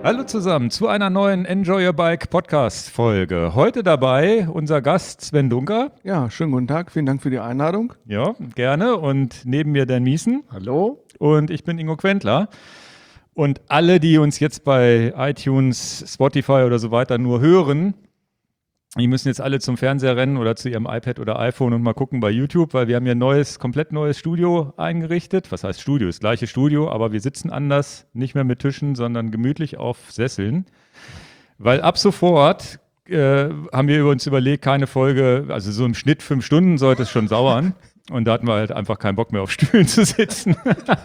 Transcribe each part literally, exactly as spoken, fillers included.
Hallo zusammen zu einer neuen Enjoy Your Bike Podcast Folge. Heute dabei unser Gast Sven Dunker. Ja, schönen guten Tag. Vielen Dank für die Einladung. Ja, gerne. Und neben mir Dan Miesen. Hallo. Und ich bin Ingo Quentler. Und alle, die uns jetzt bei iTunes, Spotify oder so weiter nur hören, die müssen jetzt alle zum Fernseher rennen oder zu ihrem iPad oder iPhone und mal gucken bei YouTube, weil wir haben hier ein neues, komplett neues Studio eingerichtet. Was heißt Studio? Das gleiche Studio, aber wir sitzen anders, nicht mehr mit Tischen, sondern gemütlich auf Sesseln. Weil ab sofort äh, haben wir uns überlegt, keine Folge, also so im Schnitt fünf Stunden sollte es schon dauern. Und da hatten wir halt einfach keinen Bock mehr auf Stühlen zu sitzen.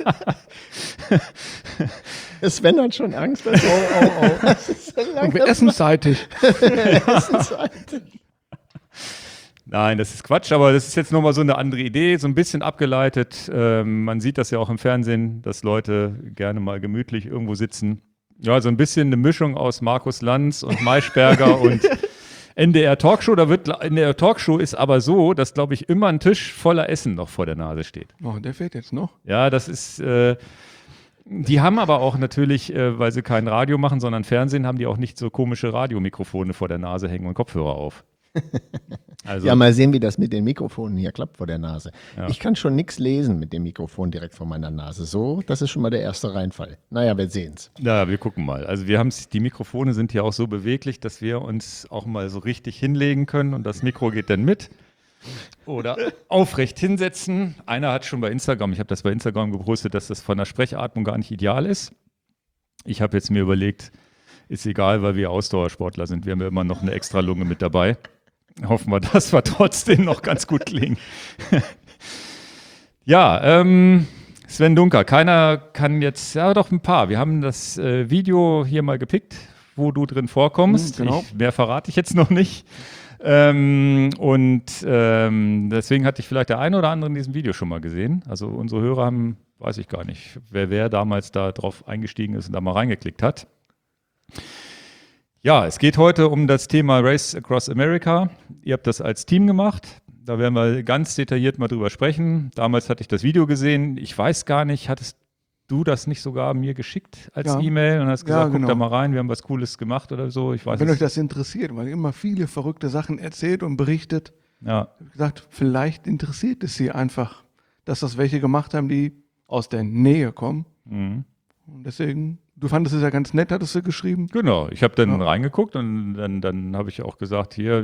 Sven hat schon Angst. Oh, oh, oh. Das ist so Und wir essensseitig. essensseitig. Nein, das ist Quatsch, aber das ist jetzt nochmal so eine andere Idee, so ein bisschen abgeleitet. Ähm, man sieht das ja auch im Fernsehen, dass Leute gerne mal gemütlich irgendwo sitzen. Ja, so ein bisschen eine Mischung aus Markus Lanz und Maischberger und N D R Talkshow. Da wird, N D R Talkshow ist aber so, dass, glaube ich, immer ein Tisch voller Essen noch vor der Nase steht. Oh, der fehlt jetzt noch. Ja, das ist, äh, die haben aber auch natürlich, äh, weil sie kein Radio machen, sondern Fernsehen, haben die auch nicht so komische Radiomikrofone vor der Nase hängen und Kopfhörer auf. Also, Ja, mal sehen, wie das mit den Mikrofonen hier klappt vor der Nase. Ja. Ich kann schon nichts lesen mit dem Mikrofon direkt vor meiner Nase. So, das ist schon mal der erste Reinfall. Naja, wir sehen's. ja, wir gucken mal. Also wir haben die Mikrofone sind hier auch so beweglich, dass wir uns auch mal so richtig hinlegen können und das Mikro geht dann mit. Oder aufrecht hinsetzen. Einer hat schon bei Instagram, ich habe das bei Instagram gepostet, dass das von der Sprechatmung gar nicht ideal ist. Ich habe jetzt mir überlegt, ist egal, weil wir Ausdauersportler sind. Wir haben ja immer noch eine extra Lunge mit dabei. Hoffen wir, dass wir trotzdem noch ganz gut klingen. Ja, ähm, Sven Dunker, keiner kann jetzt, ja doch ein paar. Wir haben das äh, Video hier mal gepickt, wo du drin vorkommst. Mhm, genau. Ich, mehr verrate ich jetzt noch nicht. Ähm, und ähm, deswegen hatte ich vielleicht der eine oder andere in diesem Video schon mal gesehen. Also unsere Hörer haben, weiß ich gar nicht, wer, wer damals da drauf eingestiegen ist und da mal reingeklickt hat. Ja, es geht heute um das Thema Race Across America. Ihr habt das als Team gemacht. Da werden wir ganz detailliert mal drüber sprechen. Damals hatte ich das Video gesehen. Ich weiß gar nicht, hattest du das nicht sogar mir geschickt als Ja. E-Mail und hast gesagt, Ja, guck genau. da mal rein, wir haben was Cooles gemacht oder so. Ich weiß Wenn es. euch das interessiert, weil ihr immer viele verrückte Sachen erzählt und berichtet, Ja, habe ich gesagt, vielleicht interessiert es sie einfach, dass das welche gemacht haben, die aus der Nähe kommen. mhm. Und deswegen, du fandest es ja ganz nett, hattest du geschrieben. Genau. Ich habe dann Ja. reingeguckt und dann, dann habe ich auch gesagt, hier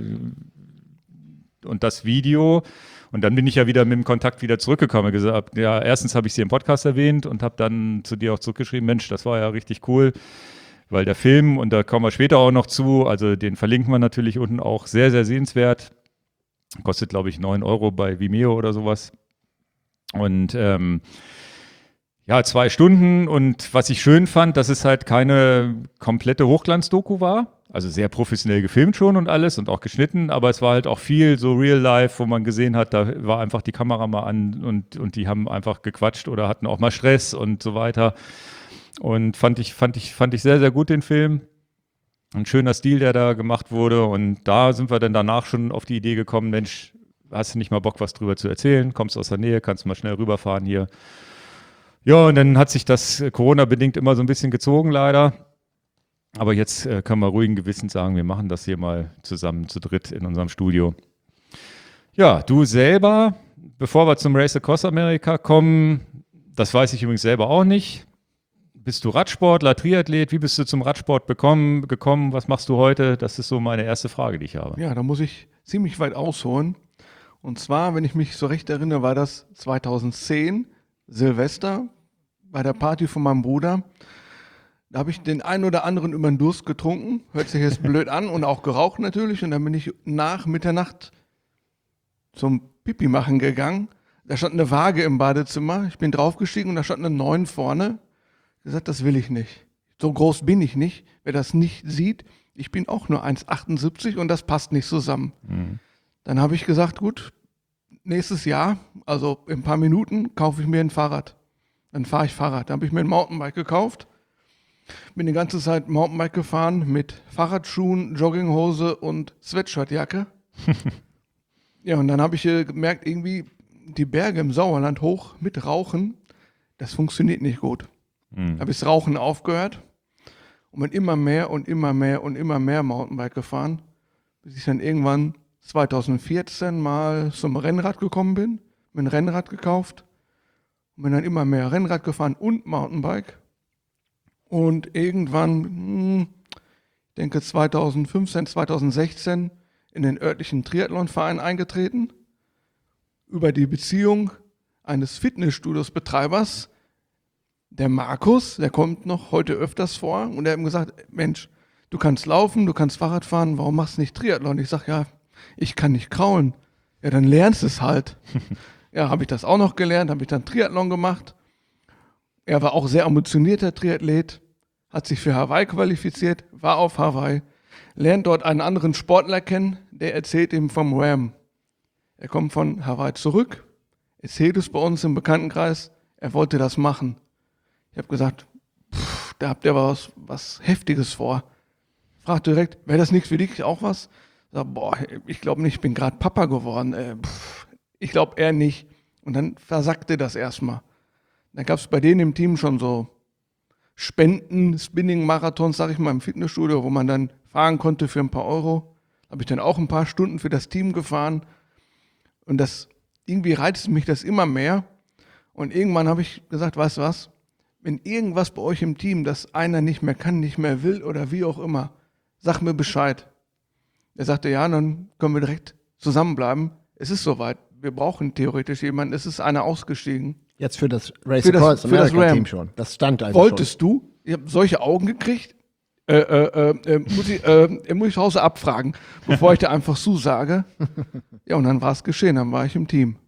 und das Video. Und dann bin ich ja wieder mit dem Kontakt wieder zurückgekommen. Gesagt, ja, erstens habe ich sie im Podcast erwähnt und habe dann zu dir auch zurückgeschrieben, Mensch, das war ja richtig cool, weil der Film, und da kommen wir später auch noch zu, also den verlinken wir natürlich unten auch, sehr, sehr sehenswert. Kostet, glaube ich, neun Euro bei Vimeo oder sowas. Und ähm, ja, zwei Stunden, und was ich schön fand, dass es halt keine komplette Hochglanzdoku war. Also sehr professionell gefilmt schon und alles und auch geschnitten, aber es war halt auch viel so Real Life, wo man gesehen hat, da war einfach die Kamera mal an und, und die haben einfach gequatscht oder hatten auch mal Stress und so weiter. Und fand ich, fand ich, fand ich sehr, sehr gut den Film. Ein schöner Stil, der da gemacht wurde, und da sind wir dann danach schon auf die Idee gekommen, Mensch, hast du nicht mal Bock, was drüber zu erzählen? Kommst aus der Nähe, kannst mal schnell rüberfahren hier. Ja, und dann hat sich das äh, Corona-bedingt immer so ein bisschen gezogen, leider. Aber jetzt äh, können wir ruhigen Gewissens sagen, wir machen das hier mal zusammen zu dritt in unserem Studio. Ja, du selber, bevor wir zum Race Across America kommen, das weiß ich übrigens selber auch nicht. Bist du Radsportler, Triathlet? Wie bist du zum Radsport bekommen, gekommen? Was machst du heute? Das ist so meine erste Frage, die ich habe. Ja, da muss ich ziemlich weit ausholen. Und zwar, wenn ich mich so recht erinnere, war das zweitausendzehn, Silvester, bei der Party von meinem Bruder. Da habe ich den einen oder anderen über den Durst getrunken, hört sich jetzt blöd an, und auch geraucht natürlich. Und dann bin ich nach Mitternacht zum Pipi machen gegangen. Da stand eine Waage im Badezimmer. Ich bin draufgestiegen und da stand eine neun vorne. Ich gesagt, das will ich nicht. So groß bin ich nicht. Wer das nicht sieht, ich bin auch nur eins Komma achtundsiebzig und das passt nicht zusammen. Mhm. Dann habe ich gesagt, gut, nächstes Jahr, also in ein paar Minuten, kaufe ich mir ein Fahrrad. Dann fahre ich Fahrrad. Dann habe ich mir ein Mountainbike gekauft. Bin die ganze Zeit Mountainbike gefahren mit Fahrradschuhen, Jogginghose und Sweatshirtjacke. Ja, und dann habe ich äh, gemerkt, irgendwie die Berge im Sauerland hoch mit Rauchen, das funktioniert nicht gut. Mhm. Habe ich das Rauchen aufgehört und bin immer mehr und immer mehr und immer mehr Mountainbike gefahren, bis ich dann irgendwann zweitausendvierzehn mal zum Rennrad gekommen bin, mir ein Rennrad gekauft und bin dann immer mehr Rennrad gefahren und Mountainbike. Und irgendwann, hm, ich denke zweitausendfünfzehn, zweitausendsechzehn in den örtlichen Triathlonverein eingetreten, über die Beziehung eines Fitnessstudios-Betreibers, der Markus, der kommt noch heute öfters vor, und er hat ihm gesagt, Mensch, du kannst laufen, du kannst Fahrrad fahren, warum machst du nicht Triathlon? Ich sage, ja, ich kann nicht kraulen. Ja, dann lernst es halt. Ja, habe ich das auch noch gelernt, habe ich dann Triathlon gemacht. Er war auch sehr ambitionierter Triathlet, hat sich für Hawaii qualifiziert, war auf Hawaii, lernt dort einen anderen Sportler kennen, der erzählt ihm vom Ram. Er kommt von Hawaii zurück, erzählt es bei uns im Bekanntenkreis, er wollte das machen. Ich habe gesagt, pff, da habt ihr was, was Heftiges vor. Fragt direkt, wäre das nichts für dich, auch was? Sag, boah, ich glaube nicht, ich bin gerade Papa geworden. Äh, pff, ich glaube eher nicht. Und dann versackte das erstmal. Dann gab es bei denen im Team schon so Spenden, Spinning-Marathons, sag ich mal, im Fitnessstudio, wo man dann fahren konnte für ein paar Euro. Habe ich dann auch ein paar Stunden für das Team gefahren. Und das irgendwie reizt mich das immer mehr. Und irgendwann habe ich gesagt, weißt du was, wenn irgendwas bei euch im Team, das einer nicht mehr kann, nicht mehr will oder wie auch immer, sag mir Bescheid. Er sagte, ja, dann können wir direkt zusammenbleiben. Es ist soweit. Wir brauchen theoretisch jemanden. Es ist einer ausgestiegen. Jetzt für das Race Für das- Across für das America Ram. Team schon. Das stand also Wolltest du? Ich habe solche Augen gekriegt. Äh, äh, äh, äh, muss ich, äh, muss ich zu Hause abfragen, bevor ich da einfach zusage. Ja, und dann war es geschehen. Dann war ich im Team.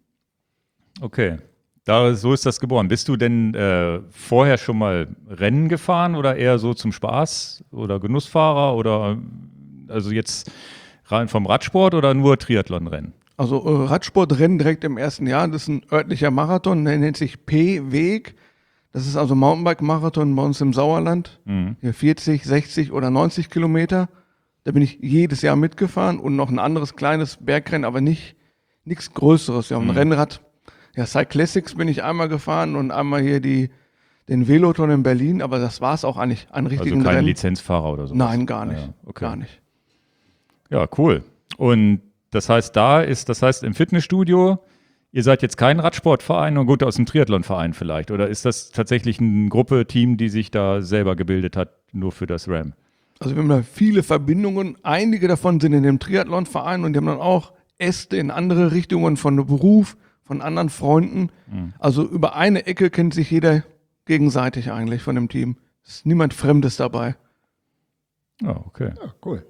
Okay. Da, so ist das geboren. Bist du denn äh, vorher schon mal Rennen gefahren oder eher so zum Spaß oder Genussfahrer oder also jetzt rein vom Radsport oder nur Triathlonrennen? Also äh, Radsportrennen direkt im ersten Jahr. Das ist ein örtlicher Marathon, der nennt sich P-Weg. Das ist also Mountainbike-Marathon bei uns im Sauerland. Mhm. Hier vierzig, sechzig oder neunzig Kilometer. Da bin ich jedes Jahr mitgefahren und noch ein anderes kleines Bergrennen, aber nicht nichts Größeres. Wir haben ein Rennrad. Ja, Cyclassics bin ich einmal gefahren und einmal hier die, den Veloton in Berlin, aber das war es auch eigentlich an richtigen Also kein Rennen. Lizenzfahrer oder so? Nein, gar nicht. Ja, okay. Gar nicht. Ja, cool. Und das heißt, da ist, das heißt im Fitnessstudio, ihr seid jetzt kein Radsportverein und gut aus dem Triathlonverein vielleicht, oder ist das tatsächlich eine Gruppe, Team, die sich da selber gebildet hat, nur für das Ram? Also wir haben da viele Verbindungen. Einige davon sind in dem Triathlonverein und die haben dann auch Äste in andere Richtungen von Beruf, von anderen Freunden. Also über eine Ecke kennt sich jeder gegenseitig eigentlich von dem Team. Es ist niemand Fremdes dabei. Ja, okay. Ja, cool.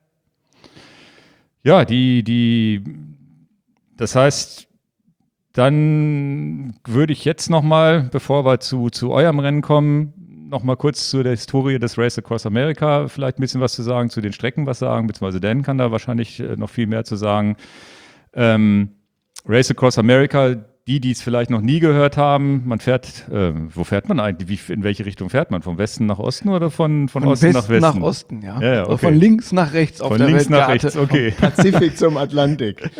Ja, die, die, das heißt, dann würde ich jetzt nochmal, bevor wir zu, zu eurem Rennen kommen, nochmal kurz zu der Historie des Race Across America vielleicht ein bisschen was zu sagen, zu den Strecken was sagen, beziehungsweise Dan kann da wahrscheinlich äh, noch viel mehr zu sagen. Ähm, Race Across America, die, die es vielleicht noch nie gehört haben, man fährt, äh, wo fährt man eigentlich, wie, in welche Richtung fährt man? Vom Westen nach Osten oder von, von, Von Osten Westen nach Westen? nach Osten, ja. Ja, ja, Also okay. von links nach rechts auf Von der links nach Weltkarte. rechts, okay. Pazifik zum Atlantik.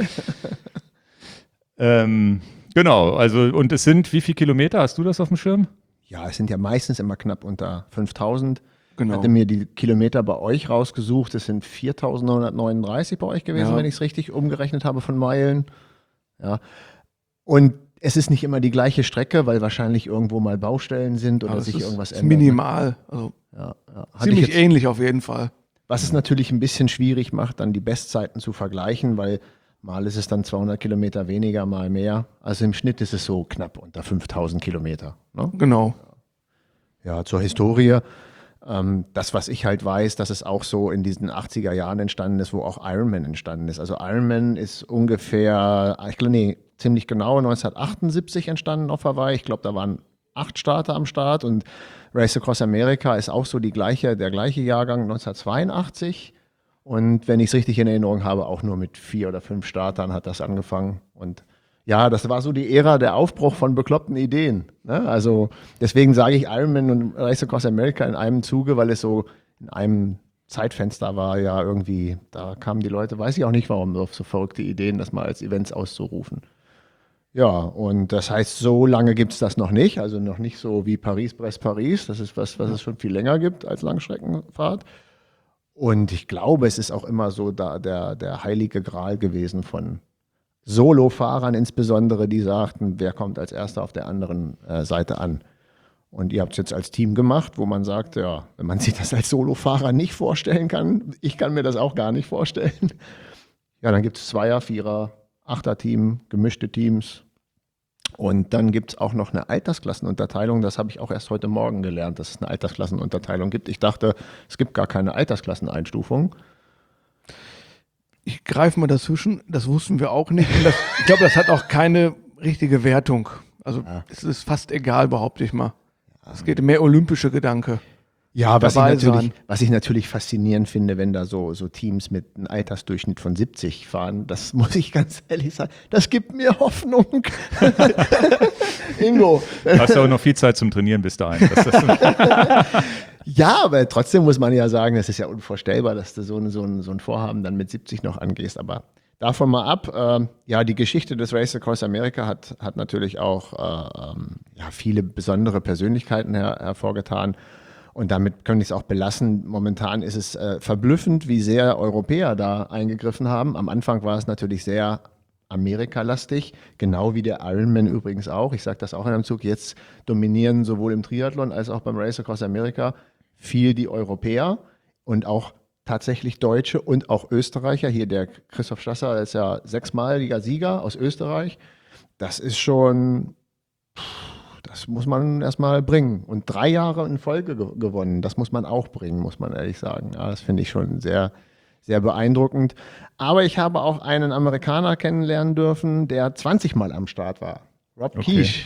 ähm, genau, also und es sind, wie viele Kilometer, hast du das auf dem Schirm? Ja, es sind ja meistens immer knapp unter fünftausend. Ich Genau. hatte mir die Kilometer bei euch rausgesucht. Es sind viertausendneunhundertneununddreißig bei euch gewesen, Ja. wenn ich es richtig umgerechnet habe von Meilen. Ja. Und es ist nicht immer die gleiche Strecke, weil wahrscheinlich irgendwo mal Baustellen sind oder Aber es sich ist, irgendwas ist ändert. minimal. Also Ja, ja. Hatte ich ziemlich jetzt, ähnlich auf jeden Fall. was es natürlich ein bisschen schwierig macht, dann die Bestzeiten zu vergleichen, weil mal ist es dann zweihundert Kilometer weniger, mal mehr. Also im Schnitt ist es so knapp unter fünftausend Kilometer. Ne? Genau. Ja, zur Historie. Ähm, das, was ich halt weiß, dass es auch so in diesen achtziger Jahren entstanden ist, wo auch Ironman entstanden ist. Also Ironman ist ungefähr, ich glaube, nee, ziemlich genau neunzehnhundertachtundsiebzig entstanden auf Hawaii. Ich glaube, da waren acht Starter am Start und Race Across America ist auch so die gleiche, der gleiche Jahrgang neunzehnhundertzweiundachtzig. Und wenn ich es richtig in Erinnerung habe, auch nur mit vier oder fünf Startern hat das angefangen. Und ja, das war so die Ära der Aufbruch von bekloppten Ideen. Ne? Also deswegen sage ich Ironman und Race Across America in einem Zuge, weil es so in einem Zeitfenster war, ja irgendwie, da kamen die Leute, weiß ich auch nicht warum, auf so verrückte Ideen, das mal als Events auszurufen. Ja, und das heißt, so lange gibt es das noch nicht. Also noch nicht so wie Paris-Brest-Paris. Das ist was, was es schon viel länger gibt als Langstreckenfahrt. Und ich glaube, es ist auch immer so da der, der heilige Gral gewesen von Solofahrern insbesondere, die sagten, wer kommt als Erster auf der anderen äh, Seite an. Und ihr habt es jetzt als Team gemacht, wo man sagt, ja, wenn man sich das als Solofahrer nicht vorstellen kann, ich kann mir das auch gar nicht vorstellen, ja, dann gibt es Zweier-, Vierer-, Achter-Team, gemischte Teams. Und dann gibt es auch noch eine Altersklassenunterteilung. Das habe ich auch erst heute Morgen gelernt, dass es eine Altersklassenunterteilung gibt. Ich dachte, es gibt gar keine Altersklasseneinstufung. Ich greife mal dazwischen, das wussten wir auch nicht. Und das, ich glaube, das hat auch keine richtige Wertung. Also ja. Es ist fast egal, behaupte ich mal. Es geht um mehr olympische Gedanke. Ja, was ich, dabei natürlich, sein. was ich natürlich faszinierend finde, wenn da so, so Teams mit einem Altersdurchschnitt von siebzig fahren, das muss ich ganz ehrlich sagen, das gibt mir Hoffnung. Ingo. Hast du auch noch viel Zeit zum Trainieren bis dahin. Das ist ja, aber trotzdem muss man ja sagen, es ist ja unvorstellbar, dass du so ein, so ein, so ein Vorhaben dann mit siebzig noch angehst. Aber davon mal ab, äh, ja, die Geschichte des Race Across America hat, hat natürlich auch äh, ähm, ja, viele besondere Persönlichkeiten her, hervorgetan. Und damit können ich es auch belassen. Momentan ist es äh, verblüffend, wie sehr Europäer da eingegriffen haben. Am Anfang war es natürlich sehr Amerikalastig, genau wie der Ironman übrigens auch. Ich sage das auch in einem Zug. Jetzt dominieren sowohl im Triathlon als auch beim Race Across America viel die Europäer und auch tatsächlich Deutsche und auch Österreicher. Hier der Christoph Strasser ist ja sechsmaliger Sieger aus Österreich. Das ist schon... Das muss man erstmal bringen. Und drei Jahre in Folge ge- gewonnen, das muss man auch bringen, muss man ehrlich sagen. Ja, das finde ich schon sehr, sehr beeindruckend. Aber ich habe auch einen Amerikaner kennenlernen dürfen, der zwanzig Mal am Start war. Rob Okay. Kiesch.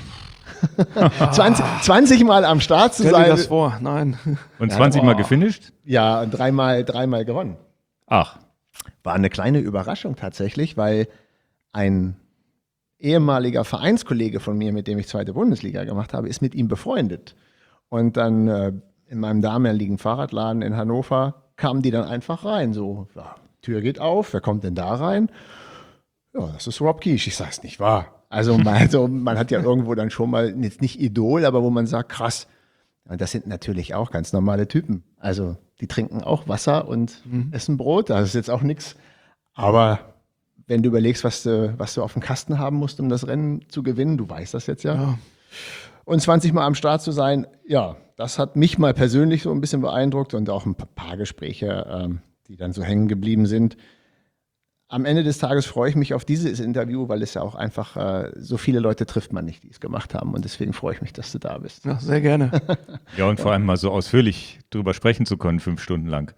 zwanzig, zwanzig Mal am Start zu Stell dir sein. das vor, nein. Und zwanzig Mal oh. gefinisht? Ja, dreimal, dreimal gewonnen. Ach, War eine kleine Überraschung tatsächlich, weil ein ehemaliger Vereinskollege von mir, mit dem ich zweite Bundesliga gemacht habe, ist mit ihm befreundet. Und dann äh, in meinem damaligen Fahrradladen in Hannover kamen die dann einfach rein. So, ja, Tür geht auf, wer kommt denn da rein? Ja, das ist Rob Kiesch. Ich sage es nicht wahr. Also man, also man hat ja irgendwo dann schon mal, jetzt nicht Idol, aber wo man sagt, krass. Und das sind natürlich auch ganz normale Typen. Also die trinken auch Wasser und mhm. essen Brot. Das ist jetzt auch nichts. Aber wenn du überlegst, was du, was du auf dem Kasten haben musst, um das Rennen zu gewinnen, du weißt das jetzt ja. Ja. Und zwanzig Mal am Start zu sein, ja, das hat mich mal persönlich so ein bisschen beeindruckt und auch ein paar Gespräche, ähm, die dann so hängen geblieben sind. Am Ende des Tages freue ich mich auf dieses Interview, weil es ja auch einfach, äh, so viele Leute trifft man nicht, die es gemacht haben. Und deswegen freue ich mich, dass du da bist. Ja, sehr gerne. ja, und vor allem mal so ausführlich drüber sprechen zu können, fünf Stunden lang.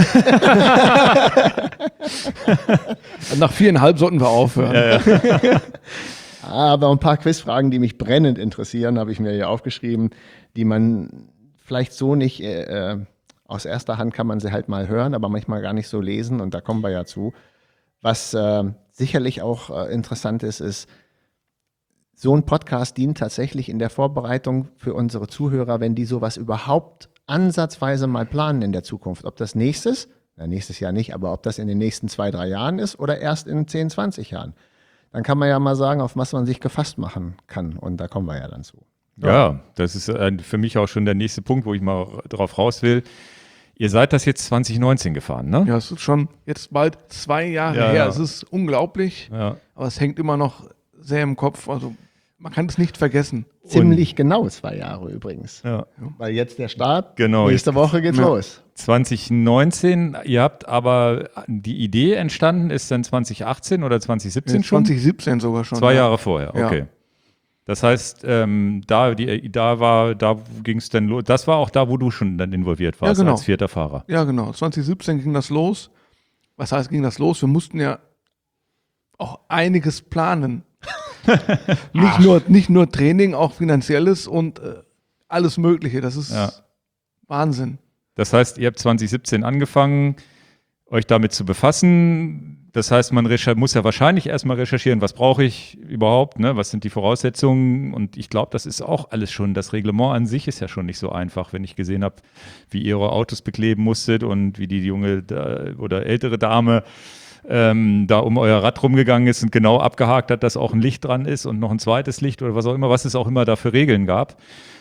Nach viereinhalb sollten wir aufhören. Ja, ja. Aber ein paar Quizfragen, die mich brennend interessieren, habe ich mir hier aufgeschrieben, die man vielleicht so nicht, äh, aus erster Hand kann man sie halt mal hören, aber manchmal gar nicht so lesen und da kommen wir ja zu. Was äh, sicherlich auch äh, interessant ist, ist, so ein Podcast dient tatsächlich in der Vorbereitung für unsere Zuhörer, wenn die sowas überhaupt ansatzweise mal planen in der Zukunft. Ob das nächstes, na, nächstes Jahr nicht, aber ob das in den nächsten zwei, drei Jahren ist oder erst in zehn, zwanzig Jahren. Dann kann man ja mal sagen, auf was man sich gefasst machen kann. Und da kommen wir ja dann zu. Ja, ja das ist äh, für mich auch schon der nächste Punkt, wo ich mal drauf raus will. Ihr seid das jetzt zwanzig neunzehn gefahren, ne? Ja, es ist schon jetzt bald zwei Jahre Ja, her. ja. Es ist unglaublich, Ja. aber es hängt immer noch sehr im Kopf. Also man kann es nicht vergessen. Ziemlich genau zwei Jahre übrigens. Ja. Weil jetzt der Start, Genau, nächste jetzt- Woche geht's Ja. los. zwanzig neunzehn, ihr habt aber die Idee entstanden, ist dann zwanzig achtzehn oder zwanzig siebzehn schon? zwanzig siebzehn sogar schon. Zwei ja. Jahre vorher, Ja. okay. Das heißt, ähm, da, die, da war, da ging es dann los. Das war auch da, wo du schon dann involviert warst Ja, genau. als vierter Fahrer. Ja, genau. zwanzig siebzehn ging das los. Was heißt, ging das los? Wir mussten ja auch einiges planen. nicht, nur, nicht nur Training, auch finanzielles und äh, alles Mögliche. Das ist Ja. Wahnsinn. Das heißt, ihr habt zwanzig siebzehn angefangen, euch damit zu befassen. Das heißt, man recher- muss ja wahrscheinlich erstmal recherchieren, was brauche ich überhaupt, ne? Was sind die Voraussetzungen? Und ich glaube, das ist auch alles schon, das Reglement an sich ist ja schon nicht so einfach, wenn ich gesehen habe, wie ihr eure Autos bekleben musstet und wie die junge da, oder ältere Dame ähm, da um euer Rad rumgegangen ist und genau abgehakt hat, dass auch ein Licht dran ist und noch ein zweites Licht oder was auch immer, was es auch immer da für Regeln gab.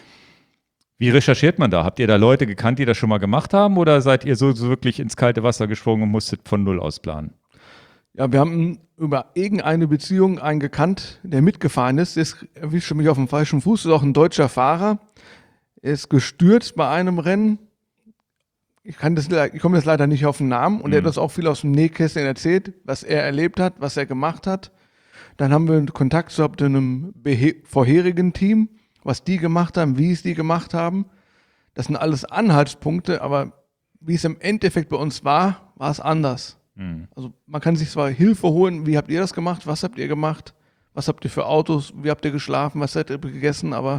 Wie recherchiert man da? Habt ihr da Leute gekannt, die das schon mal gemacht haben oder seid ihr so, so wirklich ins kalte Wasser gesprungen und musstet von Null aus planen? Ja, wir haben über irgendeine Beziehung einen gekannt, der mitgefahren ist. Ist erwischte mich auf dem falschen Fuß, ist auch ein deutscher Fahrer. Er ist gestürzt bei einem Rennen. Ich, kann das, ich komme jetzt leider nicht auf den Namen. Und mhm. er hat uns auch viel aus dem Nähkästchen erzählt, was er erlebt hat, was er gemacht hat. Dann haben wir Kontakt zu einem vorherigen Team, was die gemacht haben, wie es die gemacht haben. Das sind alles Anhaltspunkte, aber wie es im Endeffekt bei uns war, war es anders. Mhm. Also man kann sich zwar Hilfe holen, wie habt ihr das gemacht, was habt ihr gemacht, was habt ihr für Autos, wie habt ihr geschlafen, was habt ihr gegessen, aber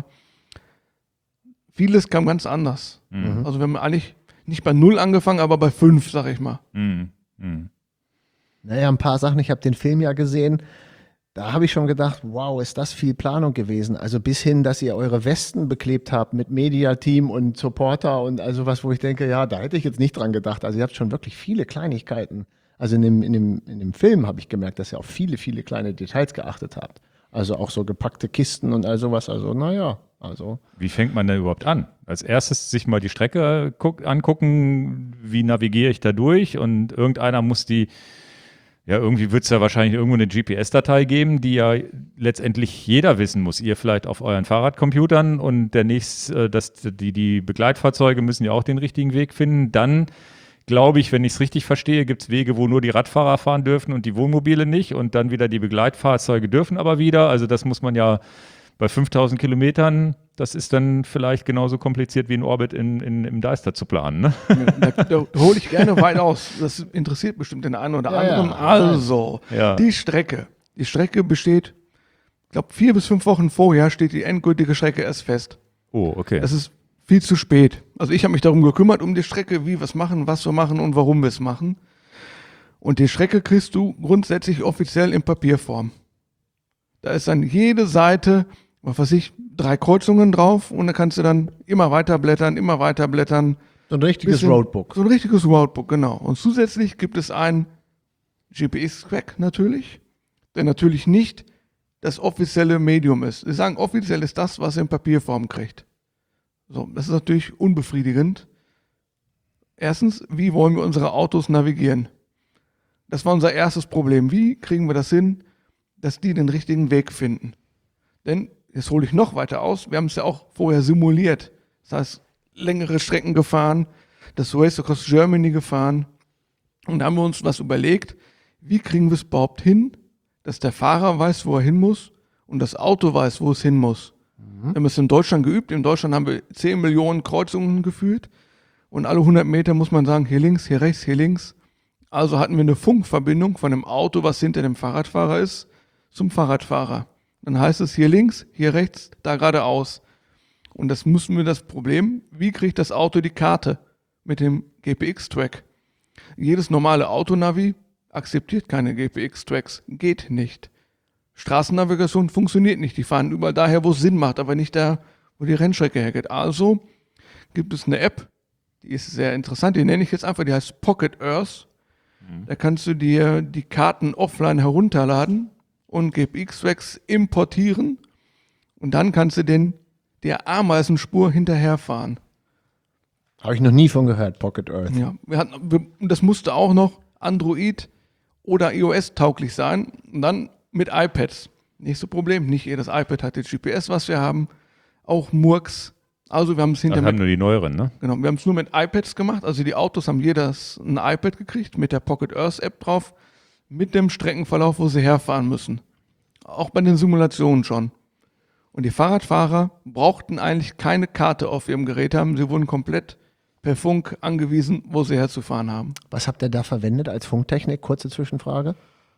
vieles kam ganz anders. Mhm. Also wir haben eigentlich nicht bei null angefangen, aber bei fünf, sag ich mal. Mhm. Mhm. Naja, ein paar Sachen, ich habe den Film ja gesehen, da habe ich schon gedacht, wow, ist das viel Planung gewesen. Also bis hin, dass ihr eure Westen beklebt habt mit Mediateam und Supporter und also was, wo ich denke, ja, da hätte ich jetzt nicht dran gedacht. Also ihr habt schon wirklich viele Kleinigkeiten. Also in dem, in dem, in dem Film habe ich gemerkt, dass ihr auf viele, viele kleine Details geachtet habt. Also auch so gepackte Kisten und all sowas. Also naja, also. Wie fängt man denn überhaupt an? Als erstes sich mal die Strecke guck, angucken, wie navigiere ich da durch und irgendeiner muss die, ja irgendwie wird es ja wahrscheinlich irgendwo eine G P S-Datei geben, die ja letztendlich jeder wissen muss. Ihr vielleicht auf euren Fahrradcomputern und der nächste, das, die, die Begleitfahrzeuge müssen ja auch den richtigen Weg finden. Dann glaube ich, wenn ich es richtig verstehe, gibt es Wege, wo nur die Radfahrer fahren dürfen und die Wohnmobile nicht und dann wieder die Begleitfahrzeuge dürfen aber wieder. Also das muss man ja bei fünftausend Kilometern, das ist dann vielleicht genauso kompliziert wie ein Orbit in, in, im Deister zu planen. Ne? Da, da, da hole ich gerne weit aus. Das interessiert bestimmt den einen oder Ja, anderen. ja. Also, Ja. die Strecke. Die Strecke besteht, ich glaube, vier bis fünf Wochen vorher steht die endgültige Strecke erst fest. Oh, okay. Das ist viel zu spät. Also ich habe mich darum gekümmert, um die Strecke, wie wir es machen, was wir machen und warum wir es machen. Und die Strecke kriegst du grundsätzlich offiziell in Papierform. Da ist dann jede Seite, was weiß ich, drei Kreuzungen drauf und da kannst du dann immer weiter blättern, immer weiter blättern. So ein richtiges Bisschen- Roadbook. So ein richtiges Roadbook, genau. Und zusätzlich gibt es einen G P S-Track natürlich, der natürlich nicht das offizielle Medium ist. Sie sagen, offiziell ist das, was ihr in Papierform kriegt. So, das ist natürlich unbefriedigend. Erstens, wie wollen wir unsere Autos navigieren? Das war unser erstes Problem. Wie kriegen wir das hin, dass die den richtigen Weg finden? Denn, jetzt hole ich noch weiter aus, wir haben es ja auch vorher simuliert. Das heißt, längere Strecken gefahren, das Race Across Germany gefahren. Und da haben wir uns was überlegt, wie kriegen wir es überhaupt hin, dass der Fahrer weiß, wo er hin muss und das Auto weiß, wo es hin muss. Wir haben es in Deutschland geübt. In Deutschland haben wir zehn Millionen Kreuzungen geführt. Und alle hundert Meter muss man sagen, hier links, hier rechts, hier links. Also hatten wir eine Funkverbindung von dem Auto, was hinter dem Fahrradfahrer ist, zum Fahrradfahrer. Dann heißt es hier links, hier rechts, da geradeaus. Und das müssen wir das Problem, wie kriegt das Auto die Karte mit dem G P X-Track? Jedes normale Autonavi akzeptiert keine G P X-Tracks, geht nicht. Straßennavigation funktioniert nicht. Die fahren überall daher, wo es Sinn macht, aber nicht da, wo die Rennstrecke hergeht. Also gibt es eine App, die ist sehr interessant, die nenne ich jetzt einfach, die heißt Pocket Earth. Da kannst du dir die Karten offline herunterladen und G P X-Tracks importieren und dann kannst du den der Ameisenspur hinterherfahren. Habe ich noch nie von gehört, Pocket Earth. Ja, wir hatten, wir, das musste auch noch Android oder iOS tauglich sein und dann mit iPads. Nächstes Problem, nicht jedes iPad hat jetzt G P S, was wir haben, auch Murks. Also wir haben es Das hinter haben mit, nur die neueren, ne? genau, wir haben es nur mit iPads gemacht. Also die Autos haben jedes ein iPad gekriegt mit der Pocket Earth App drauf, mit dem Streckenverlauf, wo sie herfahren müssen. Auch bei den Simulationen schon. Und die Fahrradfahrer brauchten eigentlich keine Karte auf ihrem Gerät haben. Sie wurden komplett per Funk angewiesen, wo sie herzufahren haben. Was habt ihr da verwendet als Funktechnik? Kurze Zwischenfrage.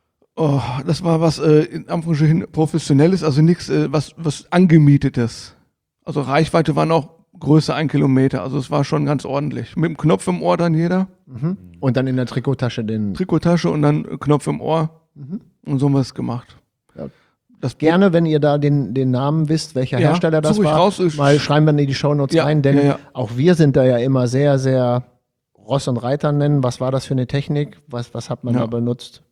Oh, das war was äh, in Anführungsstrichen professionelles, also nichts, äh, was, was angemietetes. Also Reichweite waren auch größer ein Kilometer, also es war schon ganz ordentlich. Mit dem Knopf im Ohr dann jeder, Mhm. Und dann in der Trikottasche den. Trikottasche und dann Knopf im Ohr Mhm. und so haben wir es gemacht. Ja. Das Gerne, wenn ihr da den, den Namen wisst, welcher Ja, Hersteller das suche ich war, raus, ich- mal schreiben wir in die Shownotes Ja, rein, denn ja, ja. auch wir sind da ja immer sehr, sehr Ross und Reiter nennen. Was war das für eine Technik? Was, was hat man Ja. da benutzt?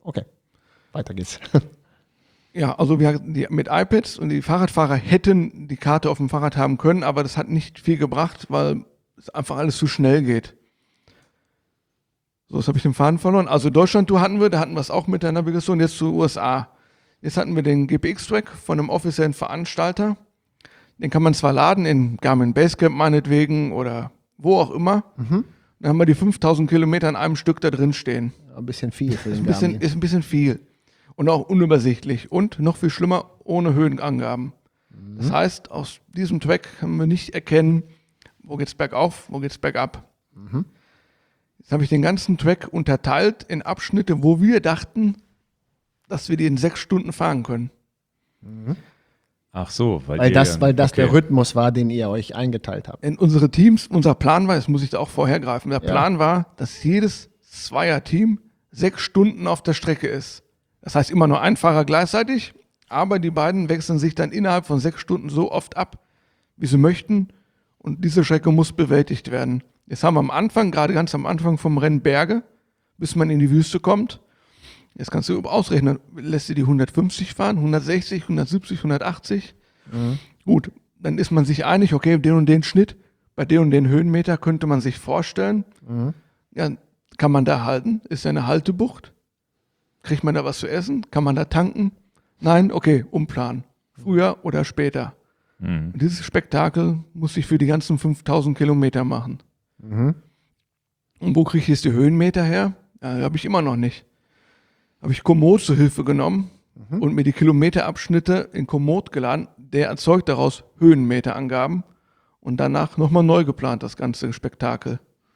Okay, weiter geht's. Ja, also wir die, mit iPads und die Fahrradfahrer hätten die Karte auf dem Fahrrad haben können, aber das hat nicht viel gebracht, weil es einfach alles zu schnell geht. So, jetzt habe ich den Faden verloren. Also Deutschland-Tour hatten wir, da hatten wir es auch mit der Navigation, jetzt zu U S A. Jetzt hatten wir den G P X-Track von einem offiziellen Veranstalter. Den kann man zwar laden in Garmin Basecamp meinetwegen oder wo auch immer. Mhm. Dann haben wir die fünftausend Kilometer in einem Stück da drin stehen. Ein bisschen viel für den ist ein bisschen, Garmin. ist ein bisschen viel. Und auch unübersichtlich. Und noch viel schlimmer, ohne Höhenangaben. Mhm. Das heißt, aus diesem Track können wir nicht erkennen, wo geht's bergauf, wo geht's bergab. Mhm. Jetzt habe ich den ganzen Track unterteilt in Abschnitte, wo wir dachten, dass wir die in sechs Stunden fahren können. Mhm. Ach so, weil, weil ihr, das, weil das okay. der Rhythmus war, den ihr euch eingeteilt habt. In unsere Teams, unser Plan war, das muss ich da auch vorhergreifen, der Ja. Plan war, dass jedes Zweier-Team sechs Stunden auf der Strecke ist. Das heißt immer nur ein Fahrer gleichzeitig, aber die beiden wechseln sich dann innerhalb von sechs Stunden so oft ab, wie sie möchten, und diese Strecke muss bewältigt werden. Jetzt haben wir am Anfang, gerade ganz am Anfang vom Rennen Berge, bis man in die Wüste kommt. Jetzt kannst du ausrechnen, lässt du die hundertfünfzig fahren, hundertsechzig, hundertsiebzig, hundertachtzig. Mhm. Gut, dann ist man sich einig, okay, den und den Schnitt, bei den und den Höhenmeter könnte man sich vorstellen. Mhm. Ja, kann man da halten? Ist ja eine Haltebucht. Kriegt man da was zu essen? Kann man da tanken? Nein? Okay, umplanen. Früher oder später. Mhm. Und dieses Spektakel muss ich für die ganzen fünftausend Kilometer machen. Mhm. Und wo kriege ich jetzt die Höhenmeter her? Ja, habe ich immer noch nicht. Habe ich Komoot zur Hilfe genommen mhm. und mir die Kilometerabschnitte in Komoot geladen. Der erzeugt daraus Höhenmeterangaben und danach nochmal neu geplant, das ganze Spektakel.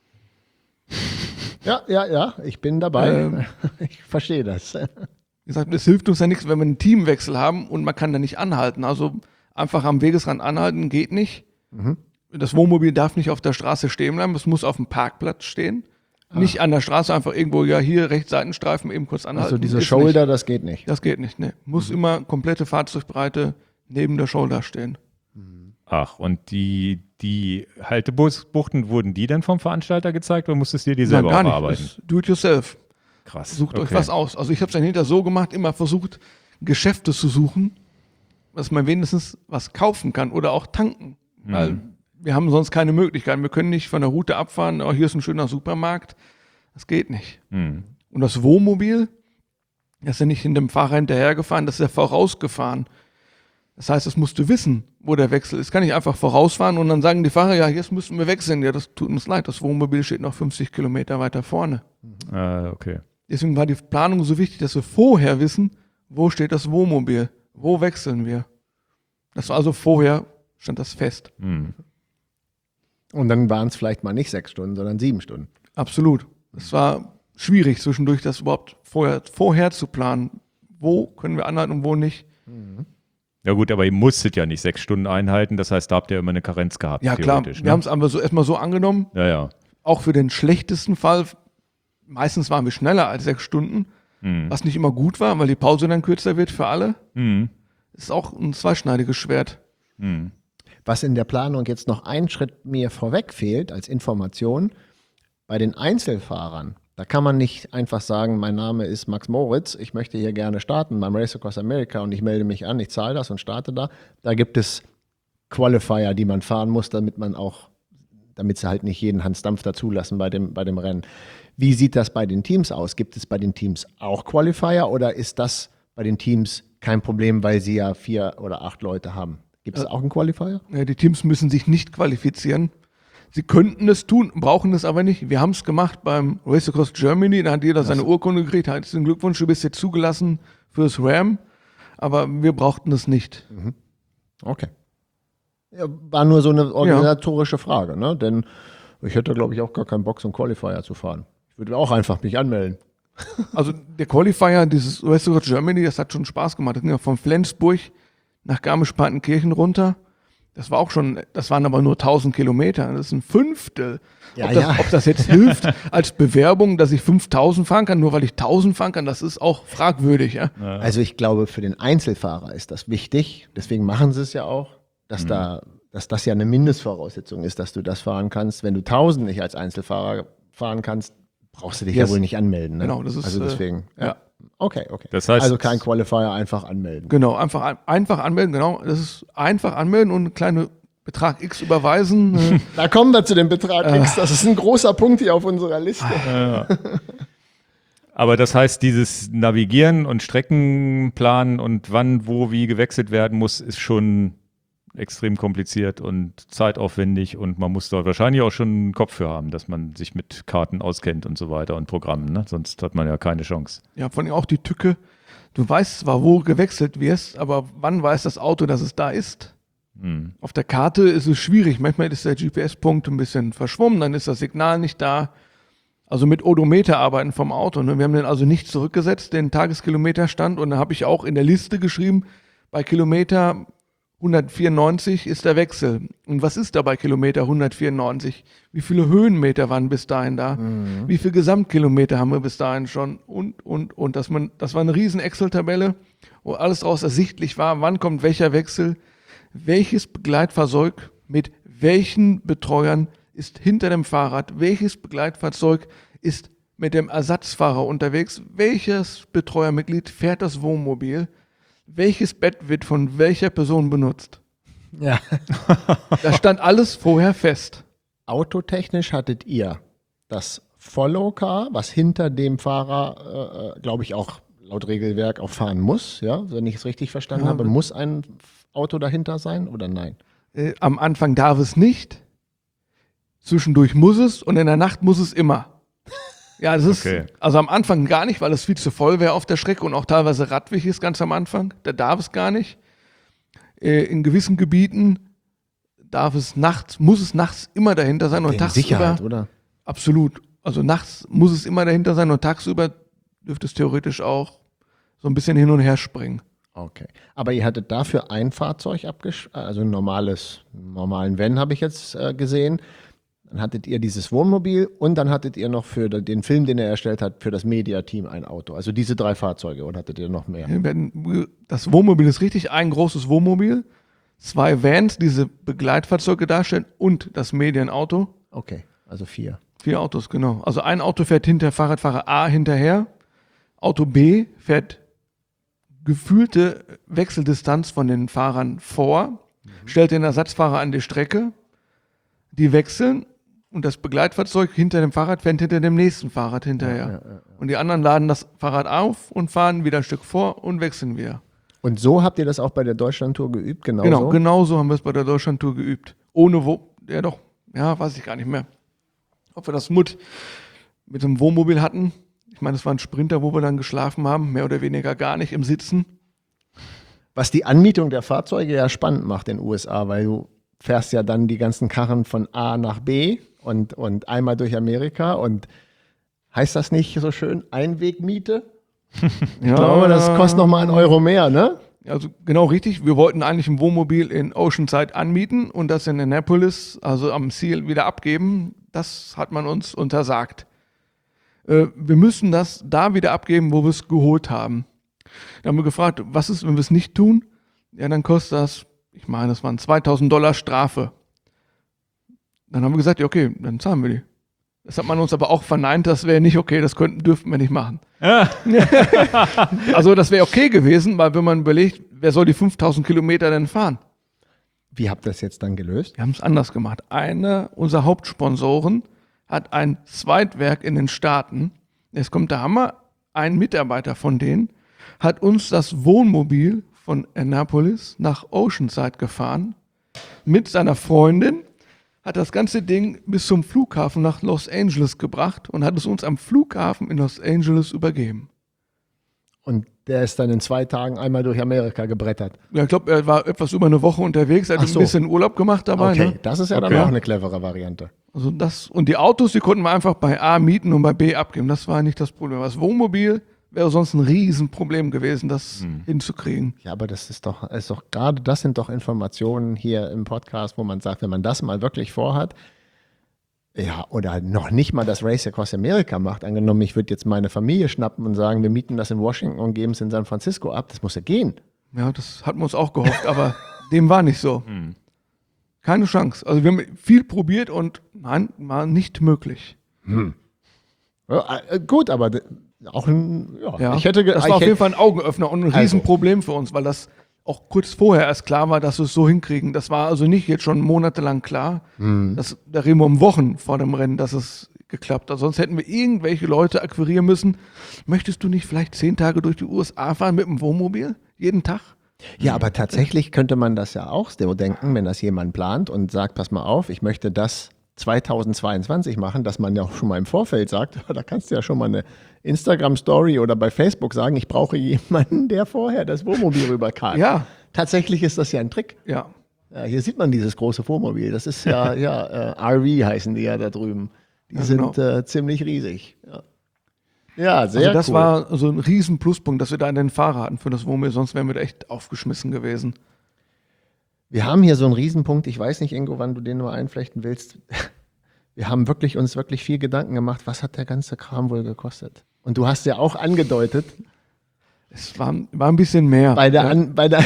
Ja, ja, ja, ich bin dabei. Ähm, ich verstehe das. Wie gesagt, es hilft uns ja nichts, wenn wir einen Teamwechsel haben und man kann da nicht anhalten. Also einfach am Wegesrand anhalten geht nicht. Mhm. Das Wohnmobil darf nicht auf der Straße stehen bleiben, es muss auf dem Parkplatz stehen. Ah. Nicht an der Straße einfach irgendwo, ja hier, rechts Seitenstreifen, eben kurz anhalten. Also diese Shoulder, nicht. Das geht nicht. Das geht nicht, ne. Muss mhm. immer komplette Fahrzeugbreite neben der Shoulder stehen. Ach, und die, die Haltebuchten, wurden die denn vom Veranstalter gezeigt oder musstest du dir die selber Nein, gar bearbeiten? Nicht. Do it yourself. Krass. Sucht okay. euch was aus. Also ich habe es dann hinterher so gemacht, immer versucht, Geschäfte zu suchen, dass man wenigstens was kaufen kann oder auch tanken. Mhm. Weil wir haben sonst keine Möglichkeit. Wir können nicht von der Route abfahren, oh, hier ist ein schöner Supermarkt. Das geht nicht. Mhm. Und das Wohnmobil, das ist ja nicht in dem Fahrer hinterhergefahren, das ist ja vorausgefahren. Das heißt, das musst du wissen, wo der Wechsel ist. Kann ich einfach vorausfahren und dann sagen die Fahrer, ja, jetzt müssen wir wechseln. Ja, das tut uns leid, das Wohnmobil steht noch fünfzig Kilometer weiter vorne. Mhm. Ah, okay. Deswegen war die Planung so wichtig, dass wir vorher wissen, wo steht das Wohnmobil, wo wechseln wir. Das war also vorher, stand das fest. Mhm. Und dann waren es vielleicht mal nicht sechs Stunden, sondern sieben Stunden. Absolut. Es war schwierig, zwischendurch das überhaupt vorher, vorher zu planen. Wo können wir anhalten und wo nicht. Mhm. Ja gut, aber ihr musstet ja nicht sechs Stunden einhalten, das heißt, da habt ihr immer eine Karenz gehabt. Ja klar, wir ne? haben es aber so erstmal so angenommen. Ja, ja. Auch für den schlechtesten Fall, meistens waren wir schneller als sechs Stunden, mhm. was nicht immer gut war, weil die Pause dann kürzer wird für alle. Mhm. Ist auch ein zweischneidiges Schwert. Mhm. Was in der Planung jetzt noch einen Schritt mir vorweg fehlt als Information, bei den Einzelfahrern, da kann man nicht einfach sagen, mein Name ist Max Moritz, ich möchte hier gerne starten beim Race Across America und ich melde mich an, ich zahle das und starte da. Da gibt es Qualifier, die man fahren muss, damit man auch, damit sie halt nicht jeden Hans Dampf dazulassen bei dem, bei dem Rennen. Wie sieht das bei den Teams aus? Gibt es bei den Teams auch Qualifier oder ist das bei den Teams kein Problem, weil sie ja vier oder acht Leute haben? Gibt es auch einen Qualifier? Ja, die Teams müssen sich nicht qualifizieren. Sie könnten es tun, brauchen es aber nicht. Wir haben es gemacht beim Race Across Germany, da hat jeder seine das. Urkunde gekriegt, herzlichen Glückwunsch, du bist jetzt zugelassen fürs Ram, aber wir brauchten es nicht. Mhm. Okay. Ja, war nur so eine organisatorische ja. Frage, ne? Denn ich hätte, glaube ich, auch gar keinen Bock, so einen Qualifier zu fahren. Ich würde auch einfach mich anmelden. Also der Qualifier, dieses Race Across Germany, das hat schon Spaß gemacht. Das ging ja von Flensburg nach Garmisch-Partenkirchen runter. Das war auch schon, das waren aber nur tausend Kilometer. Das ist ein Fünftel. Ja, ob, das, ja. ob das jetzt hilft als Bewerbung, dass ich fünftausend fahren kann, nur weil ich tausend fahren kann, das ist auch fragwürdig. Ja? Also ich glaube, für den Einzelfahrer ist das wichtig. Deswegen machen sie es ja auch, dass, mhm. da, dass das ja eine Mindestvoraussetzung ist, dass du das fahren kannst. Wenn du tausend nicht als Einzelfahrer fahren kannst, brauchst du dich yes. ja wohl nicht anmelden. Ne? Genau, das ist, also deswegen. Äh, ja. Okay, okay. Das heißt, also kein Qualifier, einfach anmelden. Genau, einfach, an- einfach anmelden, genau. Das ist einfach anmelden und einen kleinen Betrag X überweisen. äh, Da kommen wir zu dem Betrag X. Das ist ein großer Punkt hier auf unserer Liste. Ja. Aber das heißt, dieses Navigieren und Streckenplanen und wann, wo, wie gewechselt werden muss, ist schon extrem kompliziert und zeitaufwendig und man muss da wahrscheinlich auch schon einen Kopf für haben, dass man sich mit Karten auskennt und so weiter und Programmen, ne? Sonst hat man ja keine Chance. Ja, vor allem auch die Tücke. Du weißt zwar, wo gewechselt wirst, aber wann weiß das Auto, dass es da ist? Hm. Auf der Karte ist es schwierig. Manchmal ist der G P S-Punkt ein bisschen verschwommen, dann ist das Signal nicht da. Also mit Odometer arbeiten vom Auto. Ne? Wir haben den also nicht zurückgesetzt, den Tageskilometerstand. Und da habe ich auch in der Liste geschrieben, bei Kilometer hundertvierundneunzig ist der Wechsel. Und was ist da bei Kilometer hundertvierundneunzig? Wie viele Höhenmeter waren bis dahin da? Mhm. Wie viele Gesamtkilometer haben wir bis dahin schon? Und, und, und. Das, man, das war eine riesen Excel-Tabelle, wo alles daraus ersichtlich war, wann kommt welcher Wechsel, welches Begleitfahrzeug mit welchen Betreuern ist hinter dem Fahrrad, welches Begleitfahrzeug ist mit dem Ersatzfahrer unterwegs, welches Betreuermitglied fährt das Wohnmobil, welches Bett wird von welcher Person benutzt. Ja. Da stand alles vorher fest. Autotechnisch hattet ihr das Follow-Car, was hinter dem Fahrer, äh, glaube ich, auch laut Regelwerk auch fahren muss, ja, wenn ich es richtig verstanden Ja. habe. Muss ein Auto dahinter sein oder nein? Äh, am Anfang darf es nicht, zwischendurch muss es und in der Nacht muss es immer. Ja, das ist, Okay. also am Anfang gar nicht, weil es viel zu voll wäre auf der Strecke und auch teilweise radwig ist ganz am Anfang. Da darf es gar nicht. Äh, in gewissen Gebieten darf es nachts, muss es nachts immer dahinter sein und Wegen tagsüber. Sicherheit, oder? Absolut. Also nachts muss es immer dahinter sein und tagsüber dürfte es theoretisch auch so ein bisschen hin und her springen. Okay. Aber ihr hattet dafür ein Fahrzeug abgesch... Also ein normales, einen normalen Van habe ich jetzt äh, gesehen. Dann hattet ihr dieses Wohnmobil und dann hattet ihr noch für den Film, den er erstellt hat, für das Media-Team ein Auto. Also diese drei Fahrzeuge oder hattet ihr noch mehr? Wir werden- Das Wohnmobil ist richtig ein großes Wohnmobil, zwei Vans, diese Begleitfahrzeuge darstellen und das Medienauto. Okay, also vier. Vier Autos, genau. Also ein Auto fährt hinter Fahrradfahrer A hinterher, Auto B fährt gefühlte Wechseldistanz von den Fahrern vor, stellt den Ersatzfahrer an die Strecke, die wechseln und das Begleitfahrzeug hinter dem Fahrrad fährt hinter dem nächsten Fahrrad hinterher. Ja, ja, ja. Und die anderen laden das Fahrrad auf und fahren wieder ein Stück vor und wechseln wieder. Und so habt ihr das auch bei der Deutschlandtour geübt, genau Genau, so? genau so haben wir es bei der Deutschlandtour geübt. Ohne wo, ja doch, ja, weiß ich gar nicht mehr. Ob wir das Mut mit dem Wohnmobil hatten. Ich meine, es war ein Sprinter, wo wir dann geschlafen haben, mehr oder weniger gar nicht im Sitzen. Was die Anmietung der Fahrzeuge ja spannend macht in den U S A, weil du fährst ja dann die ganzen Karren von A nach B und, und einmal durch Amerika und heißt das nicht so schön Einwegmiete? Ich glaube, das kostet nochmal einen Euro mehr, ne? Also genau richtig. Wir wollten eigentlich ein Wohnmobil in Oceanside anmieten und das in Annapolis, also am Ziel, wieder abgeben. Das hat man uns untersagt. Äh, wir müssen das da wieder abgeben, wo wir es geholt haben. Da haben wir gefragt, was ist, wenn wir es nicht tun? Ja, dann kostet das, ich meine, das waren zweitausend Dollar Strafe. Dann haben wir gesagt, ja, okay, dann zahlen wir die. Das hat man uns aber auch verneint, das wäre nicht okay, das könnten, dürften wir nicht machen. Ja. Also das wäre okay gewesen, weil wenn man überlegt, wer soll die fünftausend Kilometer denn fahren? Wie habt ihr das jetzt dann gelöst? Wir haben es anders gemacht. Einer unserer Hauptsponsoren hat ein Zweitwerk in den Staaten. Jetzt kommt der Hammer. Ein Mitarbeiter von denen hat uns das Wohnmobil von Annapolis nach Oceanside gefahren mit seiner Freundin, hat das ganze Ding bis zum Flughafen nach Los Angeles gebracht und hat es uns am Flughafen in Los Angeles übergeben. Und der ist dann in zwei Tagen einmal durch Amerika gebrettert. Ja, ich glaube, er war etwas über eine Woche unterwegs, er Ach hat so. ein bisschen Urlaub gemacht dabei. Okay, Ne? das ist ja Okay. dann auch eine clevere Variante. Also das, und die Autos, die konnten wir einfach bei A mieten und bei B abgeben. Das war nicht das Problem. Das Wohnmobil wäre sonst ein Riesenproblem gewesen, das Hm. hinzukriegen. Ja, aber das ist doch, ist doch gerade das sind doch Informationen hier im Podcast, wo man sagt, wenn man das mal wirklich vorhat, ja, oder noch nicht mal das Race Across America macht, angenommen, ich würde jetzt meine Familie schnappen und sagen, wir mieten das in Washington und geben es in San Francisco ab, das muss ja gehen. Ja, das hatten wir uns auch gehofft, aber dem war nicht so. Keine Chance. Also wir haben viel probiert und nein, war nicht möglich. Ja, äh, gut, aber d- auch ein, ja, Ja, ich hätte ge- das ich war auf hätte- jeden Fall ein Augenöffner und ein Also. Riesenproblem für uns, weil das auch kurz vorher erst klar war, dass wir es so hinkriegen. Das war also nicht jetzt schon monatelang klar. Mhm. Das, da reden wir um Wochen vor dem Rennen, dass es geklappt hat. Sonst hätten wir irgendwelche Leute akquirieren müssen. Möchtest du nicht vielleicht zehn Tage durch die U S A fahren mit dem Wohnmobil? Jeden Tag? Ja, aber tatsächlich könnte man das ja auch so denken, wenn das jemand plant und sagt, pass mal auf, ich möchte das zweitausendzweiundzwanzig machen, dass man ja auch schon mal im Vorfeld sagt, da kannst du ja schon mal eine Instagram-Story oder bei Facebook sagen, ich brauche jemanden, der vorher das Wohnmobil rüberkarrt. Ja, Tatsächlich ist das ja ein Trick. ja. Ja, hier sieht man dieses große Wohnmobil. Das ist ja, ja äh, R V heißen die ja da drüben. Die Ja, sind genau. äh, ziemlich riesig. Ja, ja sehr Also das cool. war so ein riesen Pluspunkt, dass wir da einen Fahrer hatten für das Wohnmobil, sonst wären wir da echt aufgeschmissen gewesen. Wir haben hier so einen Riesenpunkt, ich weiß nicht, Ingo, wann du den nur einflechten willst. Wir haben wirklich uns wirklich viel Gedanken gemacht, was hat der ganze Kram wohl gekostet? Und du hast ja auch angedeutet, Es war, war ein bisschen mehr. bei der, ja. An, bei der,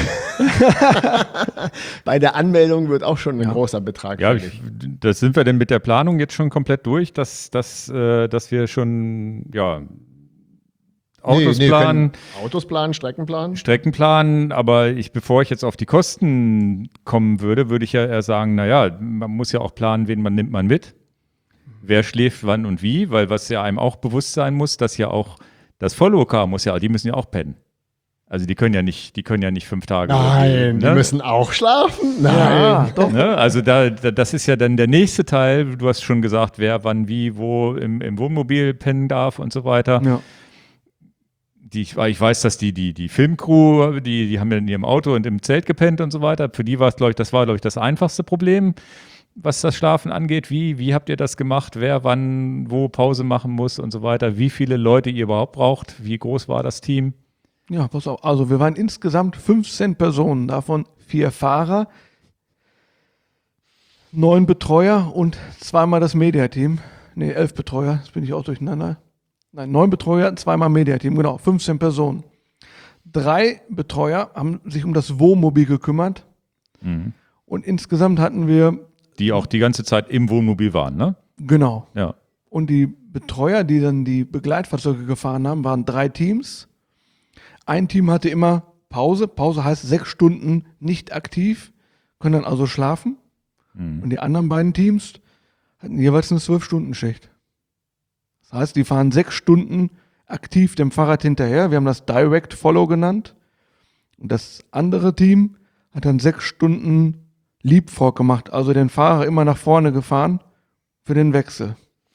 bei der Anmeldung wird auch schon ein Ja. großer Betrag Ja, fällig. ich, das sind wir denn mit der Planung jetzt schon komplett durch, dass, dass, äh, dass wir schon ja, Autos Nee, nee, planen, können Autos planen, Strecken planen. Strecken planen, aber ich, bevor ich jetzt auf die Kosten kommen würde, würde ich ja eher sagen, naja, man muss ja auch planen, wen man nimmt man mit, wer schläft wann und wie, weil was ja einem auch bewusst sein muss, dass ja auch das Follow-Car muss ja, die müssen ja auch pennen. Also die können ja nicht, die können ja nicht fünf Tage. Nein, irgendwie, die ne? müssen auch schlafen. Nein. Ja, doch. Ne? Also da, da, das ist ja dann der nächste Teil. Du hast schon gesagt, wer wann wie wo im, im Wohnmobil pennen darf und so weiter. Ja. Die, ich, ich weiß, dass die, die, die Filmcrew, die, die haben ja in ihrem Auto und im Zelt gepennt und so weiter. Für die war es, glaube ich, das war, glaube ich, das einfachste Problem, was das Schlafen angeht. Wie, wie habt ihr das gemacht? Wer wann wo Pause machen muss und so weiter? Wie viele Leute ihr überhaupt braucht? Wie groß war das Team? Ja, pass auf. Also wir waren insgesamt fünfzehn Personen, davon vier Fahrer, neun Betreuer und zweimal das Mediateam. Nee, elf Betreuer, jetzt bin ich auch durcheinander. Nein, neun Betreuer, zweimal Mediateam, genau, fünfzehn Personen. Drei Betreuer haben sich um das Wohnmobil gekümmert Mhm. und insgesamt hatten wir, Die auch die ganze Zeit im Wohnmobil waren, ne? genau, Ja. und die Betreuer, die dann die Begleitfahrzeuge gefahren haben, waren drei Teams. Ein Team hatte immer Pause. Pause heißt sechs Stunden nicht aktiv, können dann also schlafen. Mhm. Und die anderen beiden Teams hatten jeweils eine zwölf-Stunden-Schicht. Das heißt, die fahren sechs Stunden aktiv dem Fahrrad hinterher. Wir haben das Direct Follow genannt. Und das andere Team hat dann sechs Stunden Leapfrog gemacht, also den Fahrer immer nach vorne gefahren für den Wechsel.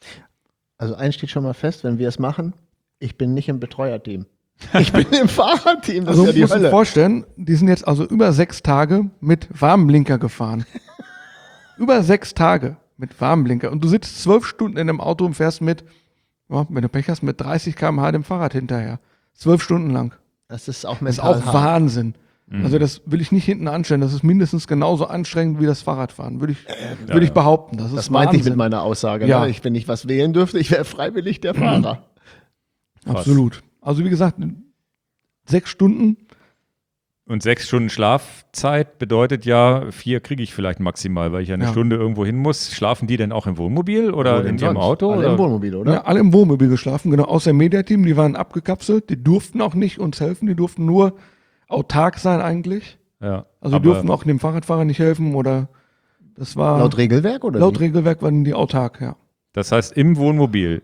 Also eins steht schon mal fest, wenn wir es machen, ich bin nicht im Betreuerteam. Ich bin im Fahrerteam, das Also ist ja du die musst dir Hölle. vorstellen, die sind jetzt also über sechs Tage mit Warnblinker gefahren. Über sechs Tage mit Warnblinker. Und du sitzt zwölf Stunden in dem Auto und fährst mit, ja, wenn du Pech hast, mit dreißig Kilometer pro Stunde dem Fahrrad hinterher. Zwölf Stunden lang. Das ist auch Das ist mental auch hart. Wahnsinn. Also das will ich nicht hinten anstellen. Das ist mindestens genauso anstrengend wie das Fahrradfahren. Würde ich, würde ich behaupten. Das, Das ist meinte ich Wahnsinn. mit meiner Aussage. Ja. Ne? Ich, wenn ich was wählen dürfte, ich wäre freiwillig der Fahrer. Absolut. Also wie gesagt, sechs Stunden. Und sechs Stunden Schlafzeit bedeutet ja, vier kriege ich vielleicht maximal, weil ich ja eine Ja. Stunde irgendwo hin muss. Schlafen die denn auch im Wohnmobil oder Wo in denn ihrem sonst? Auto? Alle oder? im Wohnmobil, oder? Ja, alle im Wohnmobil geschlafen, genau, außer dem Mediateam, die waren abgekapselt, die durften auch nicht uns helfen, die durften nur autark sein eigentlich. Ja. Also die Aber durften auch dem Fahrradfahrer nicht helfen oder das war Laut Regelwerk, oder? laut wie? Regelwerk waren die autark, ja. Das heißt, im Wohnmobil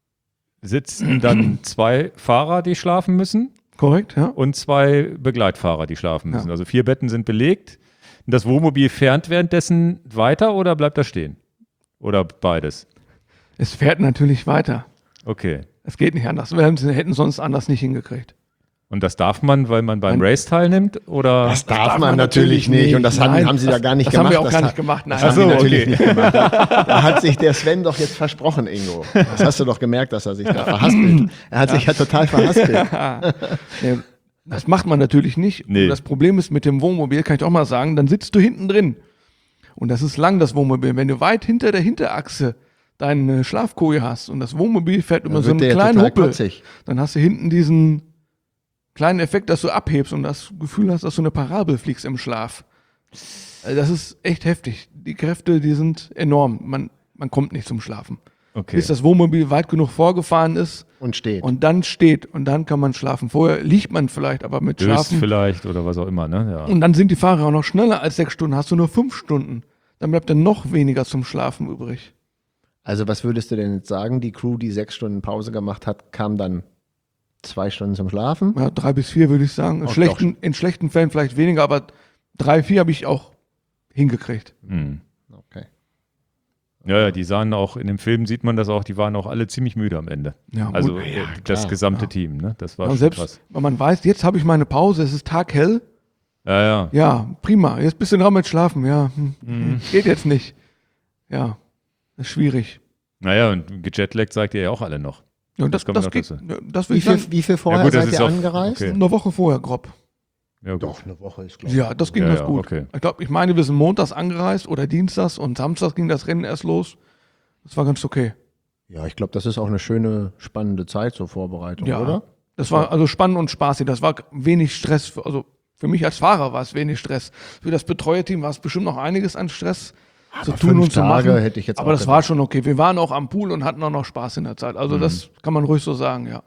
sitzen dann zwei Fahrer, die schlafen müssen Korrekt, ja. und zwei Begleitfahrer, die schlafen müssen. Ja. Also vier Betten sind belegt. Und das Wohnmobil fährt währenddessen weiter oder bleibt da stehen? Oder beides? Es fährt natürlich weiter. Okay. Es geht nicht anders. Wir hätten sonst anders nicht hingekriegt. Und das darf man, weil man beim Nein. Race teilnimmt? Oder? Das darf man natürlich nicht. Und das haben, Nein, haben sie da gar nicht das gemacht. haben wir auch Das gar hat- nicht gemacht. Nein. Das haben Ach so, sie natürlich okay. nicht gemacht. Da, da hat sich der Sven doch jetzt versprochen, Ingo. Das hast du doch gemerkt, dass er sich da verhaspelt. Er hat sich ja total verhaspelt. Nee, das macht man natürlich nicht. Nee. Und das Problem ist mit dem Wohnmobil, kann ich auch mal sagen, dann sitzt du hinten drin. Und das ist lang, das Wohnmobil. Wenn du weit hinter der Hinterachse deine Schlafkoje hast und das Wohnmobil fährt über Dann so einen wird der kleinen total Huppel, kotzig. dann hast du hinten diesen kleinen Effekt, dass du abhebst und das Gefühl hast, dass du eine Parabel fliegst im Schlaf. Also das ist echt heftig. Die Kräfte, die sind enorm. Man, man kommt nicht zum Schlafen. Okay. bis das Wohnmobil weit genug vorgefahren ist Und steht. und dann steht und dann kann man schlafen. Vorher liegt man vielleicht, aber mit Döst Schlafen. vielleicht oder was auch immer, ne? Ja. Und dann sind die Fahrer auch noch schneller als sechs Stunden, hast du nur fünf Stunden. Dann bleibt dann noch weniger zum Schlafen übrig. Also was würdest du denn jetzt sagen? Die Crew, die sechs Stunden Pause gemacht hat, kam dann zwei Stunden zum Schlafen? Ja, drei bis vier würde ich sagen. In, Ach, schlechten, in schlechten Fällen vielleicht weniger, aber drei, vier habe ich auch hingekriegt. Hm. Okay. Ja, ja, die sahen auch, in dem Film sieht man das auch, die waren auch alle ziemlich müde am Ende. Ja, Also gut. äh, Ja, das klar, gesamte ja. Team, ne? Das war Und schon selbst, krass. weil man weiß, jetzt habe ich meine Pause, es ist taghell. Ja, ja. Ja, prima. Jetzt bist du dran mit Schlafen. Ja, hm, Mhm. geht jetzt nicht. Ja, ist schwierig. Naja, und gejetlaggt sagt ihr ja auch alle noch. Ja, Das das, kann man das, noch geht, dazu. das will Wie ich viel, sagen, wie viel vorher Ja, gut, das seid ist ihr auch- angereist? okay. eine Woche vorher grob. Ja, gut. Doch, eine Woche ist klar. Ja, das ging Ja, ganz ja, gut. okay. Ich glaube, ich meine, wir sind montags angereist oder dienstags und samstags ging das Rennen erst los. Das war ganz okay. Ja, ich glaube, das ist auch eine schöne, spannende Zeit zur Vorbereitung, Ja. oder? Das war also spannend und spaßig. Das war wenig Stress. Für, also für mich als Fahrer war es wenig Stress. Für das Betreuerteam war es bestimmt noch einiges an Stress zu Aber tun fünf und zu Tage machen. hätte ich jetzt Aber auch das war gedacht. schon okay. Wir waren auch am Pool und hatten auch noch Spaß in der Zeit. Also das kann man ruhig so sagen, ja.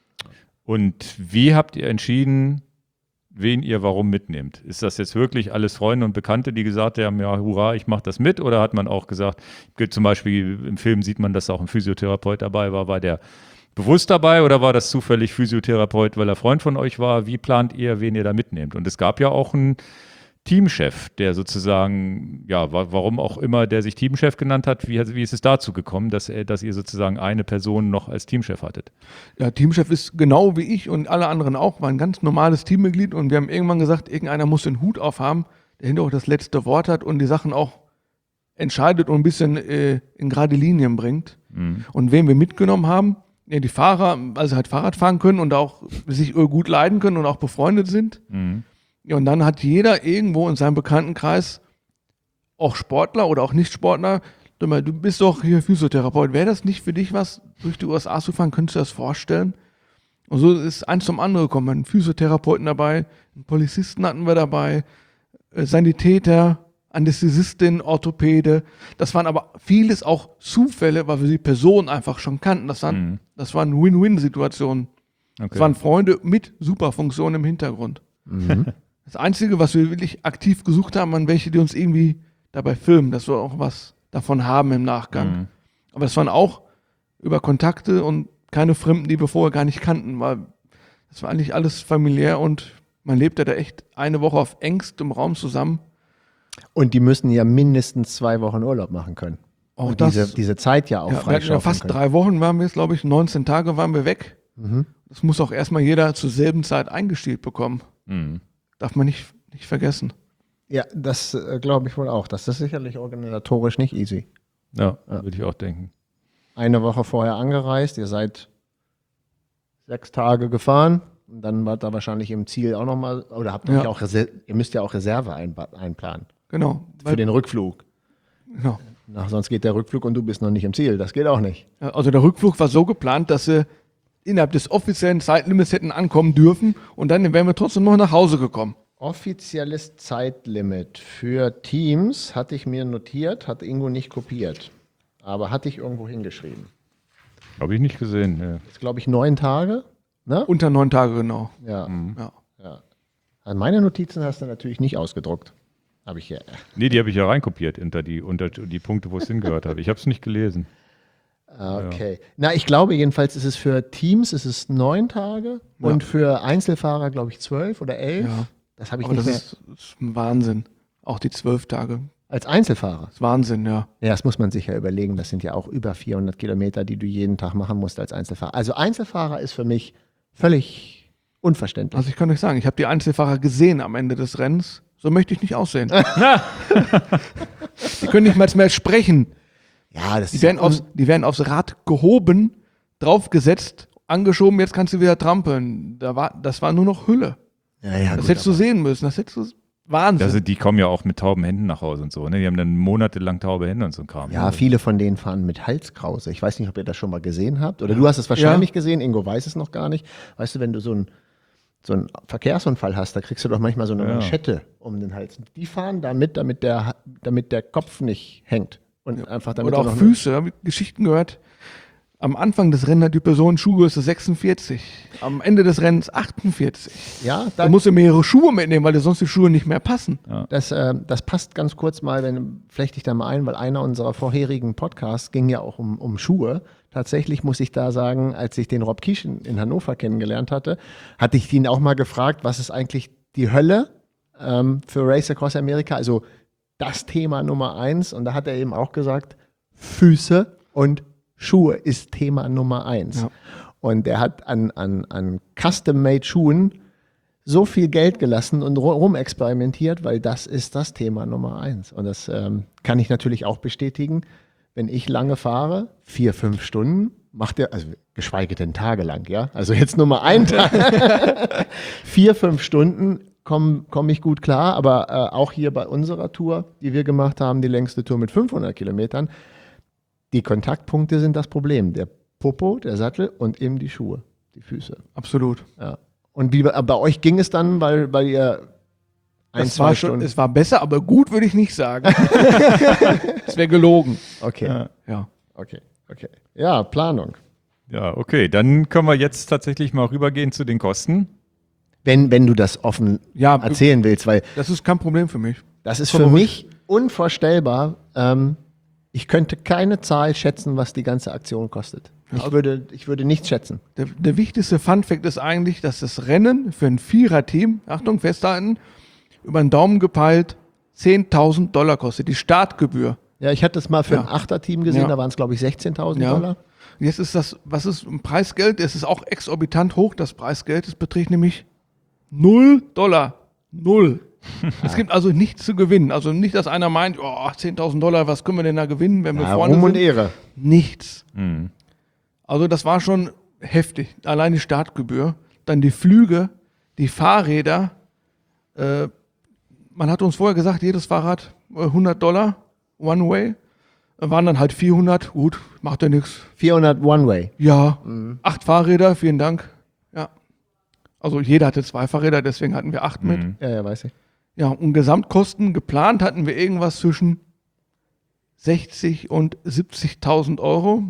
Und wie habt ihr entschieden, wen ihr warum mitnehmt? Ist das jetzt wirklich alles Freunde und Bekannte, die gesagt haben, ja, hurra, ich mache das mit? Oder hat man auch gesagt, zum Beispiel im Film sieht man, dass auch ein Physiotherapeut dabei war, war der bewusst dabei oder war das zufällig Physiotherapeut, weil er Freund von euch war? Wie plant ihr, wen ihr da mitnehmt? Und es gab ja auch einen Teamchef, der sozusagen, ja, wa- warum auch immer der sich Teamchef genannt hat, wie, wie ist es dazu gekommen, dass, er, dass ihr sozusagen eine Person noch als Teamchef hattet? Ja, Teamchef ist genau wie ich und alle anderen auch, war ein ganz normales Teammitglied und wir haben irgendwann gesagt, irgendeiner muss den Hut aufhaben, der hinterher auch das letzte Wort hat und die Sachen auch entscheidet und ein bisschen äh, in gerade Linien bringt. Mhm. Und wen wir mitgenommen haben, ja, die Fahrer, also halt Fahrrad fahren können und auch sich gut leiden können und auch befreundet sind. Mhm. Ja, und dann hat jeder irgendwo in seinem Bekanntenkreis, auch Sportler oder auch Nicht-Sportler, du mal, du bist doch hier Physiotherapeut, wäre das nicht für dich was, durch die U S A zu fahren, könntest du dir das vorstellen? Und so ist eins zum anderen gekommen. Wir hatten einen Physiotherapeuten dabei, einen Polizisten hatten wir dabei, äh, Sanitäter, Anästhesistin, Orthopäde. Das waren aber vieles auch Zufälle, weil wir die Person einfach schon kannten. Das waren, Mhm. das waren Win-Win-Situationen. Okay. Das waren Freunde mit Superfunktionen im Hintergrund. Mhm. Das Einzige, was wir wirklich aktiv gesucht haben, waren welche, die uns irgendwie dabei filmen, dass wir auch was davon haben im Nachgang. Mhm. Aber das waren auch über Kontakte und keine Fremden, die wir vorher gar nicht kannten, weil das war eigentlich alles familiär und man lebte da echt eine Woche auf engstem Raum zusammen. Und die müssen ja mindestens zwei Wochen Urlaub machen können. Auch Und das, diese, diese Zeit ja auch ja, wir hatten freischaufeln ja fast können. drei Wochen waren wir jetzt, glaube ich, neunzehn Tage waren wir weg. Mhm. Das muss auch erstmal jeder zur selben Zeit eingestellt bekommen. Mhm. Darf man nicht, nicht vergessen. Ja, das äh, glaube ich wohl auch. Das ist sicherlich organisatorisch nicht easy. Ja, Ja. würde ich auch denken. Eine Woche vorher angereist, ihr seid sechs Tage gefahren und dann wart ihr wahrscheinlich im Ziel auch nochmal, oder habt ihr Ja. euch auch Reser ihr müsst ja auch Reserve einba- einplanen Genau. für den Rückflug. genau. Na, sonst geht der Rückflug und du bist noch nicht im Ziel. Das geht auch nicht. Ja, also der Rückflug war so geplant, dass sie innerhalb des offiziellen Zeitlimits hätten ankommen dürfen und dann wären wir trotzdem noch nach Hause gekommen. Offizielles Zeitlimit für Teams hatte ich mir notiert, hat Ingo nicht kopiert. Aber hatte ich irgendwo hingeschrieben. Habe ich nicht gesehen. Nee. Das ist, glaube ich, neun Tage. Ne? Unter neun Tage genau. Ja. Ja. ja. Also meine Notizen hast du natürlich nicht ausgedruckt. Habe ich hier. Nee, die habe ich ja reinkopiert unter die, unter die Punkte, wo es hingehört habe. Ich habe es nicht gelesen. Okay. Na, ich glaube jedenfalls ist es für Teams ist es neun Tage Ja. und für Einzelfahrer, glaube ich, zwölf oder elf. Ja. Das habe ich Aber nicht das mehr. ist, ist ein Wahnsinn. Auch die zwölf Tage. Als Einzelfahrer. Das ist Wahnsinn, ja. Ja, das muss man sich ja überlegen. Das sind ja auch über vierhundert Kilometer, die du jeden Tag machen musst als Einzelfahrer. Also Einzelfahrer ist für mich völlig unverständlich. Also ich kann euch sagen, ich habe die Einzelfahrer gesehen am Ende des Rennens. So möchte ich nicht aussehen. Die können nicht mal mehr sprechen. Ja, das Die ist werden, un- aufs, die werden aufs Rad gehoben, draufgesetzt, angeschoben, jetzt kannst du wieder trampeln. Da war, das war nur noch Hülle. ja, ja, Das gut, hättest du aber- sehen müssen. Das hättest du. Wahnsinn. Also die kommen ja auch mit tauben Händen nach Hause und so. Ne? Die haben dann monatelang taube Hände und so ein Kram. Ja, viele von denen fahren mit Halskrause. Ich weiß nicht, ob ihr das schon mal gesehen habt. Oder du hast es wahrscheinlich Ja. gesehen, Ingo weiß es noch gar nicht. Weißt du, wenn du so einen so einen Verkehrsunfall hast, da kriegst du doch manchmal so eine Ja. Manschette um den Hals. Die fahren damit, damit der, damit der Kopf nicht hängt. Und einfach damit Oder du auch noch Füße, habe ich Geschichten gehört. Am Anfang des Rennens hat die Person Schuhgröße sechsundvierzig, am Ende des Rennens achtundvierzig. Ja, Da da, musst du mehrere Schuhe mitnehmen, weil dir sonst die Schuhe nicht mehr passen. das, äh, das passt ganz kurz mal, wenn flechte ich da mal ein, weil einer unserer vorherigen Podcasts ging ja auch um, um Schuhe. Tatsächlich muss ich da sagen, als ich den Rob Kiesch in, in Hannover kennengelernt hatte, hatte ich ihn auch mal gefragt, was ist eigentlich die Hölle ähm, für Race Across America, also das Thema Nummer eins. Und da hat er eben auch gesagt, Füße und Schuhe ist Thema Nummer eins. Ja. Und er hat an, an, an Custom-Made Schuhen so viel Geld gelassen und rumexperimentiert, weil das ist das Thema Nummer eins. Und das ähm, kann ich natürlich auch bestätigen. Wenn ich lange fahre, vier, fünf Stunden, macht er, also geschweige denn tagelang, ja, also jetzt nur mal einen Tag, vier, fünf Stunden komme komm ich gut klar, aber äh, auch hier bei unserer Tour, die wir gemacht haben, die längste Tour mit fünfhundert Kilometern, die Kontaktpunkte sind das Problem. Der Popo, der Sattel und eben die Schuhe, die Füße. Absolut. Ja. Und wie, bei euch ging es dann, weil, weil ihr ein, Das zwei war schon, Stunden... es war besser, aber gut würde ich nicht sagen. Es wäre gelogen. Okay, Ja. Ja. okay, okay. Ja, Planung. Ja, okay, dann können wir jetzt tatsächlich mal rübergehen zu den Kosten. Wenn, wenn du das offen Ja, erzählen willst, weil das ist kein Problem für mich. das ist Komm für mal mich unvorstellbar. Ähm, ich könnte keine Zahl schätzen, was die ganze Aktion kostet. Ich würde, ich würde nichts schätzen. Der, der wichtigste Funfact ist eigentlich, dass das Rennen für ein Vierer-Team, Achtung, festhalten, über den Daumen gepeilt, zehntausend Dollar kostet, die Startgebühr. Ja, ich hatte es mal für Ja. ein Achter-Team gesehen, Ja. da waren es, glaube ich, sechzehntausend Ja. Dollar. Jetzt ist das, was ist ein Preisgeld? Es ist auch exorbitant hoch, das Preisgeld. Es beträgt nämlich null Dollar. Null. Es gibt also nichts zu gewinnen. Also nicht, dass einer meint, oh, zehntausend Dollar, was können wir denn da gewinnen, wenn wir Ja, vorne Ruhm und sind? Ehre. Nichts. Mhm. Also das war schon heftig. Allein die Startgebühr, dann die Flüge, die Fahrräder. Äh, man hat uns vorher gesagt, jedes Fahrrad äh, hundert Dollar, One Way. Äh, Waren dann halt vierhundert, gut, macht ja nichts. vierhundert One-Way. Ja, acht Fahrräder, vielen Dank. Ja. Also jeder hatte zwei Fahrräder, deswegen hatten wir acht mit. Mhm. Ja, ja, weiß ich. Ja, und Gesamtkosten geplant hatten wir irgendwas zwischen sechzig und siebzigtausend Euro.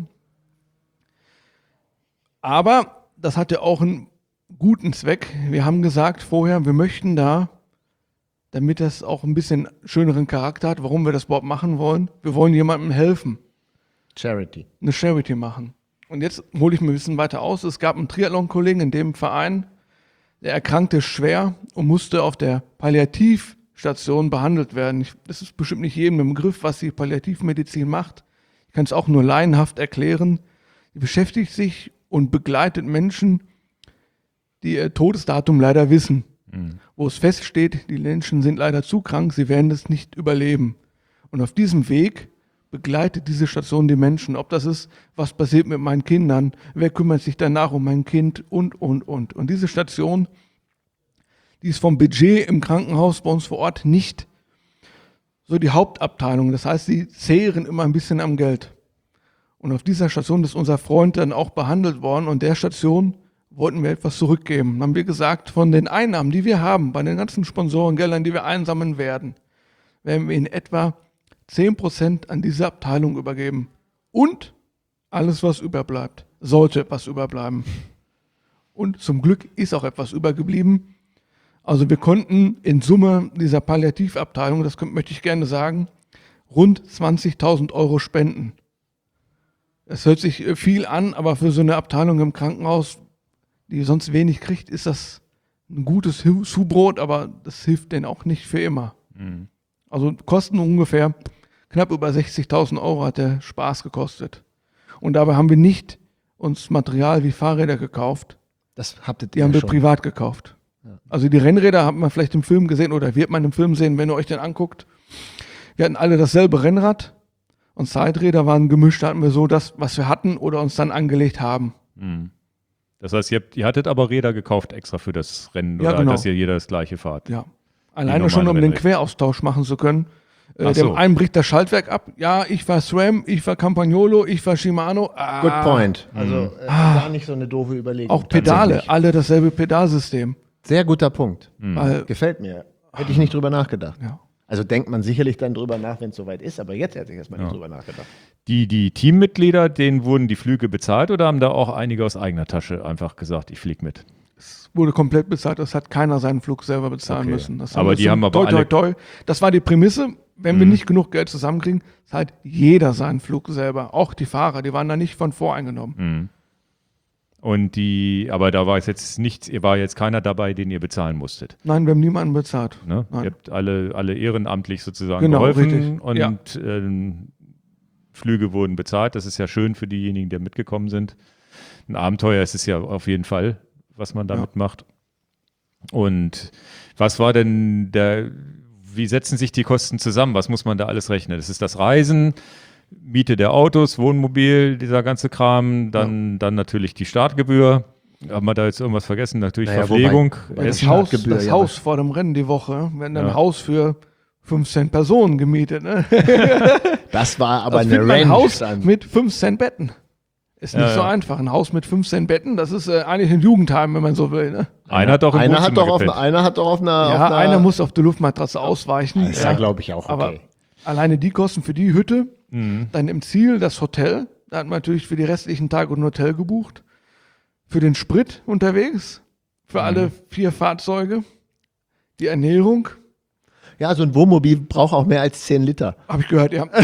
Aber das hatte auch einen guten Zweck. Wir haben gesagt vorher, wir möchten da, damit das auch ein bisschen schöneren Charakter hat, warum wir das überhaupt machen wollen. Wir wollen jemandem helfen, Charity. eine Charity machen. Und jetzt hole ich mir ein bisschen weiter aus. Es gab einen Triathlon-Kollegen in dem Verein, der erkrankte schwer und musste auf der Palliativstation behandelt werden. Ich, das ist bestimmt nicht jedem im Begriff, was die Palliativmedizin macht. Ich kann es auch nur laienhaft erklären. Die beschäftigt sich und begleitet Menschen, die ihr Todesdatum leider wissen. Mhm. Wo es feststeht, die Menschen sind leider zu krank, sie werden es nicht überleben. Und auf diesem Weg begleitet diese Station die Menschen. Ob das ist, was passiert mit meinen Kindern, wer kümmert sich danach um mein Kind und, und, und. Und diese Station, die ist vom Budget im Krankenhaus bei uns vor Ort nicht so die Hauptabteilung. Das heißt, sie zehren immer ein bisschen am Geld. Und auf dieser Station ist unser Freund dann auch behandelt worden. Und der Station wollten wir etwas zurückgeben. Dann haben wir gesagt, von den Einnahmen, die wir haben, bei den ganzen Sponsorengeldern, die wir einsammeln werden, werden wir in etwa zehn Prozent an diese Abteilung übergeben. Und alles, was überbleibt, sollte etwas überbleiben. Und zum Glück ist auch etwas übergeblieben. Also wir konnten in Summe dieser Palliativabteilung, das könnt, möchte ich gerne sagen, rund zwanzigtausend Euro spenden. Es hört sich viel an, aber für so eine Abteilung im Krankenhaus, die sonst wenig kriegt, ist das ein gutes Zubrot, aber das hilft denen auch nicht für immer. Mhm. Also Kosten ungefähr knapp über sechzigtausend Euro hat der Spaß gekostet. Und dabei haben wir nicht uns Material wie Fahrräder gekauft, Das habtet die ihr haben wir schon. privat gekauft. Also die Rennräder hat man vielleicht im Film gesehen oder wird man im Film sehen, wenn ihr euch den anguckt. Wir hatten alle dasselbe Rennrad und Sideräder waren gemischt, da hatten wir so das, was wir hatten oder uns dann angelegt haben. Mhm. Das heißt, ihr, habt, ihr hattet aber Räder gekauft extra für das Rennen Ja, oder genau. dass ihr jeder das gleiche fahrt? Ja. Alleine schon, um normalen den Rennräder. Queraustausch machen zu können. Äh, Ach dem so. einen bricht das Schaltwerk ab. Ja, ich war SRAM, ich war Campagnolo, ich war Shimano. Ah, Good point. Also Mhm. äh, gar nicht so eine doofe Überlegung. Auch Pedale, Tatsächlich. alle dasselbe Pedalsystem. Sehr guter Punkt. Mhm. Weil, Gefällt mir. Hätte ich nicht drüber nachgedacht. ja. Also denkt man sicherlich dann drüber nach, wenn es soweit ist, aber jetzt hätte ich erstmal Ja. nicht drüber nachgedacht. Die, die Teammitglieder, denen wurden die Flüge bezahlt oder haben da auch einige aus eigener Tasche einfach gesagt, ich fliege mit? Es wurde komplett bezahlt, es hat keiner seinen Flug selber bezahlen Okay. müssen. Das Aber wir die so haben aber toi, toi, alle- toi. Das war die Prämisse, wenn wir nicht genug Geld zusammenkriegen, zahlt jeder seinen Flug selber. Auch die Fahrer, die waren da nicht von voreingenommen. Mhm. Und die, aber da war es jetzt nichts, ihr war jetzt keiner dabei, den ihr bezahlen musstet. Nein, wir haben niemanden bezahlt. Ne? Nein. Ihr habt alle, alle ehrenamtlich sozusagen Genau, geholfen richtig. und Ja. ähm, Flüge wurden bezahlt. Das ist ja schön für diejenigen, die mitgekommen sind. Ein Abenteuer ist es ja auf jeden Fall, was man damit Ja. macht. Und was war denn der, wie setzen sich die Kosten zusammen? Was muss man da alles rechnen? Das ist das Reisen, Miete der Autos, Wohnmobil, dieser ganze Kram, dann, dann natürlich die Startgebühr. Haben wir da jetzt irgendwas vergessen? Natürlich Naja, Verpflegung. wobei- Weil das Essen, Haus, Startgebühr, das ja, Haus was- vor dem Rennen die Woche, wir hatten ein Ja. Haus für fünfzehn Personen gemietet. Ne? Das war aber Das eine findet man ein Range Haus dann. mit fünfzehn Betten. Ist nicht Ja, so ja. einfach. Ein Haus mit fünfzehn Betten, das ist äh, eigentlich ein Jugendheim, wenn man so will. Ne? Einer hat doch im einer, hat Wohnzimmer doch auf, gepennt. einer hat doch auf einer. Ja, auf einer einer muss auf die Luftmatratze ausweichen. Das ist ja, glaube ich, auch okay. Aber alleine die Kosten für die Hütte, Mhm. dann im Ziel das Hotel. Da hat man natürlich für die restlichen Tage ein Hotel gebucht. Für den Sprit unterwegs, für Mhm. alle vier Fahrzeuge. Die Ernährung, Ja, so ein Wohnmobil braucht auch mehr als zehn Liter. habe ich gehört, ja.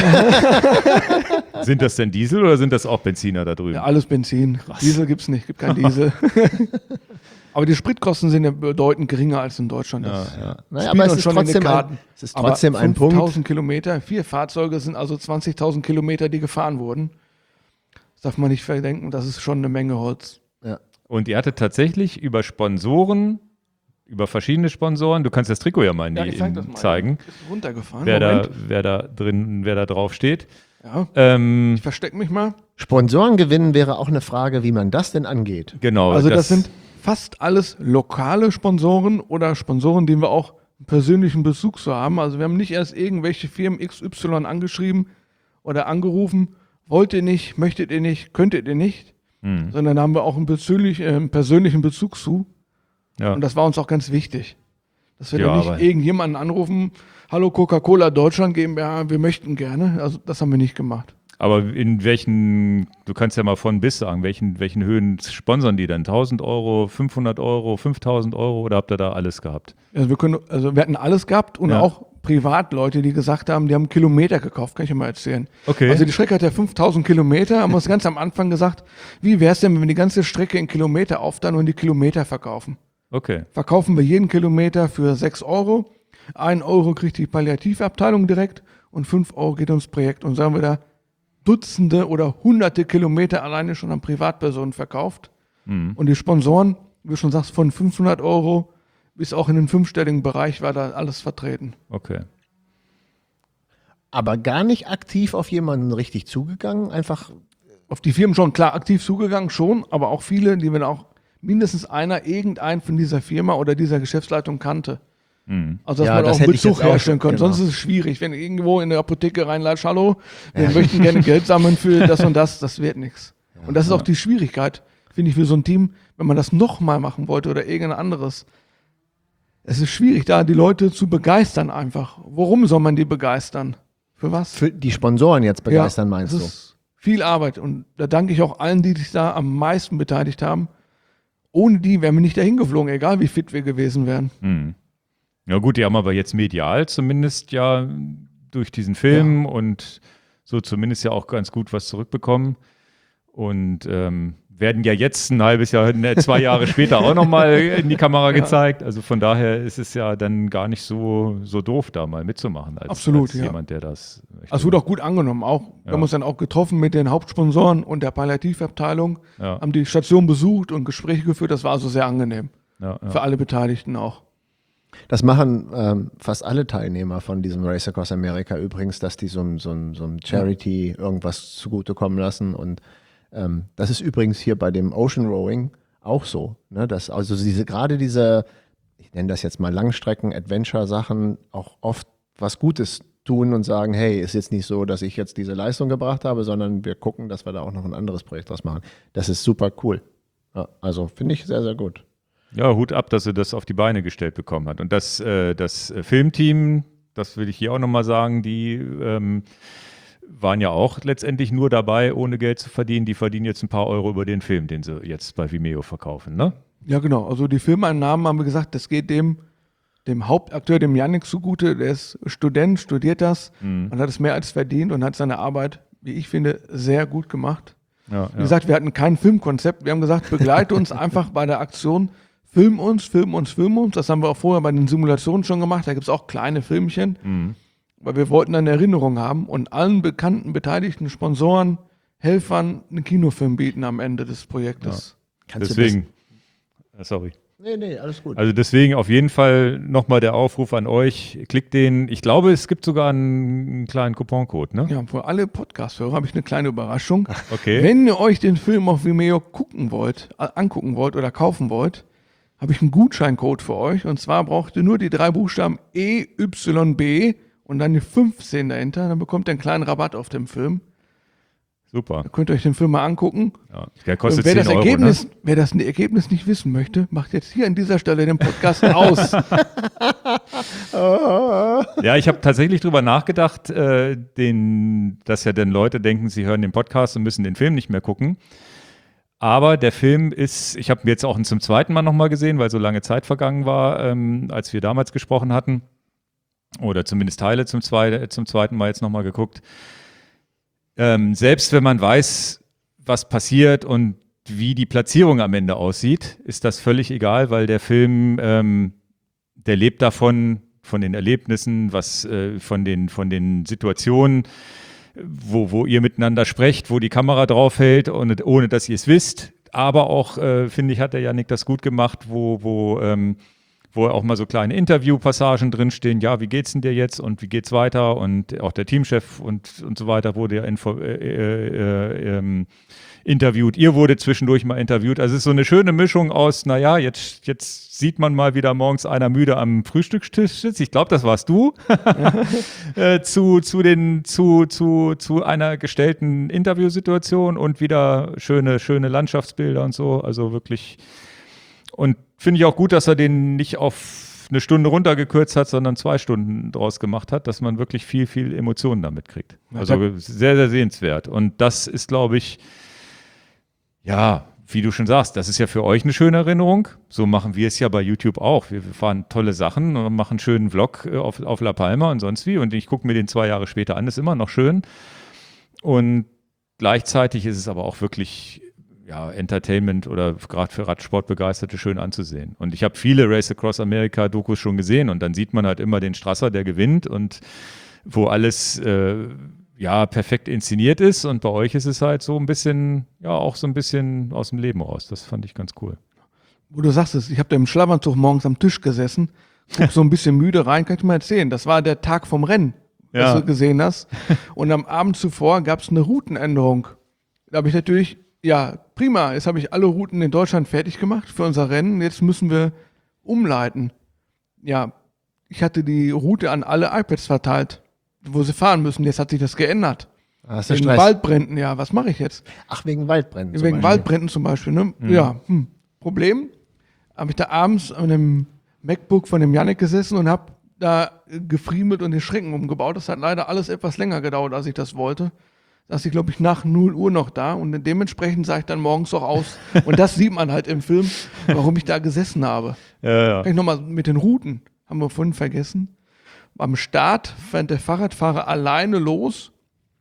Sind das denn Diesel oder sind das auch Benziner da drüben? Ja, alles Benzin. Diesel gibt es nicht, gibt kein Diesel. Aber die Spritkosten sind ja bedeutend geringer als in Deutschland. Das ja. Naja, spielt aber es uns ist schon in die trotzdem ein, Karten. es ist Aber trotzdem ein Punkt. fünftausend Kilometer, vier Fahrzeuge sind also zwanzigtausend Kilometer, die gefahren wurden. Das darf man nicht verdenken, das ist schon eine Menge Holz. Ja. Und ihr hattet tatsächlich über Sponsoren, über verschiedene Sponsoren, du kannst das Trikot ja mal in die, ich zeig das in, mal. zeigen, Ist runtergefahren. wer da, Moment. wer da drin, wer da drauf steht. Ja, Ähm, ich versteck mich mal. Sponsoren gewinnen wäre auch eine Frage, wie man das denn angeht. genau. Also das, sind fast alles lokale Sponsoren oder Sponsoren, denen wir auch einen persönlichen Bezug zu haben. Also wir haben nicht erst irgendwelche Firmen X Y angeschrieben oder angerufen, wollt ihr nicht, möchtet ihr nicht, könntet ihr nicht, Hm, sondern da haben wir auch einen, persönlich, äh, einen persönlichen Bezug zu. ja. Und das war uns auch ganz wichtig. Dass wir Ja, da nicht aber- irgendjemanden anrufen, hallo Coca-Cola Deutschland GmbH, wir möchten gerne. Also das haben wir nicht gemacht. Aber in welchen, du kannst ja mal von bis sagen, welchen, welchen Höhen sponsern die denn? tausend Euro, fünfhundert Euro, fünftausend Euro oder habt ihr da alles gehabt? Also wir, können, also wir hatten alles gehabt und Ja. auch Privatleute, die gesagt haben, die haben Kilometer gekauft, kann ich dir mal erzählen. Okay. Also die Strecke hat ja fünftausend Kilometer, haben wir uns ganz am Anfang gesagt, wie wäre es denn, wenn wir die ganze Strecke in Kilometer aufteilen und die Kilometer verkaufen? Okay. Verkaufen wir jeden Kilometer für sechs Euro, ein Euro kriegt die Palliativabteilung direkt und fünf Euro geht ins Projekt. Und so haben wir da Dutzende oder Hunderte Kilometer alleine schon an Privatpersonen verkauft. Mhm. Und die Sponsoren, wie du schon sagst, von fünfhundert Euro bis auch in den fünfstelligen Bereich war da alles vertreten. Okay. Aber gar nicht aktiv auf jemanden richtig zugegangen, einfach. Auf die Firmen schon klar aktiv zugegangen, schon, aber auch viele, die wir auch mindestens einer irgendeinen von dieser Firma oder dieser Geschäftsleitung kannte. Mhm. Also dass Ja, man das auch hätte einen ich jetzt Bezug auch herstellen schon, kann. genau. Sonst ist es schwierig, wenn irgendwo in der Apotheke reinlatscht, hallo, wir möchten gerne Geld sammeln für das und das, das wird nichts. Und das ist auch die Schwierigkeit, finde ich, für so ein Team, wenn man das nochmal machen wollte oder irgendein anderes. Es ist schwierig, da die Leute zu begeistern einfach. Warum soll man die begeistern? Für was? Für die Sponsoren jetzt begeistern, meinst das du? ist viel Arbeit und da danke ich auch allen, die sich da am meisten beteiligt haben. Ohne die wären wir nicht dahin geflogen, egal wie fit wir gewesen wären. Mhm. Ja gut, die haben aber jetzt medial zumindest ja durch diesen Film und so zumindest ja auch ganz gut was zurückbekommen und ähm, werden ja jetzt ein halbes Jahr, ne, zwei Jahre später auch nochmal in die Kamera gezeigt. Also von daher ist es ja dann gar nicht so, so doof, da mal mitzumachen als, Absolut, als ja. jemand, der das möchte. Also es wurde auch gut angenommen. Auch, Wir haben uns dann auch getroffen mit den Hauptsponsoren und der Palliativabteilung, Ja. haben die Station besucht und Gespräche geführt. Das war also sehr angenehm. Ja, ja. Für alle Beteiligten auch. Das machen ähm, fast alle Teilnehmer von diesem Race Across America übrigens, dass die so ein so ein- so ein Charity irgendwas zugutekommen lassen. Und ähm, das ist übrigens hier bei dem Ocean Rowing auch so. Ne? Dass also diese gerade diese, ich nenne das jetzt mal Langstrecken-Adventure-Sachen, auch oft was Gutes tun und sagen, hey, ist jetzt nicht so, dass ich jetzt diese Leistung gebracht habe, sondern wir gucken, dass wir da auch noch ein anderes Projekt draus machen. Das ist super cool. Ja, also finde ich sehr, sehr gut. Ja, Hut ab, dass sie das auf die Beine gestellt bekommen hat. Und das, äh, das Filmteam, das will ich hier auch nochmal sagen, die ähm, waren ja auch letztendlich nur dabei, ohne Geld zu verdienen. Die verdienen jetzt ein paar Euro über den Film, den sie jetzt bei Vimeo verkaufen, ne? Ja, genau. Also die Filmeinnahmen haben wir gesagt, das geht dem, dem Hauptakteur, dem Yannick zugute. Der ist Student, studiert das Mhm. und hat es mehr als verdient und hat seine Arbeit, wie ich finde, sehr gut gemacht. Ja, Wie ja. gesagt, wir hatten kein Filmkonzept. Wir haben gesagt, begleite uns einfach bei der Aktion. Film uns, film uns, film uns. Das haben wir auch vorher bei den Simulationen schon gemacht. Da gibt es auch kleine Filmchen. Mhm. Weil wir wollten eine Erinnerung haben und allen bekannten, beteiligten Sponsoren, Helfern einen Kinofilm bieten am Ende des Projektes. Kannst Deswegen, äh, sorry. Du das? Nee, nee, alles gut. Also deswegen auf jeden Fall nochmal der Aufruf an euch. Klickt den. Ich glaube, es gibt sogar einen, einen kleinen Couponcode, ne? Ja, für alle Podcast-Hörer habe ich eine kleine Überraschung. Okay. Wenn ihr euch den Film auf Vimeo gucken wollt, äh, angucken wollt oder kaufen wollt, habe ich einen Gutscheincode für euch. Und zwar braucht ihr nur die drei Buchstaben E Y B und dann die fünfzehn dahinter. Dann bekommt ihr einen kleinen Rabatt auf dem Film. Super. Da könnt ihr euch den Film mal angucken. Ja. Der kostet Und wer, zehn das Euro, Ergebnis, ne? wer das Ergebnis nicht wissen möchte, macht jetzt hier an dieser Stelle den Podcast aus. Ja, ich habe tatsächlich drüber nachgedacht, äh, den, dass ja dann Leute denken, sie hören den Podcast und müssen den Film nicht mehr gucken. Aber der Film ist, ich habe ihn jetzt auch zum zweiten Mal nochmal gesehen, weil so lange Zeit vergangen war, ähm, als wir damals gesprochen hatten. Oder zumindest Teile zum, zwei, zum zweiten Mal jetzt nochmal geguckt. Ähm, selbst wenn man weiß, was passiert und wie die Platzierung am Ende aussieht, ist das völlig egal, weil der Film, ähm, der lebt davon, von den Erlebnissen, was äh, von den, von den Situationen, wo, wo ihr miteinander sprecht, wo die Kamera draufhält, ohne, ohne dass ihr es wisst. Aber auch, äh, finde ich, hat der Yannick das gut gemacht, wo, wo, ähm, wo auch mal so kleine Interviewpassagen drinstehen. Ja, wie geht's denn dir jetzt und wie geht's weiter? Und auch der Teamchef und, und so weiter wurde ja info, äh, äh, äh, interviewt. Ihr wurde zwischendurch mal interviewt. Also es ist so eine schöne Mischung aus, naja, jetzt, jetzt sieht man mal wieder morgens einer müde am Frühstückstisch sitzt. Ich glaube, das warst du. äh, zu, zu, den, zu, zu, zu einer gestellten Interviewsituation und wieder schöne, schöne Landschaftsbilder und so. Also wirklich. Und finde ich auch gut, dass er den nicht auf eine Stunde runtergekürzt hat, sondern zwei Stunden draus gemacht hat, dass man wirklich viel, viel Emotionen damit kriegt. Also sehr, sehr sehenswert. Und das ist, glaube ich, ja, wie du schon sagst, das ist ja für euch eine schöne Erinnerung. So machen wir es ja bei YouTube auch. Wir fahren tolle Sachen und machen einen schönen Vlog auf, auf La Palma und sonst wie. Und ich gucke mir den zwei Jahre später an, ist immer noch schön. Und gleichzeitig ist es aber auch wirklich ja, Entertainment oder gerade für Radsportbegeisterte schön anzusehen. Und ich habe viele Race Across America Dokus schon gesehen und dann sieht man halt immer den Strasser, der gewinnt und wo alles äh, ja perfekt inszeniert ist. Und bei euch ist es halt so ein bisschen, ja auch so ein bisschen aus dem Leben raus. Das fand ich ganz cool. Wo du sagst es, ich habe da im Schlafanzug morgens am Tisch gesessen, guck so ein bisschen müde rein, kann ich dir mal erzählen. Das war der Tag vom Rennen, Ja. was du gesehen hast. Und am Abend zuvor gab es eine Routenänderung. Da habe ich natürlich, ja, prima, jetzt habe ich alle Routen in Deutschland fertig gemacht für unser Rennen. Jetzt müssen wir umleiten. Ja, ich hatte die Route an alle iPads verteilt, wo sie fahren müssen. Jetzt hat sich das geändert. Hast du Wegen Stress? Waldbränden, ja, was mache ich jetzt? Ach, wegen Waldbränden. zum Wegen Beispiel. Waldbränden zum Beispiel, ne? Ja, hm. Problem, habe ich da abends an einem MacBook von dem Yannick gesessen und habe da gefriemelt und den Schrecken umgebaut. Das hat leider alles etwas länger gedauert, als ich das wollte. Da saß ich, glaube ich, nach null Uhr noch da und dementsprechend sah ich dann morgens auch aus. Und das sieht man halt im Film, warum ich da gesessen habe. Ja, ja. Vielleicht nochmal mit den Routen, haben wir vorhin vergessen. Am Start fährt der Fahrradfahrer alleine los,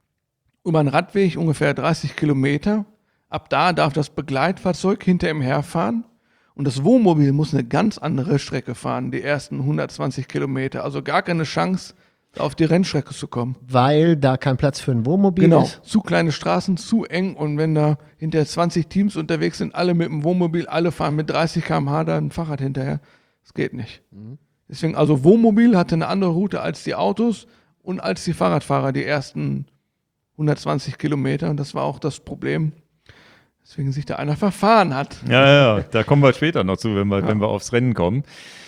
über einen Radweg ungefähr dreißig Kilometer. Ab da darf das Begleitfahrzeug hinter ihm herfahren. Und das Wohnmobil muss eine ganz andere Strecke fahren, die ersten hundertzwanzig Kilometer. Also gar keine Chance, auf die Rennstrecke zu kommen. Weil da kein Platz für ein Wohnmobil Genau, ist. zu kleine Straßen, zu eng. Und wenn da hinter zwanzig Teams unterwegs sind, alle mit dem Wohnmobil, alle fahren mit dreißig Kilometer pro Stunde da ein Fahrrad hinterher. Das geht nicht. Mhm. Deswegen, also Wohnmobil hatte eine andere Route als die Autos und als die Fahrradfahrer die ersten hundertzwanzig Kilometer. Und das war auch das Problem, weswegen sich da einer verfahren hat. Ja, ja, da kommen wir später noch zu, wenn wir, Ja. wenn wir aufs Rennen kommen.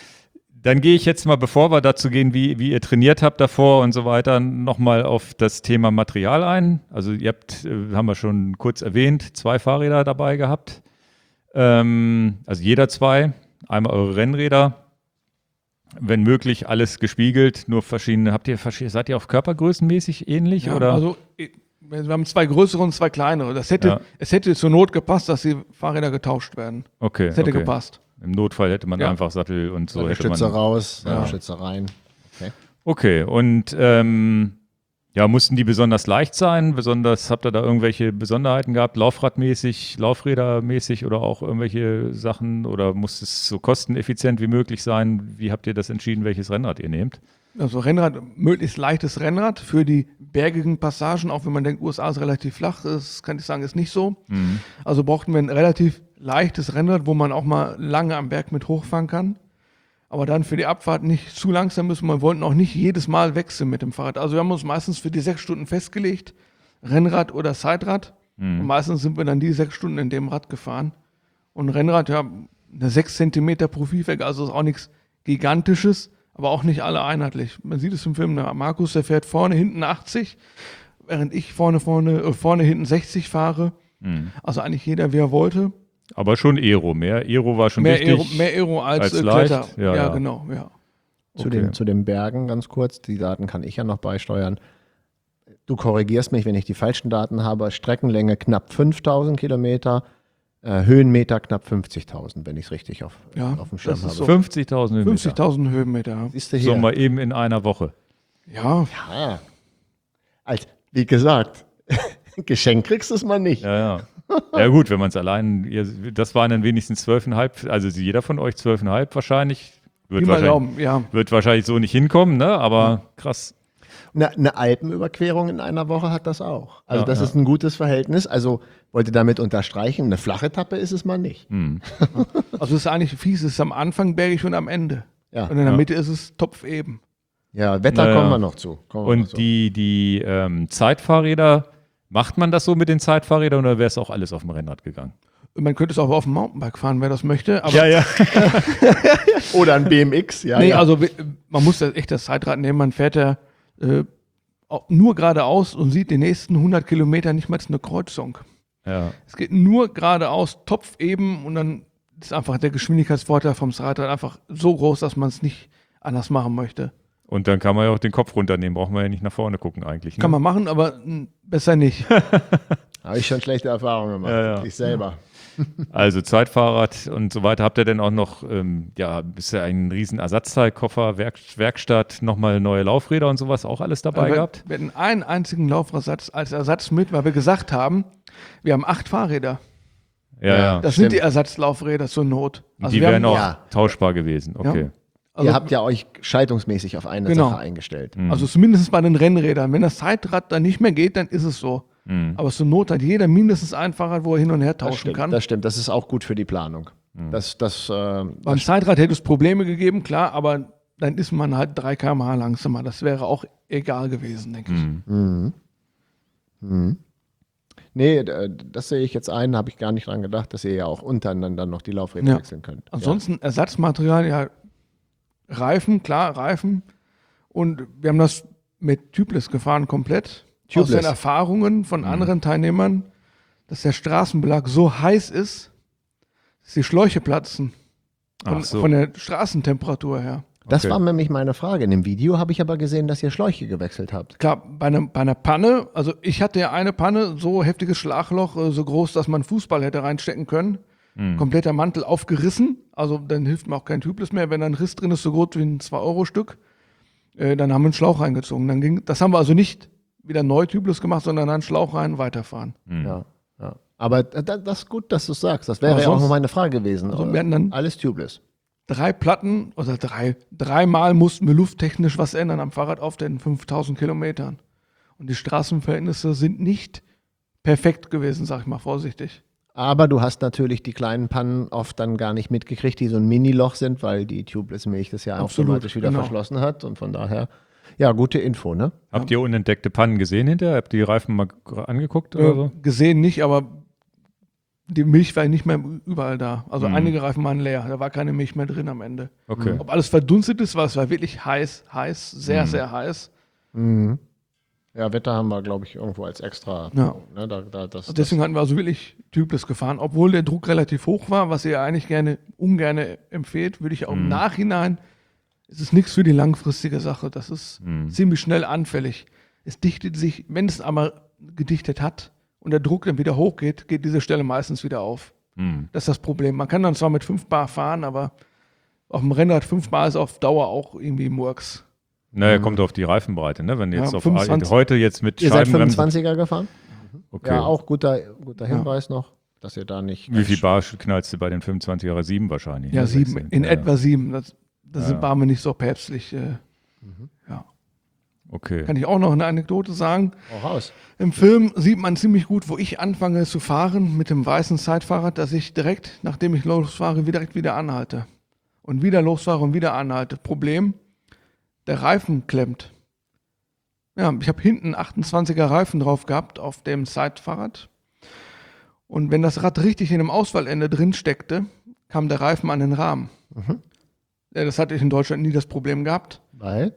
Dann gehe ich jetzt mal, bevor wir dazu gehen, wie, wie ihr trainiert habt davor und so weiter, nochmal auf das Thema Material ein. Also ihr habt, äh, haben wir schon kurz erwähnt, zwei Fahrräder dabei gehabt. Ähm, also jeder zwei, einmal eure Rennräder. wenn möglich, alles gespiegelt, nur verschiedene. Habt ihr verschiedene, seid ihr auf körpergrößenmäßig ähnlich? Ja, oder? also wir haben zwei größere und zwei kleinere. Das hätte, Ja. Es hätte zur Not gepasst, dass die Fahrräder getauscht werden. Okay. Das hätte okay. gepasst. Im Notfall hätte man Ja. einfach Sattel und so. So, hätte Stütze man, raus, Ja. ja. Stütze rein. Okay. Okay, und ähm, ja, mussten die besonders leicht sein? Besonders, habt ihr da irgendwelche Besonderheiten gehabt, Laufradmäßig, Laufrädermäßig oder auch irgendwelche Sachen? Oder muss es so kosteneffizient wie möglich sein? Wie habt ihr das entschieden, welches Rennrad ihr nehmt? Also Rennrad, möglichst leichtes Rennrad für die bergigen Passagen, auch wenn man denkt, U S A ist relativ flach, das kann ich sagen, ist nicht so. Mhm. Also brauchten wir ein relativ leichtes Rennrad, wo man auch mal lange am Berg mit hochfahren kann. Aber dann für die Abfahrt nicht zu langsam müssen. Wir wollten auch nicht jedes Mal wechseln mit dem Fahrrad. Also wir haben uns meistens für die sechs Stunden festgelegt, Rennrad oder Siderad. Mhm. Und meistens sind wir dann die sechs Stunden in dem Rad gefahren. Und Rennrad, ja, eine sechs Zentimeter Profilfelge, also ist auch nichts Gigantisches, aber auch nicht alle einheitlich. Man sieht es im Film, der Markus, der fährt vorne, hinten achtzig, während ich vorne, vorne, äh, vorne, hinten sechzig fahre. Mhm. Also eigentlich jeder, wie er wollte. Aber schon Aero. Mehr Aero war schon Mehr wichtig. Aero, mehr Aero als, als äh, leicht? Kletter. Ja, ja. genau, ja. Zu, Okay. den, zu den Bergen ganz kurz, die Daten kann ich ja noch beisteuern. Du korrigierst mich, wenn ich die falschen Daten habe. Streckenlänge knapp fünftausend Kilometer, äh, Höhenmeter knapp fünfzigtausend, wenn ich es richtig auf, Ja, auf dem Schirm das ist habe. so. fünfzigtausend Höhenmeter. fünfzigtausend Höhenmeter. ja. Siehst du So hier? mal eben in einer Woche. Ja, Ah. Als, wie gesagt, Geschenk kriegst du es mal nicht. Ja, ja. Ja gut, wenn man es allein, ihr, das waren dann wenigstens zwölfeinhalb, also jeder von euch zwölfeinhalb wahrscheinlich. Wird wie man wahrscheinlich, glauben, ja. wird wahrscheinlich so nicht hinkommen, ne? Aber krass. Eine, eine Alpenüberquerung in einer Woche hat das auch. Also Ja, das ja. ist ein gutes Verhältnis. Also wollte damit unterstreichen, eine flache Etappe ist es mal nicht. Hm. Also es ist eigentlich fies, es ist am Anfang bergig und am Ende. Ja, Und in der Ja. Mitte ist es topfeben. ja Wetter Naja. kommen wir noch zu. Kommen wir noch Und zu. die, die ähm, Zeitfahrräder, macht man das so mit den Zeitfahrrädern oder wäre es auch alles auf dem Rennrad gegangen? Man könnte es auch auf dem Mountainbike fahren, wer das möchte. Aber ja. Oder ein B M X, ja. nee, ja. also we- man muss ja echt das Zeitrad nehmen. Man fährt ja äh, auch nur geradeaus und sieht die nächsten hundert Kilometer nicht mal eine Kreuzung. ja. Es geht nur geradeaus, topfeben und dann ist einfach der Geschwindigkeitsvorteil vom Zeitrad einfach so groß, dass man es nicht anders machen möchte. Und dann kann man ja auch den Kopf runternehmen, braucht man ja nicht nach vorne gucken eigentlich. Ne? Kann man machen, aber mh, besser nicht. Habe ich schon schlechte Erfahrungen gemacht. Ja, ja. Ich selber. Also Zeitfahrrad und so weiter. Habt ihr denn auch noch, ähm, ja, ist ja ein riesen Ersatzteilkoffer, Werk, Werkstatt, nochmal neue Laufräder und sowas auch alles dabei wir, gehabt? wir hatten einen einzigen Laufradsatz als Ersatz mit, weil wir gesagt haben, wir haben acht Fahrräder. Ja, ja. Das stimmt. sind die Ersatzlaufräder zur Not. Also die wir wären haben, auch ja. tauschbar gewesen, okay. also, Ihr habt ja euch schaltungsmäßig auf eine Genau. Sache eingestellt. Mhm. also zumindest bei den Rennrädern. Wenn das Zeitrad dann nicht mehr geht, dann ist es so. Mhm. Aber zur Not hat jeder mindestens ein Fahrrad, wo er hin und her Das tauschen stimmt, kann. das stimmt. Das ist auch gut für die Planung. Das, das, äh, Beim das, Zeitrad hätte es Probleme gegeben, klar, aber dann ist man halt drei Kilometer pro Stunde langsamer. Das wäre auch egal gewesen, denke ich. Mhm. mhm. Mhm. Nee, d- das sehe ich jetzt ein, habe ich gar nicht dran gedacht, dass ihr ja auch untereinander noch die Laufräder Ja. wechseln könnt. Ansonsten Ersatzmaterial, ja, Reifen, klar, Reifen. Und wir haben das mit Tubeless gefahren komplett. Aus Tubeless. den Erfahrungen von anderen Teilnehmern, dass der Straßenbelag so heiß ist, dass die Schläuche platzen. Von, Ach so. von der Straßentemperatur her. Das Okay. war nämlich meine Frage. In dem Video habe ich aber gesehen, dass ihr Schläuche gewechselt habt. Klar, bei, einer, bei einer Panne, also ich hatte ja eine Panne, so heftiges Schlagloch, äh, so groß, dass man Fußball hätte reinstecken können. Mhm. Kompletter Mantel aufgerissen, also dann hilft mir auch kein Tubeless mehr. Wenn da ein Riss drin ist, so groß wie ein zwei Euro Stück, äh, dann haben wir einen Schlauch reingezogen. Dann ging, das haben wir also nicht wieder neu Tubeless gemacht, sondern einen Schlauch rein, weiterfahren. Mhm. Ja, ja. Aber da, das ist gut, dass du es sagst. Das wäre Aber ja auch sonst- noch meine Frage gewesen. Also wir hatten dann Alles tubeless. drei Platten, oder drei, dreimal mussten wir lufttechnisch was ändern am Fahrrad auf den fünftausend Kilometern. Und die Straßenverhältnisse sind nicht perfekt gewesen, sag ich mal vorsichtig. Aber du hast natürlich die kleinen Pannen oft dann gar nicht mitgekriegt, die so ein Mini-Loch sind, weil die Tubeless-Milch das ja Absolut, automatisch wieder genau. verschlossen hat. Und von daher, ja, gute Info, ne? Habt ihr unentdeckte Pannen gesehen hinterher? Habt ihr die Reifen mal g- angeguckt oder Äh, so? gesehen nicht, aber die Milch war nicht mehr überall da. Also Mhm. einige Reifen waren leer, da war keine Milch mehr drin am Ende. Okay. Ob alles verdunstet ist, war es war wirklich heiß, heiß, sehr, Mhm. sehr heiß. Mhm. Ja, Wetter haben wir, glaube ich, irgendwo als extra. Ja. Ne, da, da, das, Und deswegen hatten wir also wirklich Tubeless gefahren, obwohl der Druck relativ hoch war, was ihr eigentlich gerne ungern empfehlt, würde ich auch im Mhm. Nachhinein es ist nichts für die langfristige Sache. Das ist Mhm. ziemlich schnell anfällig. Es dichtet sich, wenn es einmal gedichtet hat und der Druck dann wieder hochgeht, geht diese Stelle meistens wieder auf. Mhm. Das ist das Problem. Man kann dann zwar mit fünf Bar fahren, aber auf dem Rennrad fünf Bar ist auf Dauer auch irgendwie Murks. Naja, kommt auf die Reifenbreite, ne? Wenn du jetzt Ja, auf fünfundzwanzig. heute jetzt mit Ihr seid Scheibenbremsen. fünfundzwanziger gefahren? Okay. Ja, auch guter, guter Ja. Hinweis noch, dass ihr da nicht. Wie viel Bar knallst du bei den fünfundzwanziger? Sieben wahrscheinlich. Ja, ne? sieben, Sechs, in ja. etwa sieben. Das, das Ja. sind waren wir nicht so päpstlich. Äh, ja. Okay. Kann ich auch noch eine Anekdote sagen? Auch raus. Im Film sieht man ziemlich gut, wo ich anfange zu fahren mit dem weißen Zeitfahrrad, dass ich direkt, nachdem ich losfahre, direkt wieder anhalte. Und wieder losfahre und wieder anhalte. Problem, der Reifen klemmt. Ja, ich habe hinten achtundzwanziger Reifen drauf gehabt auf dem Zeitfahrrad. Und wenn das Rad richtig in dem Ausfallende drin steckte, kam der Reifen an den Rahmen. Mhm. Ja, das hatte ich in Deutschland nie das Problem gehabt. Weil?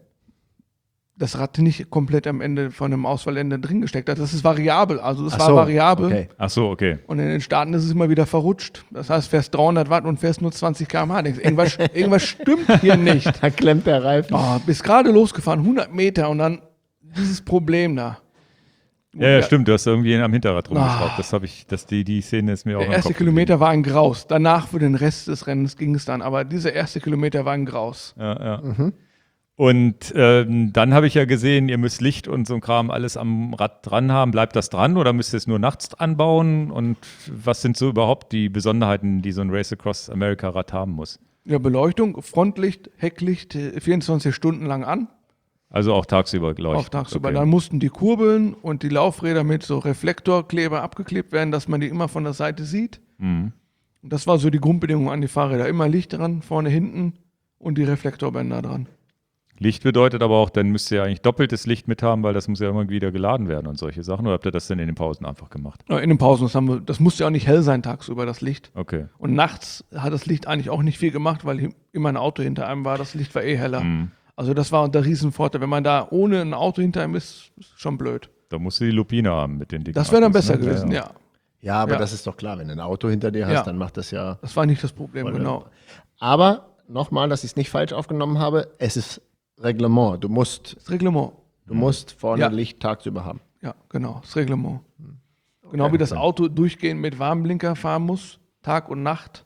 Das Rad nicht komplett am Ende von dem Ausfallende drin gesteckt hat. Das ist variabel, also es Ach war so, variabel. Okay. Ach so, okay. Und in den Staaten ist es immer wieder verrutscht. Das heißt, fährst dreihundert Watt und fährst nur zwanzig Kilometer pro Stunde. Irgendwas, irgendwas stimmt hier nicht. Da klemmt der Reifen. Oh, bist gerade losgefahren, hundert Meter und dann dieses Problem da. Ja, ja, stimmt. Du hast irgendwie am Hinterrad rumgeschraubt. Ah. Das habe ich, das, die, die Szene ist mir auch Der im erste Kopf Kilometer war ein Graus. Danach für den Rest des Rennens ging es dann. Aber dieser erste Kilometer war ein Graus. geblieben. Ja, ja. Mhm. Und ähm, dann habe ich ja gesehen, ihr müsst Licht und so ein Kram alles am Rad dran haben. Bleibt das dran oder müsst ihr es nur nachts anbauen? Und was sind so überhaupt die Besonderheiten, die so ein Race Across America Rad haben muss? Ja, Beleuchtung, Frontlicht, Hecklicht, äh, vierundzwanzig Stunden lang an. Also auch tagsüber geleuchtet. Auch tagsüber. Okay. Dann mussten die Kurbeln und die Laufräder mit so Reflektorkleber abgeklebt werden, dass man die immer von der Seite sieht. Mhm. Und das war so die Grundbedingung an die Fahrräder. Immer Licht dran, vorne, hinten und die Reflektorbänder dran. Licht bedeutet aber auch, dann müsst ihr ja eigentlich doppeltes Licht mit haben, weil das muss ja immer wieder geladen werden und solche Sachen. Oder habt ihr das denn in den Pausen einfach gemacht? Ja, in den Pausen, das, haben wir, das musste ja auch nicht hell sein tagsüber, das Licht. Okay. Und nachts hat das Licht eigentlich auch nicht viel gemacht, weil hi- immer ein Auto hinter einem war. Das Licht war eh heller. Mhm. Also das war der Riesenvorteil. Wenn man da ohne ein Auto hinter einem ist, ist schon blöd. Da musst du die Lupine haben mit den dicken Das wäre dann Akkus, besser ne? gewesen, ja. ja. Ja, aber Ja. das ist doch klar, wenn du ein Auto hinter dir hast, Ja. dann macht das ja. Das war nicht das Problem, Voll. genau. Aber nochmal, dass ich es nicht falsch aufgenommen habe, es ist Reglement. Du musst, Das Reglement. du musst vorne Ja. Licht tagsüber haben. Ja, genau, das Reglement. Genau wie das Auto durchgehend mit Warnblinker fahren muss, Tag und Nacht.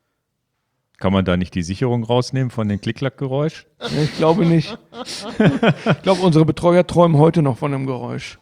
Kann man da nicht die Sicherung rausnehmen von dem Klick-Klack-Geräusch? Ja, ich glaube nicht. Ich glaube, unsere Betreuer träumen heute noch von dem Geräusch.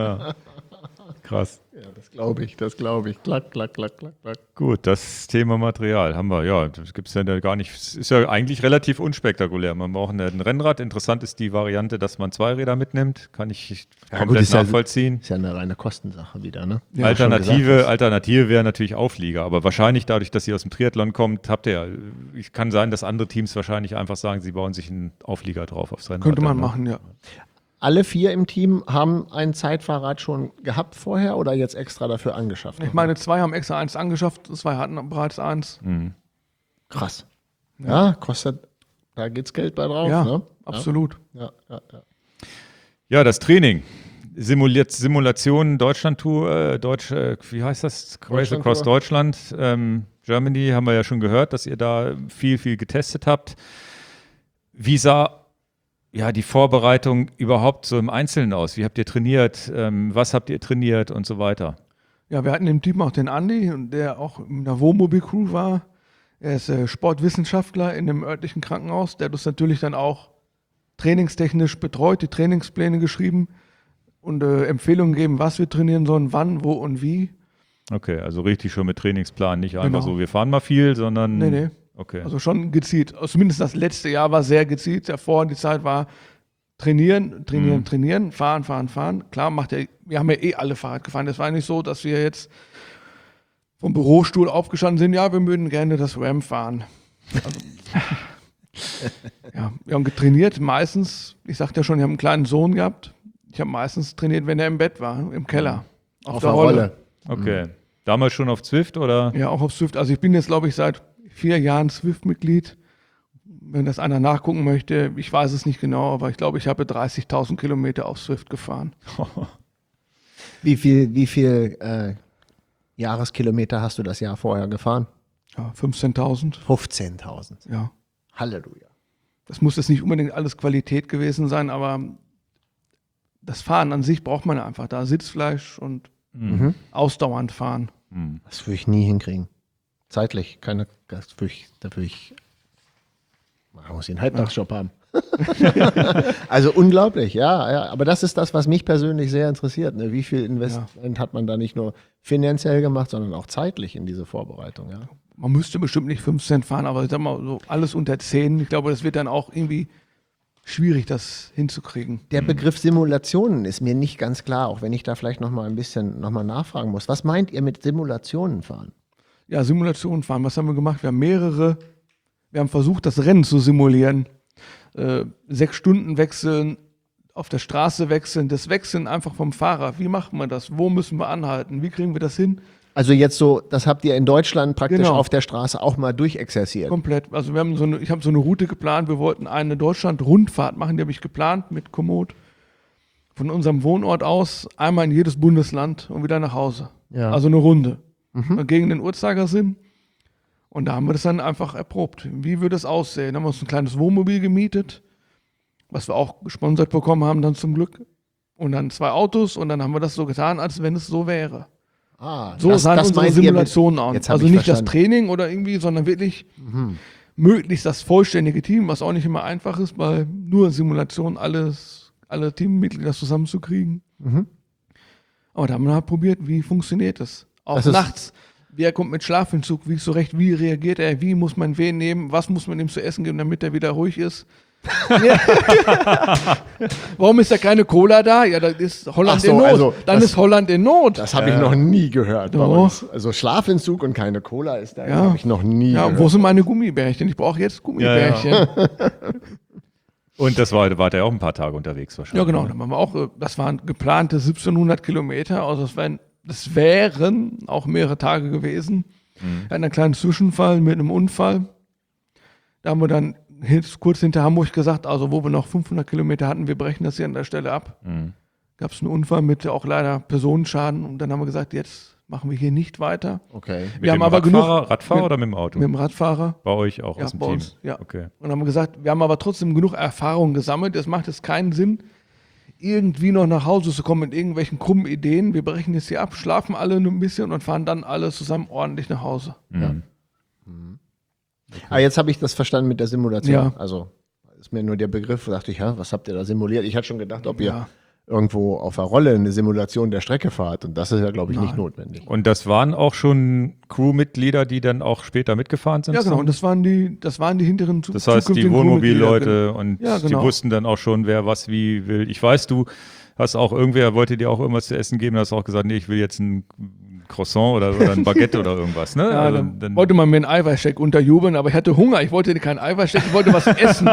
Krass. Ja, das glaube ich, das glaube ich. Klack, klack, klack, klack, klack. Gut, das Thema Material haben wir. Ja, das gibt es ja da gar nicht. Es ist ja eigentlich relativ unspektakulär. Man braucht ein Rennrad. Interessant ist die Variante, dass man zwei Räder mitnimmt. Kann ich Ja, komplett gut, ist ja- nachvollziehen. Ist ja eine reine Kostensache wieder, ne? Ja, Alternative, Alternative wäre natürlich Auflieger, aber wahrscheinlich dadurch, dass ihr aus dem Triathlon kommt, habt ihr ja, ich kann sein, dass andere Teams wahrscheinlich einfach sagen, sie bauen sich einen Auflieger drauf aufs Rennrad. Könnte man dann, ne? machen, ja. Alle vier im Team haben ein Zeitfahrrad schon gehabt vorher oder jetzt extra dafür angeschafft? Ich meine, zwei haben extra eins angeschafft, zwei hatten bereits eins. Mhm. Krass. Ja, kostet, da geht's Geld bei drauf, Ja, ne? absolut. Ja, ja, ja. Ja, das Training. Simuliert, Simulation Deutschland-Tour, äh, Deutsch, äh, wie heißt das? Race Deutschland-Tour. Across Deutschland. Ähm, Germany haben wir ja schon gehört, dass ihr da viel, viel getestet habt. Wie sah ja die Vorbereitung überhaupt so im Einzelnen aus? Wie habt ihr trainiert? Ähm, was habt ihr trainiert und so weiter? Ja, wir hatten im Team auch den Andi, der auch in der Wohnmobil-Crew war. Er ist äh, Sportwissenschaftler in einem örtlichen Krankenhaus. Der hat uns natürlich dann auch trainingstechnisch betreut, die Trainingspläne geschrieben und äh, Empfehlungen gegeben, was wir trainieren sollen, wann, wo und wie. Okay, also richtig schon mit Trainingsplan, nicht einfach Genau. so, wir fahren mal viel, sondern. Nee, nee. Okay. Also schon gezielt. Also zumindest das letzte Jahr war sehr gezielt. Davor die Zeit war trainieren, trainieren, Mhm. trainieren, fahren, fahren, fahren. Klar, macht ja, wir haben ja eh alle Fahrrad gefahren. Das war nicht so, dass wir jetzt vom Bürostuhl aufgestanden sind, ja, wir würden gerne das Ram fahren. Also, ja, wir haben getrainiert, meistens, ich sagte ja schon, ich habe einen kleinen Sohn gehabt. Ich habe meistens trainiert, wenn er im Bett war, im Keller. Auf der Rolle. Okay. Damals schon auf Zwift oder? Ja, auch auf Swift. Also ich bin jetzt, glaube ich, seit vier Jahren Swift-Mitglied. Wenn das einer nachgucken möchte, ich weiß es nicht genau, aber ich glaube, ich habe dreißigtausend Kilometer auf Swift gefahren. Wie viel, wie viel äh, Jahreskilometer hast du das Jahr vorher gefahren? Ja, fünfzehntausend. fünfzehntausend. Ja. Halleluja. das muss jetzt nicht unbedingt alles Qualität gewesen sein, aber das Fahren an sich braucht man einfach da. Sitzfleisch und Mhm. ausdauernd fahren. Mhm. Das würde ich nie hinkriegen. Zeitlich, keine, das würde ich, da würde ich, man muss den Halbtagsjob haben. Also unglaublich, ja, ja. Aber das ist das, was mich persönlich sehr interessiert. Ne? Wie viel Investment ja. hat man da nicht nur finanziell gemacht, sondern auch zeitlich in diese Vorbereitung, ja? Man müsste bestimmt nicht fünfzehn fahren, aber ich sag mal, so alles unter zehn, ich glaube, das wird dann auch irgendwie schwierig, das hinzukriegen. Der Begriff Simulationen ist mir nicht ganz klar, auch wenn ich da vielleicht noch mal ein bisschen noch mal nachfragen muss. Was meint ihr mit Simulationen fahren? Ja, Simulationen fahren, was haben wir gemacht? Wir haben mehrere, wir haben versucht, das Rennen zu simulieren. Äh, sechs Stunden wechseln, auf der Straße wechseln, das Wechseln einfach vom Fahrer. Wie macht man das? Wo müssen wir anhalten? Wie kriegen wir das hin? Also jetzt so, das habt ihr in Deutschland praktisch Genau. auf der Straße auch mal durchexerziert. Komplett. Also wir haben so eine, ich habe so eine Route geplant. Wir wollten eine Deutschland-Rundfahrt machen, die habe ich geplant mit Komoot. Von unserem Wohnort aus einmal in jedes Bundesland und wieder nach Hause. Ja. Also eine Runde. Mhm. Gegen den Uhrzeigersinn. Und da haben wir das dann einfach erprobt. Wie würde es aussehen? Dann haben wir uns ein kleines Wohnmobil gemietet, was wir auch gesponsert bekommen haben dann zum Glück. Und dann zwei Autos und dann haben wir das so getan, als wenn es so wäre. Ah, So das, sahen das unsere meint ihr mit- Simulationen aus. Jetzt hab Also ich nicht verstanden. das Training oder irgendwie, sondern wirklich Mhm. möglichst das vollständige Team, was auch nicht immer einfach ist, bei nur Simulationen alles, alle Teammitglieder zusammenzukriegen. Mhm. Aber da haben wir halt probiert, wie funktioniert das? Auch Das ist- nachts. Wer kommt mit Schlafentzug? Wie zurecht? Wie reagiert er? Wie muss man wen nehmen? Was muss man ihm zu essen geben, damit er wieder ruhig ist? Ja. Warum ist da keine Cola da? Ja, das ist Holland Ach so, in Not. also Dann das- ist Holland in Not. Das habe ich noch nie gehört bei Doch. uns. Also Schlafentzug und keine Cola ist da, Ja. habe ich noch nie Ja, gehört. wo sind meine Gummibärchen? Ich brauche jetzt Gummibärchen. Ja, Und das war, wart ihr auch ein paar Tage unterwegs wahrscheinlich. genau. ne? Dann waren wir auch, äh, das waren geplante siebzehnhundert Kilometer. Also das wären, das wären auch mehrere Tage gewesen. Mhm. Wir hatten einen kleinen Zwischenfall mit einem Unfall. Da haben wir dann hin- kurz hinter Hamburg gesagt, also wo wir noch fünfhundert Kilometer hatten, wir brechen das hier an der Stelle ab. Mhm. Gab es einen Unfall mit auch leider Personenschaden und dann haben wir gesagt, jetzt machen wir hier nicht weiter. Okay. Mit Wir haben dem aber Radfahrer, genug- Radfahrer mit- oder mit dem Auto? Mit dem Radfahrer. Bei euch auch Ja, aus dem bei Team? uns, ja. Okay. Und haben gesagt, wir haben aber trotzdem genug Erfahrung gesammelt. Es macht jetzt keinen Sinn, irgendwie noch nach Hause zu kommen mit irgendwelchen krummen Ideen. Wir brechen jetzt hier ab, schlafen alle ein bisschen und fahren dann alle zusammen ordentlich nach Hause. Mhm. Ah, jetzt habe ich das verstanden mit der Simulation. Ja. Also ist mir nur der Begriff, dachte ich, ja, was habt ihr da simuliert? Ich hatte schon gedacht, ob ihr Ja. irgendwo auf der Rolle eine Simulation der Strecke fahrt. Und das ist ja, glaube ich, nicht Nein. notwendig. Und das waren auch schon Crewmitglieder, die dann auch später mitgefahren sind? Ja, genau. Und zusammen? das waren die, das waren die hinteren zu- Das heißt, die zukünftigen Wohnmobilleute und Ja, die genau. wussten dann auch schon, wer was wie will. Ich weiß, du hast auch irgendwer, wollte dir auch irgendwas zu essen geben, hast auch gesagt, nee, ich will jetzt ein Croissant oder, oder ein Baguette oder irgendwas. Ne? Ja, Also dann, dann, wollte man mir einen Eiweißshake unterjubeln, aber ich hatte Hunger. Ich wollte keinen Eiweißshake, ich wollte was essen.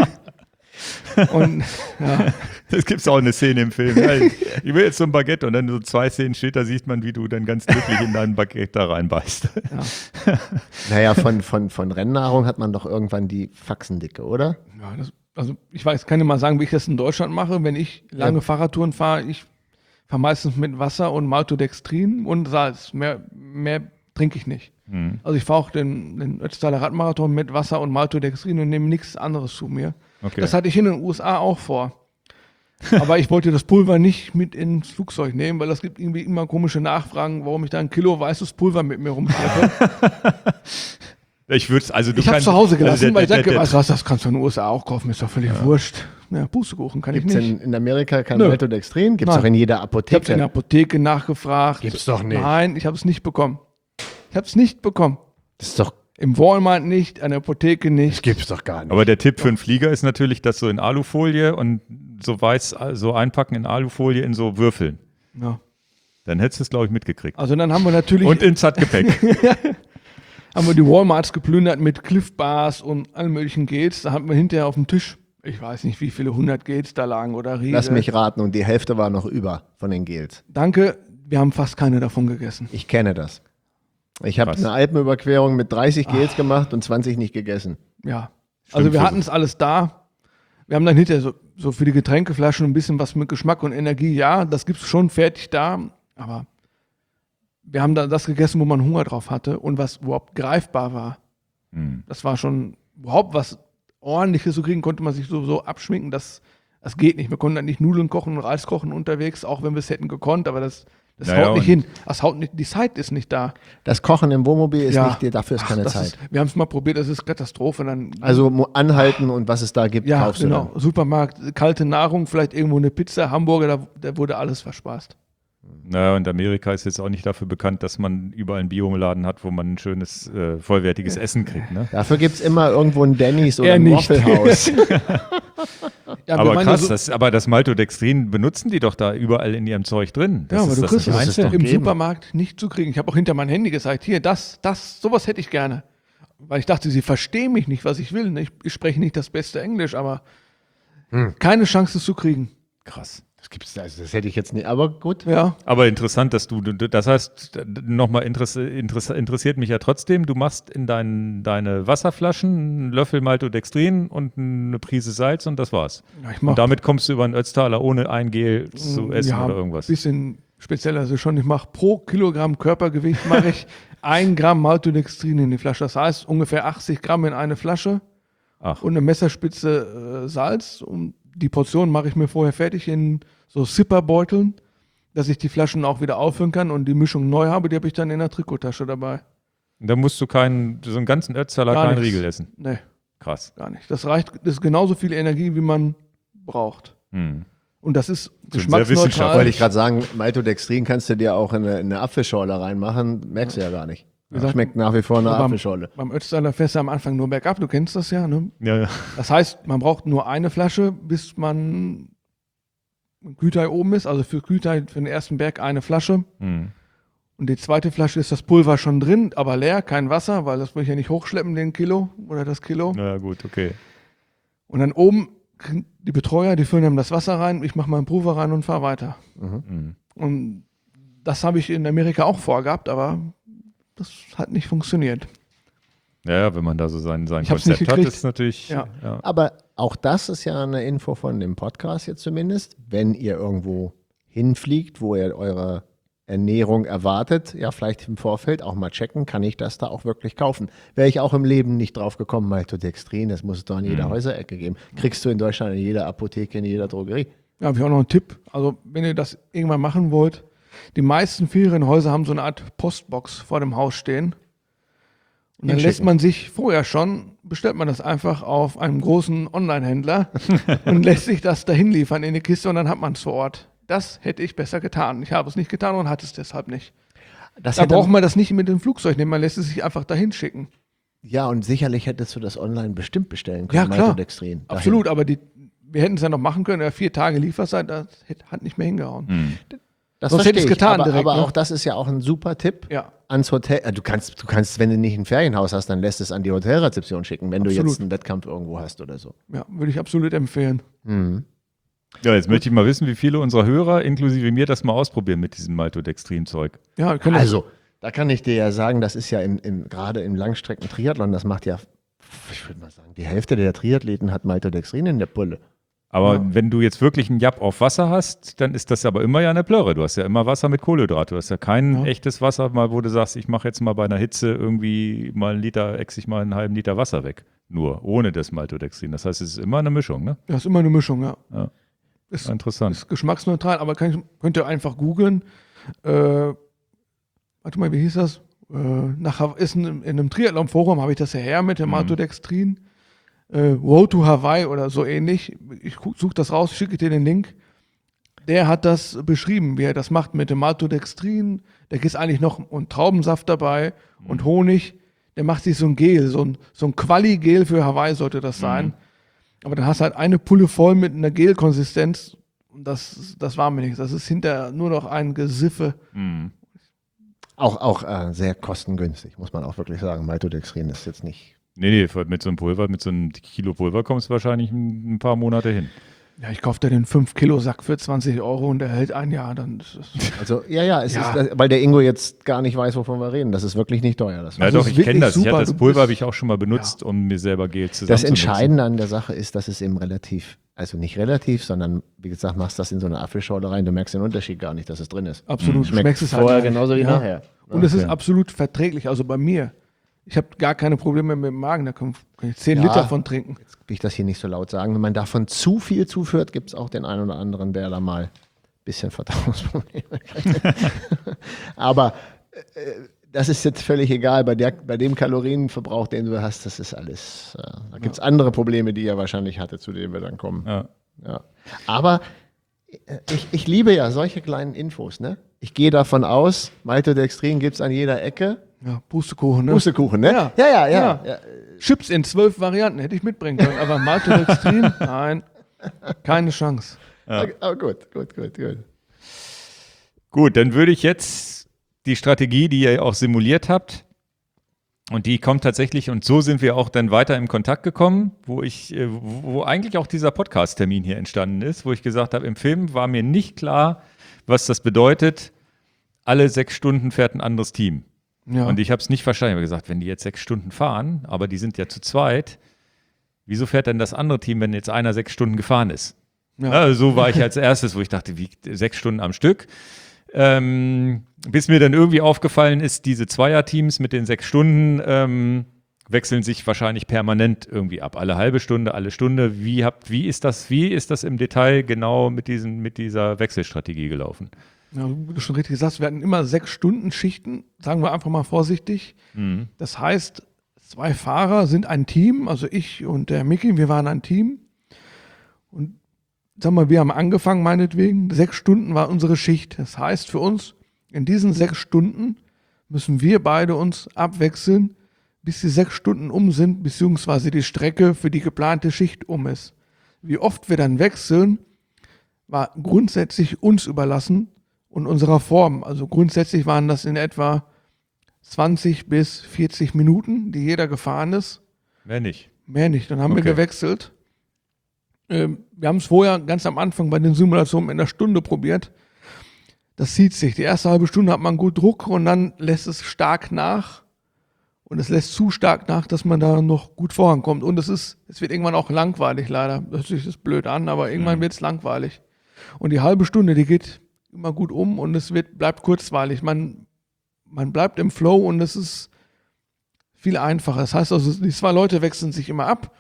Und ja, es gibt auch eine Szene im Film. Ja, ich, ich will jetzt so ein Baguette und dann so zwei Szenen später sieht man, wie du dann ganz glücklich in dein Baguette da reinbeißt. Naja, von, von, von Rennnahrung hat man doch irgendwann die Faxendicke, oder? ja das, also ich weiß, kann dir mal sagen, wie ich das in Deutschland mache. Wenn ich lange Ja. Fahrradtouren fahre, ich fahre meistens mit Wasser und Maltodextrin und Salz. Mehr, mehr trinke ich nicht. Hm. Also ich fahre auch den, den Ötztaler Radmarathon mit Wasser und Maltodextrin und nehme nichts anderes zu mir. Okay. Das hatte ich in den U S A auch vor. Aber ich wollte das Pulver nicht mit ins Flugzeug nehmen, weil es gibt irgendwie immer komische Nachfragen, warum ich da ein Kilo weißes Pulver mit mir rumschleppe. Ich würde also du Ich habe es kannst- zu Hause gelassen, also der- weil ich der- denke, der- weißt du was, das kannst du in den U S A auch kaufen, ist doch völlig wurscht. Ja, Pustekuchen kann Gibt es ich nicht. in, in Amerika kein Nö. Maltodextrin? Gibt es Nein. doch in jeder Ich habe es in der Apotheke. Apotheke nachgefragt. Gibt's doch nicht. Nein, ich habe es nicht bekommen. Ich habe es nicht bekommen. Das ist doch, Im Walmart nicht, an der Apotheke das nicht. gibt's doch gar nicht. Aber der Tipp für einen Flieger ist natürlich, das so in Alufolie und so weiß, so einpacken in Alufolie in so Würfeln. Ja. Dann hättest du es, glaube ich, mitgekriegt. Also dann haben wir natürlich Und ins Handgepäck. haben wir die Walmarts geplündert mit Cliff Bars und allen möglichen Gels. Da hatten wir hinterher auf dem Tisch, ich weiß nicht, wie viele hundert Gels da lagen oder Riegel. Lass mich raten, und die Hälfte war noch über von den Gels. Danke, wir haben fast keine davon gegessen. Ich kenne das. Ich habe Krass. eine Alpenüberquerung mit dreißig Gels gemacht und zwanzig nicht gegessen. Ja, also wir für- hatten es alles da. Wir haben dann hinterher so, so für die Getränkeflaschen ein bisschen was mit Geschmack und Energie. Ja, das gibt es schon fertig da, aber wir haben da das gegessen, wo man Hunger drauf hatte und was überhaupt greifbar war. Hm. Das war schon überhaupt was Ordentliches zu kriegen, konnte man sich so, so abschminken, dass das geht nicht. Wir konnten dann nicht Nudeln kochen und Reis kochen unterwegs, auch wenn wir es hätten gekonnt, aber das, das Naja, haut nicht und- hin. Das haut nicht, die Zeit ist nicht da. Das Kochen im Wohnmobil ist Ja. nicht, dafür ist Ach, keine das Zeit. Ist, wir haben es mal probiert, das ist Katastrophe. Dann, Also mu- anhalten und was es da gibt, ja, kaufst genau. du dann. Supermarkt, kalte Nahrung, vielleicht irgendwo eine Pizza, Hamburger, da, da wurde alles verspeist. Naja, und Amerika ist jetzt auch nicht dafür bekannt, dass man überall einen Bioladen hat, wo man ein schönes, äh, vollwertiges Essen kriegt. Ne? Dafür gibt es immer irgendwo ein Denny's oder Eher ein nicht. Wafflehaus. Ja, wir Aber waren krass, ja so, das, aber das Maltodextrin benutzen die doch da überall in ihrem Zeug drin. Das ja, aber ist du das kriegst nicht muss es einzeln. doch im geben. Supermarkt nicht zu kriegen. Ich habe auch hinter mein Handy gesagt, hier, das, das, sowas hätte ich gerne. Weil ich dachte, sie verstehen mich nicht, was ich will. Ich, ich spreche nicht das beste Englisch, aber Hm. keine Chance es zu kriegen. Krass. Das gibt's, also das hätte ich jetzt nicht, aber gut. Ja, Aber interessant, dass du, du- das heißt, nochmal interess, interess, interessiert mich ja trotzdem, du machst in dein, deine Wasserflaschen einen Löffel Maltodextrin und eine Prise Salz und das war's. ja ich mache Und damit kommst du über einen Ötztaler ohne ein Gel zu essen ja, oder irgendwas. ein bisschen spezieller also schon. Ich mache pro Kilogramm Körpergewicht mache ich ein Gramm Maltodextrin in die Flasche. Das heißt ungefähr achtzig Gramm in eine Flasche Ach, und eine Messerspitze äh, Salz. Und die Portion mache ich mir vorher fertig in so Zipperbeuteln, dass ich die Flaschen auch wieder auffüllen kann und die Mischung neu habe, die habe ich dann in der Trikottasche dabei. da musst du keinen, so einen ganzen Ötztaler Gar keinen nichts. Riegel essen. Nee, Krass. gar nicht. Das reicht, das ist genauso viel Energie, wie man braucht. Hm. Und das ist sehr geschmacksneutral. wissenschaftlich. Wollte ich gerade sagen, Maltodextrin kannst du dir auch in eine, in eine Apfelschorle reinmachen, merkst du ja gar nicht. gesagt, Schmeckt nach wie vor eine beim- Apfelschorle. Beim Ötztaler fährst du am Anfang nur bergab, du kennst das ja. Ne? Ja, ja. Das heißt, man braucht nur eine Flasche, bis man mit Kütai oben ist. Also für Kütai, für den ersten Berg eine Flasche. Hm. Und die zweite Flasche ist das Pulver schon drin, aber leer, kein Wasser, weil das will ich ja nicht hochschleppen, den Kilo oder das Kilo. Na ja, gut, okay. Und dann oben kriegen die Betreuer, die füllen dann das Wasser rein, ich mache meinen Pulver rein und fahre weiter. Hm. Und das habe ich in Amerika auch vorgehabt, aber das hat nicht funktioniert. Ja, ja, wenn man da so sein, sein Ich hab's nicht Konzept hat, gekriegt. ist natürlich. Ja. Ja. Aber auch das ist ja eine Info von dem Podcast jetzt zumindest. Wenn ihr irgendwo hinfliegt, wo ihr eure Ernährung erwartet, ja vielleicht im Vorfeld auch mal checken, kann ich das da auch wirklich kaufen. Wäre ich auch im Leben nicht drauf gekommen, Maltodextrin, das muss es doch in jeder Mhm. Häuserecke geben. Kriegst du in Deutschland in jeder Apotheke, in jeder Drogerie. Ja, habe ich auch noch einen Tipp. Also, wenn ihr das irgendwann machen wollt, die meisten Ferienhäuser haben so eine Art Postbox vor dem Haus stehen. Und dann Hinschicken. lässt man sich vorher schon, bestellt man das einfach auf einem großen Online-Händler und lässt sich das dahin liefern in die Kiste und dann hat man es vor Ort. Das hätte ich besser getan. Ich habe es nicht getan und hatte es deshalb nicht. Das Da hätte- braucht man das nicht mit dem Flugzeug nehmen, man lässt es sich einfach dahin schicken. Ja, und sicherlich hättest du das online bestimmt bestellen können, Ja, klar. Maltodextrin. dahin. Absolut, aber die, wir hätten es ja noch machen können, ja, vier Tage Lieferzeit, das hätte- hat nicht mehr hingehauen. Hm. Das Sonst verstehe hätte ich's ich, getan aber, direkt, aber ne? auch das ist ja auch ein super Tipp. Ja, Ans Hotel, äh, du kannst, du kannst, wenn du nicht ein Ferienhaus hast, dann lässt es an die Hotelrezeption schicken, wenn du Absolut. jetzt einen Wettkampf irgendwo hast oder so. ja, würde ich absolut empfehlen. Mhm. Ja, jetzt möchte ich mal wissen, wie viele unserer Hörer, inklusive mir, das mal ausprobieren mit diesem Maltodextrin-Zeug. Ja, wir können das- Also, da kann ich dir ja sagen, das ist ja im, im, gerade im Langstrecken-Triathlon, das macht ja, ich würde mal sagen, die Hälfte der Triathleten hat Maltodextrin in der Pulle. Aber Ja. wenn du jetzt wirklich einen Japp auf Wasser hast, dann ist das aber immer ja eine Plörre. Du hast ja immer Wasser mit Kohlenhydrat. Du hast ja kein Ja. echtes Wasser, mal, wo du sagst, ich mache jetzt mal bei einer Hitze irgendwie mal einen Liter, ex ich mal einen halben Liter Wasser weg. Nur, ohne das Maltodextrin. Das heißt, es ist immer eine Mischung, ne? Das ist immer eine Mischung, ja. Ja. Ist, Interessant. ist geschmacksneutral, aber kann ich, könnt ihr einfach googeln. Äh, warte mal, wie hieß das? Äh, nach, ist in, in einem Triathlon-Forum habe ich das ja her mit dem Mhm. Maltodextrin. Äh, Road to Hawaii oder so ähnlich. Ich suche das raus, schicke dir den Link. Der hat das beschrieben, wie er das macht mit dem Maltodextrin. Da ist eigentlich noch und Traubensaft dabei und Honig. Der macht sich so ein Gel, so ein, so ein Quali-Gel für Hawaii sollte das sein. Aber dann hast du halt eine Pulle voll mit einer Gelkonsistenz. Und das, das war mir nichts. Das ist hinterher nur noch ein Gesiffe. Mhm. Auch, auch äh, sehr kostengünstig, muss man auch wirklich sagen. Maltodextrin ist jetzt nicht. Nee, nee, mit so einem Pulver, mit so einem Kilo Pulver kommst du wahrscheinlich ein, ein paar Monate hin. Ja, ich kaufe da den fünf Kilo Sack für zwanzig Euro und der hält ein Jahr. Dann ist es Also, ja, ja, es Ja. ist, weil der Ingo jetzt gar nicht weiß, wovon wir reden. Das ist wirklich nicht teuer. Das, Ja, Also doch, es ich ist kenne das. wirklich Ich hab super. das Du Pulver bist- habe ich auch schon mal benutzt, um mir selber Gel zusammen das Entscheidende an der Sache ist, dass es eben relativ, also nicht relativ, sondern wie gesagt, machst das in so eine Apfelschorle rein, du merkst den Unterschied gar nicht, dass es drin ist. absolut. Schmeckt Schmeckst es halt vorher nicht. genauso wie Ja. nachher. Und es ist Okay. absolut verträglich. Also bei mir, Ich habe gar keine Probleme mit dem Magen, da kann ich zehn Ja. Liter von trinken. Jetzt will ich das hier nicht so laut sagen. Wenn man davon zu viel zuführt, gibt es auch den einen oder anderen, der da mal ein bisschen Verdauungsprobleme kriegt. Aber äh, das ist jetzt völlig egal. Bei, der, bei dem Kalorienverbrauch, den du hast, das ist alles. Äh, da gibt es ja. andere Probleme, die ihr wahrscheinlich hattet, zu denen wir dann kommen. Ja. Ja. Aber äh, ich, ich liebe ja solche kleinen Infos. Ne? Ich gehe davon aus, Maltodextrin gibt es an jeder Ecke. Ja, Pustekuchen, ne? Pustekuchen, ne? Ja. Ja, ja, ja. Ja. ja. Chips in zwölf Varianten hätte ich mitbringen können, aber Maltodextrin, nein, keine Chance. Ja. Okay, oh, gut, gut, gut, gut. Gut, dann würde ich jetzt die Strategie, die ihr auch simuliert habt, und die kommt tatsächlich, und so sind wir auch dann weiter im Kontakt gekommen, wo ich, äh, wo eigentlich auch dieser Podcast-Termin hier entstanden ist, wo ich gesagt habe, im Film war mir nicht klar, was das bedeutet, alle sechs Stunden fährt ein anderes Team. Ja. Und ich habe es nicht verstanden. Ich habe gesagt, wenn die jetzt sechs Stunden fahren, aber die sind ja zu zweit, wieso fährt denn das andere Team, wenn jetzt einer sechs Stunden gefahren ist? Ja. Also so war ich als erstes, wo ich dachte, wie sechs Stunden am Stück. Ähm, bis mir dann irgendwie aufgefallen ist, diese Zweierteams mit den sechs Stunden ähm, wechseln sich wahrscheinlich permanent irgendwie ab. Alle halbe Stunde, alle Stunde. Wie habt, wie ist das, wie ist das im Detail genau mit diesen, mit dieser Wechselstrategie gelaufen? Ja, wie du schon richtig sagst, wir hatten immer sechs Stunden Schichten, sagen wir einfach mal vorsichtig. Mhm. Das heißt, zwei Fahrer sind ein Team, also ich und der Micky, wir waren ein Team. Und sag mal, wir haben angefangen, meinetwegen, sechs Stunden war unsere Schicht. Das heißt für uns, in diesen sechs Stunden müssen wir beide uns abwechseln, bis die sechs Stunden um sind, beziehungsweise die Strecke für die geplante Schicht um ist. Wie oft wir dann wechseln, war grundsätzlich uns überlassen und unserer Form. Also grundsätzlich waren das in etwa zwanzig bis vierzig Minuten, die jeder gefahren ist. Mehr nicht. Mehr nicht. Dann haben Okay. wir gewechselt. Ähm, wir haben es vorher ganz am Anfang bei den Simulationen in der Stunde probiert. Das zieht sich. Die erste halbe Stunde hat man gut Druck und dann lässt es stark nach. Und es lässt zu stark nach, dass man da noch gut vorankommt. Und es ist, es wird irgendwann auch langweilig, leider. Das hört sich das blöd an, aber irgendwann Mhm. wird es langweilig. Und die halbe Stunde, die geht immer gut um und es wird, bleibt kurzweilig. Man, man bleibt im Flow und es ist viel einfacher. Das heißt also, die zwei Leute wechseln sich immer ab.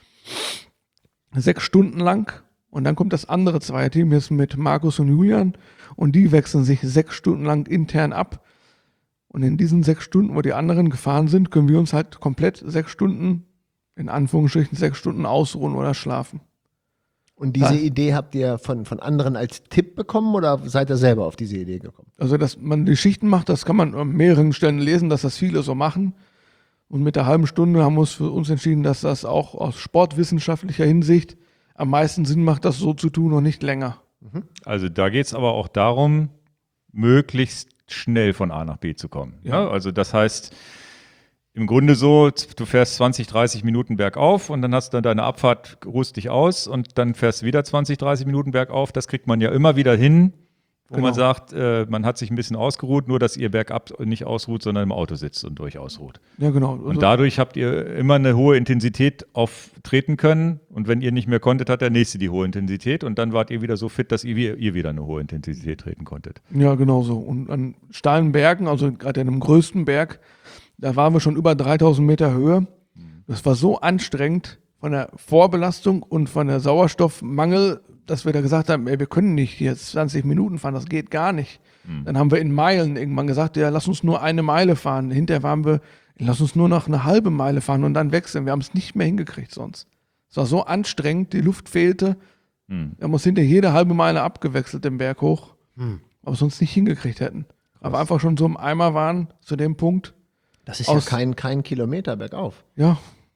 Sechs Stunden lang. Und dann kommt das andere Zweierteam, jetzt mit Markus und Julian. Und die wechseln sich sechs Stunden lang intern ab. Und in diesen sechs Stunden, wo die anderen gefahren sind, können wir uns halt komplett sechs Stunden, in Anführungsstrichen sechs Stunden ausruhen oder schlafen. Und diese Ja. Idee habt ihr von, von anderen als Tipp bekommen oder seid ihr selber auf diese Idee gekommen? Also, dass man die Schichten macht, das kann man an mehreren Stellen lesen, dass das viele so machen. Und mit der halben Stunde haben wir uns für uns entschieden, dass das auch aus sportwissenschaftlicher Hinsicht am meisten Sinn macht, das so zu tun und nicht länger. Also da geht es aber auch darum, möglichst schnell von A nach B zu kommen. Ja. Ja, also das heißt, im Grunde so, du fährst zwanzig, dreißig Minuten bergauf und dann hast du deine Abfahrt, ruhst dich aus und dann fährst du wieder zwanzig, dreißig Minuten bergauf. Das kriegt man ja immer wieder hin, wo Genau. man sagt, äh, man hat sich ein bisschen ausgeruht, nur dass ihr bergab nicht ausruht, sondern im Auto sitzt und durchaus ruht. Ja, genau. Also, Und dadurch habt ihr immer eine hohe Intensität auftreten können. Und wenn ihr nicht mehr konntet, hat der Nächste die hohe Intensität. Und dann wart ihr wieder so fit, dass ihr, ihr wieder eine hohe Intensität treten konntet. ja, genau so. Und an steilen Bergen, also gerade an dem größten Berg, da waren wir schon über dreitausend Meter Höhe. Das war so anstrengend von der Vorbelastung und von der Sauerstoffmangel, dass wir da gesagt haben, ey, wir können nicht hier zwanzig Minuten fahren, das geht gar nicht. Mhm. Dann haben wir in Meilen irgendwann gesagt, ja, lass uns nur eine Meile fahren. Hinterher waren wir, lass uns nur noch eine halbe Meile fahren und dann wechseln. Wir haben es nicht mehr hingekriegt sonst. Es war so anstrengend, die Luft fehlte. Mhm. Wir haben uns hinter jede halbe Meile abgewechselt den Berg hoch, Hm. aber sonst nicht hingekriegt hätten. Aber einfach schon so im Eimer waren zu dem Punkt, Das ist Aus- ja kein, kein Kilometer bergauf. ja,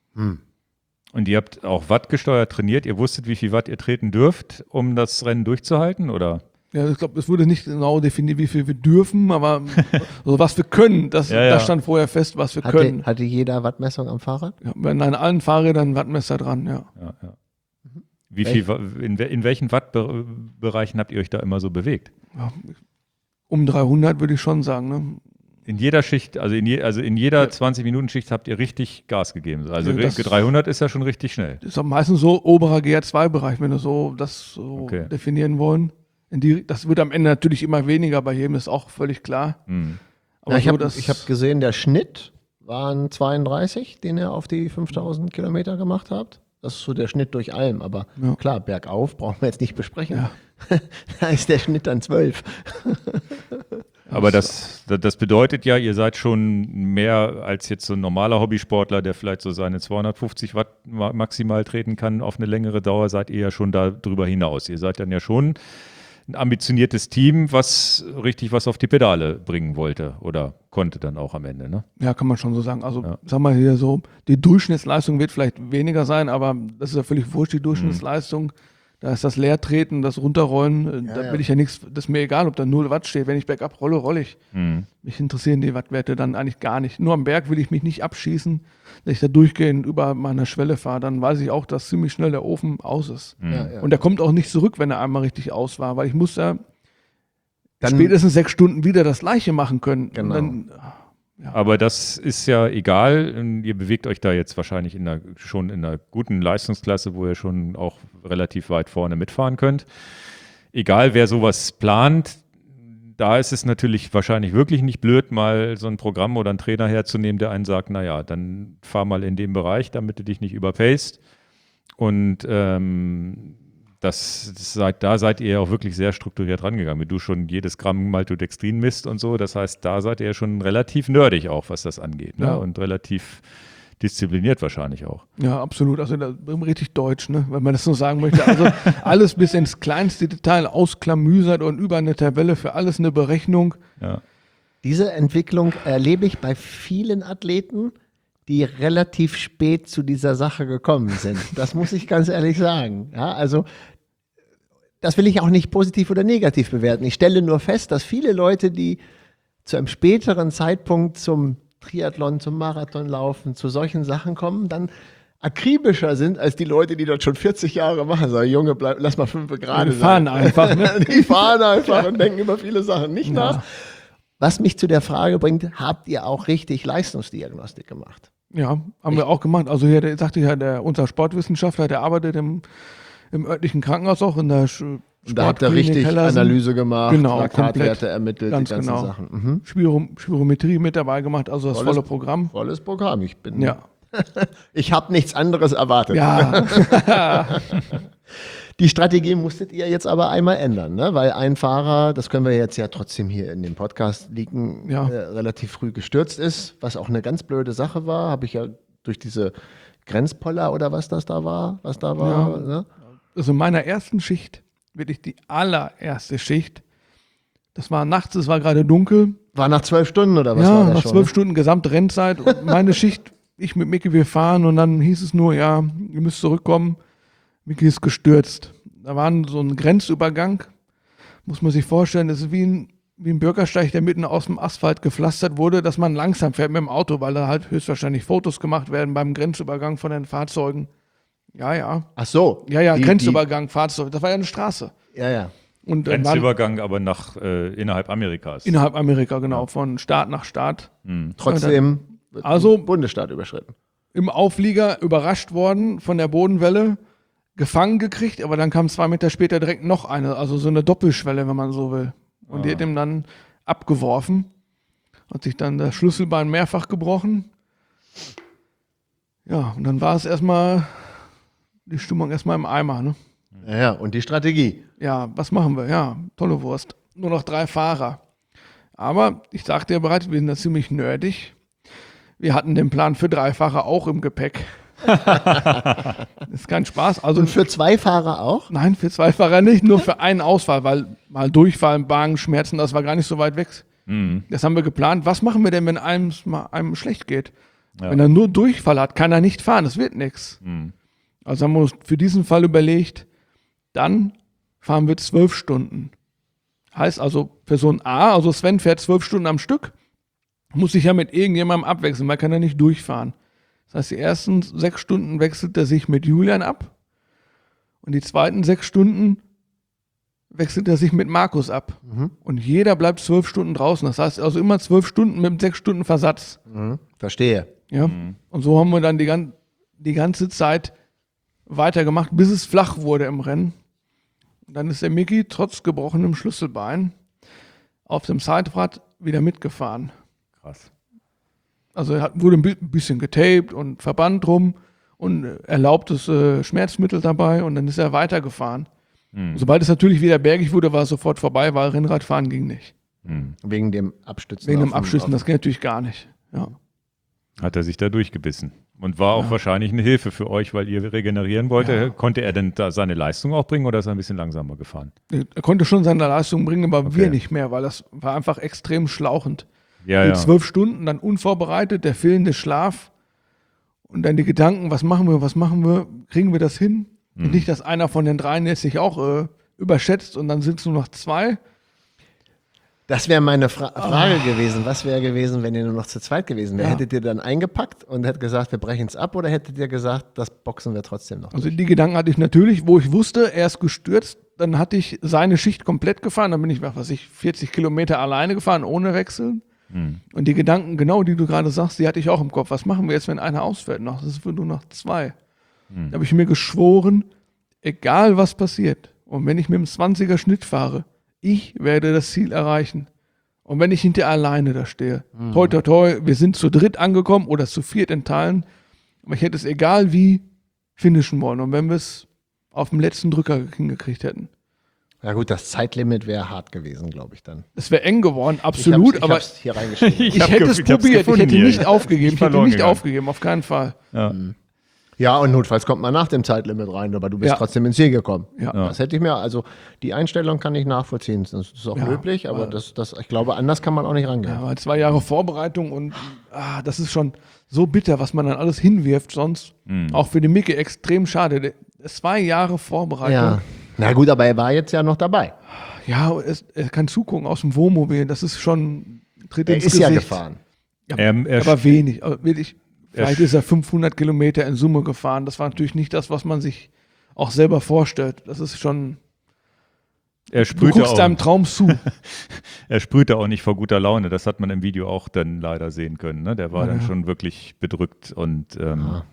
Und ihr habt auch Watt gesteuert trainiert. Ihr wusstet, wie viel Watt ihr treten dürft, um das Rennen durchzuhalten, oder? ja, ich glaube, es wurde nicht genau definiert, wie viel wir dürfen, aber also was wir können, das, Ja, ja. das stand vorher fest, was wir Hatte, können. hatte jeder Wattmessung am Fahrrad? Ja, wir hatten an allen Fahrrädern ein Wattmesser dran, ja. Ja, ja. Wie viel, Wa- in, wel- in welchen Wattbereichen habt ihr euch da immer so bewegt? ja. Um dreihundert würde ich schon sagen, ne? In jeder Schicht, also in, je, also in jeder Ja. zwanzig-Minuten-Schicht habt ihr richtig Gas gegeben. Also Ja, das- dreihundert ist ja schon richtig schnell. Das ist auch meistens so oberer G R zwei Bereich, wenn wir so das so Okay. definieren wollen. In die, das wird am Ende natürlich immer weniger bei jedem, ist auch völlig klar. Mhm. Aber Ja, ich so, habe das- hab gesehen, der Schnitt waren zweiunddreißig, den ihr auf die fünftausend Kilometer gemacht habt. Das ist so der Schnitt durch Alm. Aber Ja. klar, bergauf brauchen wir jetzt nicht besprechen. Ja. Da ist der Schnitt dann zwölf. Aber das, das bedeutet ja, ihr seid schon mehr als jetzt so ein normaler Hobbysportler, der vielleicht so seine zweihundertfünfzig Watt ma- maximal treten kann auf eine längere Dauer, seid ihr ja schon da drüber hinaus. Ihr seid dann ja schon ein ambitioniertes Team, was richtig was auf die Pedale bringen wollte oder konnte dann auch am Ende, ne? Ja, kann man schon so sagen. Also, Ja. sag mal hier so, die Durchschnittsleistung wird vielleicht weniger sein, aber das ist ja völlig wurscht, die Durchschnittsleistung. Da ist das Leertreten, das Runterrollen, äh, Ja, da ja. will ich ja nichts, das ist mir egal, ob da null Watt steht. Wenn ich bergab rolle, rolle ich. Mhm. Mich interessieren die Wattwerte dann eigentlich gar nicht. Nur am Berg will ich mich nicht abschießen, wenn ich da durchgehend über meiner Schwelle fahre. Dann weiß ich auch, dass ziemlich schnell der Ofen aus ist. Ja, ja. Und der kommt auch nicht zurück, wenn er einmal richtig aus war, weil ich muss ja Dann- spätestens sechs Stunden wieder das Gleiche machen können. Und Genau. Dann, Aber das ist ja egal. Ihr bewegt euch da jetzt wahrscheinlich in einer, schon in einer guten Leistungsklasse, wo ihr schon auch relativ weit vorne mitfahren könnt. Egal, wer sowas plant, da ist es natürlich wahrscheinlich wirklich nicht blöd, mal so ein Programm oder einen Trainer herzunehmen, der einen sagt, naja, dann fahr mal in dem Bereich, damit du dich nicht überpaced. Und ähm, das, das seid, da seid ihr auch wirklich sehr strukturiert rangegangen. Wie du schon jedes Gramm Maltodextrin misst und so. Das heißt, da seid ihr schon relativ nerdig auch, was das angeht. Ne? Ja. Und relativ diszipliniert wahrscheinlich auch. ja, absolut. Also da, richtig deutsch, ne? Wenn man das so sagen möchte. Also alles bis ins kleinste Detail ausklamüsert und über eine Tabelle für alles eine Berechnung. Ja. Diese Entwicklung erlebe ich bei vielen Athleten, die relativ spät zu dieser Sache gekommen sind. Das muss ich ganz ehrlich sagen. Ja, also das will ich auch nicht positiv oder negativ bewerten. Ich stelle nur fest, dass viele Leute, die zu einem späteren Zeitpunkt zum Triathlon, zum Marathonlaufen, zu solchen Sachen kommen, dann akribischer sind als die Leute, die dort schon vierzig Jahre machen. Sagen, Junge, bleib, lass mal fünf gerade Wir fahren sein. einfach, ne? Die fahren einfach und denken über viele Sachen nicht Ja. nach. Was mich zu der Frage bringt, habt ihr auch richtig Leistungsdiagnostik gemacht? Ja, haben wir auch gemacht. Also hier, der, sagte ja, der, unser Sportwissenschaftler, der arbeitet im, im örtlichen Krankenhaus auch in der Sch- Und da habt ihr Sportklinik richtig Hellersen. Analyse gemacht, Genau, Laktatwerte komplett. ermittelt, Ganz die ganzen genau. Sachen. Mhm. Spirom Spirometrie mit dabei gemacht, also das Volles- volle Programm. Volles Programm. Ich bin, Ja. ich habe nichts anderes erwartet. Ja, Die Strategie musstet ihr jetzt aber einmal ändern, ne? Weil ein Fahrer, das können wir jetzt ja trotzdem hier in dem Podcast liegen, Ja. äh, relativ früh gestürzt ist, was auch eine ganz blöde Sache war, habe ich ja durch diese Grenzpoller oder was das da war, was da war. Ja. Ne? also in meiner ersten Schicht, wirklich die allererste Schicht, das war nachts, es war gerade dunkel. War nach zwölf Stunden oder was ja, war das nach schon? zwölf ne? Stunden gesamte Rennzeit. Und meine Schicht, ich mit Micky, wir fahren und dann hieß es nur, ja, ihr müsst zurückkommen. Micky ist gestürzt. Da war so ein Grenzübergang, muss man sich vorstellen, das ist wie ein, wie ein Bürgersteig, der mitten aus dem Asphalt gepflastert wurde, dass man langsam fährt mit dem Auto, weil da halt höchstwahrscheinlich Fotos gemacht werden beim Grenzübergang von den Fahrzeugen. Ja, ja. Ach so. Ja, ja, Die- Grenzübergang, Fahrzeug. Das war ja eine Straße. Die, ja, ja. Und dann waren Grenzübergang aber nach äh, innerhalb Amerikas. innerhalb Amerika, genau, von Staat nach Staat. Trotzdem wird Also- ein Bundesstaat überschritten. Im Auflieger überrascht worden von der Bodenwelle, gefangen gekriegt, aber dann kam zwei Meter später direkt noch eine, also so eine Doppelschwelle, wenn man so will. Und die hat ihm dann abgeworfen, hat sich dann das Schlüsselbein mehrfach gebrochen. Ja, und dann war es erstmal die Stimmung erstmal im Eimer, ne? Ja, ja, und die Strategie. Ja, was machen wir? Ja, tolle Wurst. Nur noch drei Fahrer. Aber ich sagte ja bereits, wir sind da ziemlich nerdig. Wir hatten den Plan für drei Fahrer auch im Gepäck. Ist kein Spaß. Also Und für zwei Fahrer auch? nein, für zwei Fahrer nicht, nur für einen Ausfall, weil mal Durchfallen, Magenschmerzen, das war gar nicht so weit weg. Mhm. Das haben wir geplant. Was machen wir denn, wenn einem, mal einem schlecht geht? Ja. Wenn er nur Durchfall hat, kann er nicht fahren, das wird nichts. Mhm. Also haben wir uns für diesen Fall überlegt, dann fahren wir zwölf Stunden. Heißt also, Person A, also Sven fährt zwölf Stunden am Stück, muss sich ja mit irgendjemandem abwechseln, weil kann er nicht durchfahren. Das heißt, die ersten sechs Stunden wechselt er sich mit Julian ab und die zweiten sechs Stunden wechselt er sich mit Markus ab. Mhm. Und jeder bleibt zwölf Stunden draußen. Das heißt also immer zwölf Stunden mit sechs Stunden Versatz. Mhm. Verstehe. Ja? Und so haben wir dann die, gan die ganze Zeit weitergemacht, bis es flach wurde im Rennen. Und dann ist der Micky trotz gebrochenem Schlüsselbein auf dem Sidebrad wieder mitgefahren. Krass. Also er hat, wurde ein bi- bisschen getaped und Verband drum und erlaubtes äh, Schmerzmittel dabei und dann ist er weitergefahren. Hm. Sobald es natürlich wieder bergig wurde, war es sofort vorbei, weil Rennradfahren ging nicht. Hm. Wegen dem Abstützen. Wegen auf dem dem- Abschüssen, auf- das geht natürlich gar nicht. Ja. Hat er sich da durchgebissen. Und war auch Ja. wahrscheinlich eine Hilfe für euch, weil ihr regenerieren wollte. Ja. Konnte er denn da seine Leistung auch bringen oder ist er ein bisschen langsamer gefahren? Er konnte schon seine Leistung bringen, aber Okay. wir nicht mehr, weil das war einfach extrem schlauchend. Ja, Die ja. zwölf Stunden, dann unvorbereitet, der fehlende Schlaf und dann die Gedanken, was machen wir, was machen wir, kriegen wir das hin? Mhm. Und nicht, dass einer von den dreien jetzt sich auch äh, überschätzt und dann sind es nur noch zwei. Das wäre meine Fra Frage gewesen. Was wäre gewesen, wenn ihr nur noch zu zweit gewesen wärt? Ja. Hättet ihr dann eingepackt und hättet gesagt, wir brechen es ab oder hättet ihr gesagt, das boxen wir trotzdem noch? Also die Gedanken hatte ich natürlich, wo ich wusste, er ist gestürzt, dann hatte ich seine Schicht komplett gefahren, dann bin ich, was weiß ich, vierzig Kilometer alleine gefahren, ohne Wechseln. Hm. Und die Gedanken, genau die du gerade sagst, die hatte ich auch im Kopf. Was machen wir jetzt, wenn einer ausfällt? Noch, das ist nur noch zwei. Hm. Da habe ich mir geschworen, egal was passiert, und wenn ich mit dem zwanziger Schnitt fahre, ich werde das Ziel erreichen. Und wenn ich hinterher alleine da stehe, Mhm. toi, toi, toi, wir sind zu dritt angekommen oder zu viert in Teilen, aber ich hätte es egal wie finishen wollen. Und wenn wir es auf dem letzten Drücker hingekriegt hätten. Ja gut, das Zeitlimit wäre hart gewesen, glaube ich dann. Es wäre eng geworden, absolut, ich hab's, ich aber hab's hier reingeschrieben. ich hab hätte ge- es ich hab's probiert, ich gefunden hätte hier. nicht aufgegeben, Ich ich hätte verloren nicht gegangen. aufgegeben, auf keinen Fall. Ja. Ja, und notfalls kommt man nach dem Zeitlimit rein, aber du bist Ja. trotzdem ins Ziel gekommen. Ja. Das hätte ich mir, also die Einstellung kann ich nachvollziehen. Das ist auch Ja, löblich, aber aber- das, das, ich glaube, anders kann man auch nicht rangehen. Ja, aber zwei Jahre Vorbereitung und ah, das ist schon so bitter, was man dann alles hinwirft sonst. Mhm. Auch für den Micky extrem schade. Der- Zwei Jahre Vorbereitung. Ja. Na gut, aber er war jetzt ja noch dabei. Ja, es, er kann zugucken aus dem Wohnmobil. Das ist schon ein Tritt Er ins ist Gesicht. ja gefahren. Ja, Ähm, er aber wenig. Aber wirklich, Er vielleicht sch- ist er fünfhundert Kilometer in Summe gefahren. Das war natürlich nicht das, was man sich auch selber vorstellt. Das ist schon. er Du sprühte guckst auch, deinem Traum zu. er sprühte auch nicht vor guter Laune. Das hat man im Video auch dann leider sehen können. Ne? Der war Ja, dann ja. schon wirklich bedrückt und ähm, Ah.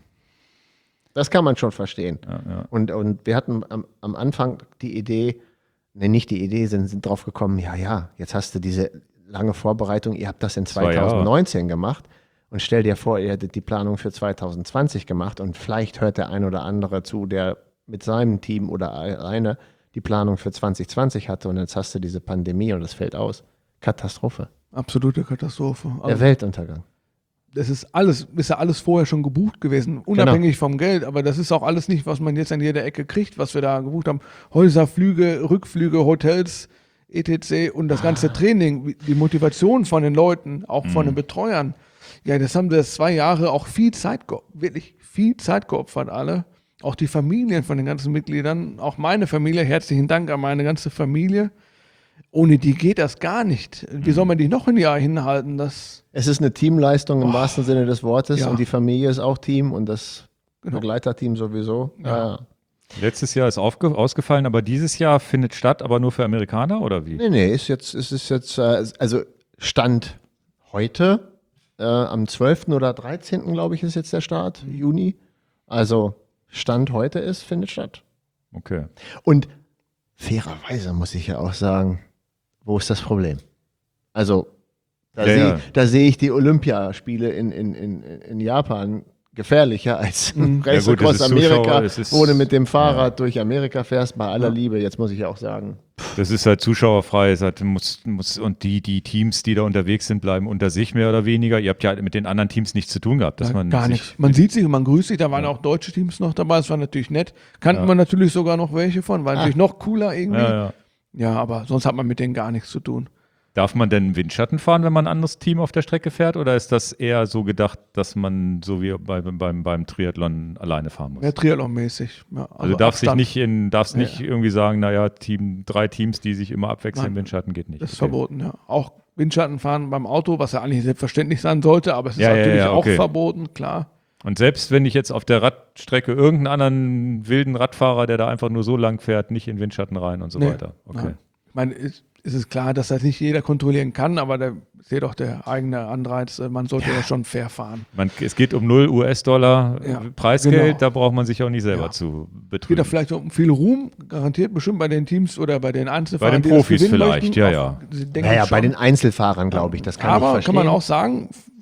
Das kann man schon verstehen. ja, ja. Und, und wir hatten am, am Anfang die Idee, ne, nicht die Idee, sind, sind drauf gekommen, ja, ja, jetzt hast du diese lange Vorbereitung, ihr habt das in Zwei Jahre. zwanzig neunzehn gemacht und stell dir vor, ihr hättet die Planung für zwanzig zwanzig gemacht und vielleicht hört der ein oder andere zu, der mit seinem Team oder alleine die Planung für zwanzig zwanzig hatte und jetzt hast du diese Pandemie und es fällt aus. Katastrophe. Absolute Katastrophe. Der Also, Weltuntergang. das ist alles, ist ja alles vorher schon gebucht gewesen, unabhängig vom Geld, aber das ist auch alles nicht, was man jetzt an jeder Ecke kriegt, was wir da gebucht haben. Häuser, Flüge, Rückflüge, Hotels, et cetera und das ganze Training, die Motivation von den Leuten, auch von den Betreuern. Ja, das haben wir jetzt zwei Jahre auch viel Zeit, ge- wirklich viel Zeit geopfert alle. Auch die Familien von den ganzen Mitgliedern, auch meine Familie, herzlichen Dank an meine ganze Familie. Ohne die geht das gar nicht. Wie soll man die noch ein Jahr hinhalten? Das Es ist eine Teamleistung im wahrsten Sinne des Wortes Ja. und die Familie ist auch Team und das Genau. Begleiterteam sowieso. Ja. Ja. Letztes Jahr ist aufge ausgefallen, aber dieses Jahr findet statt, aber nur für Amerikaner oder wie? Nee, nee, ist jetzt, ist es jetzt, äh, also Stand heute, äh, am zwölften oder dreizehnten glaube ich, ist jetzt der Start, Juni. Also Stand heute ist, findet statt. Okay. Und fairerweise muss ich ja auch sagen, wo ist das Problem? Also, da Ja, sehe ja. da sehe ich die Olympiaspiele in, in, in, in Japan gefährlicher als Mhm. Race Ja gut, Across es ist Amerika, Zuschauer, es ist- wo du mit dem Fahrrad ja. durch Amerika fährst, bei aller Liebe, jetzt muss ich auch sagen. Das ist halt zuschauerfrei, es hat, muss, muss, und die, die Teams, die da unterwegs sind, bleiben unter sich mehr oder weniger. Ihr habt ja mit den anderen Teams nichts zu tun gehabt, dass man gar sich, nicht. Man sieht sich und man grüßt sich. Da waren auch deutsche Teams noch dabei. Das war natürlich nett. Kannten Ja. wir natürlich sogar noch welche von. War natürlich noch cooler irgendwie. Ja, Ja, ja. aber sonst hat man mit denen gar nichts zu tun. Darf man denn Windschatten fahren, wenn man ein anderes Team auf der Strecke fährt, oder ist das eher so gedacht, dass man so wie bei, beim, beim Triathlon alleine fahren muss? Ja, Triathlon-mäßig. Ja, also darfst dich Abstand. nicht in, darfst Ja, nicht irgendwie sagen, naja, Team, drei Teams, die sich immer abwechseln, Nein. Windschatten geht nicht. Das ist Okay. verboten, ja. Auch Windschatten fahren beim Auto, was ja eigentlich selbstverständlich sein sollte, aber es ist Ja, ja, natürlich ja, okay. auch verboten, klar. Und selbst wenn ich jetzt auf der Radstrecke irgendeinen anderen wilden Radfahrer, der da einfach nur so lang fährt, nicht in Windschatten rein und so Nee, weiter. Okay. nein. Ich meine, ist, ist es klar, dass das nicht jeder kontrollieren kann, aber da ist ja doch der eigene Anreiz, äh, man sollte ja, schon fair fahren. Man, es geht um null U S-Dollar Ja, Preisgeld, genau. da braucht man sich auch nicht selber Ja. zu Es geht betrügen. da vielleicht um viel Ruhm, garantiert bestimmt bei den Teams oder bei den Einzelfahrern. Bei den die das Profis gewinnen vielleicht, möchten. ja, Auch, ja. denke Naja, ich bei schon. den Einzelfahrern glaube ich, das kann ich Aber verstehen. kann man auch sagen,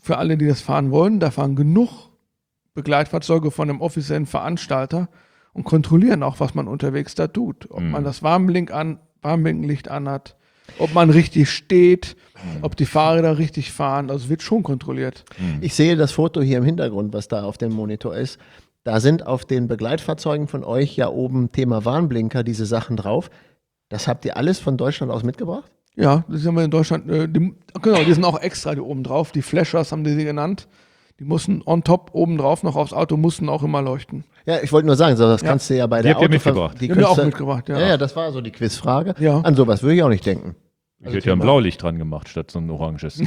für alle, die das fahren wollen, da fahren genug Begleitfahrzeuge von einem offiziellen Veranstalter und kontrollieren auch, was man unterwegs da tut. Ob Mhm. man das Warnblink an, Warnblinklicht anhat, ob man richtig steht, ob die Fahrräder richtig fahren. Also es wird schon kontrolliert. Ich sehe das Foto hier im Hintergrund, was da auf dem Monitor ist. Da sind auf den Begleitfahrzeugen von euch ja oben Thema Warnblinker diese Sachen drauf. Das habt ihr alles von Deutschland aus mitgebracht? Ja, das haben wir in Deutschland, äh, die, genau, die sind auch extra die oben drauf. Die Flashers haben die sie genannt. Die mussten on top oben drauf noch aufs Auto, mussten auch immer leuchten. Ja, ich wollte nur sagen, so, das Ja. kannst du ja bei Die der habt ihr Autover- mitgebracht. Die Die haben wir auch könntest du- mitgebracht, ja. Ja, ja, das war so die Quizfrage. Ja. An sowas würde ich auch nicht denken. Ich hätte ja ein Blaulicht dran gemacht, statt so ein oranges.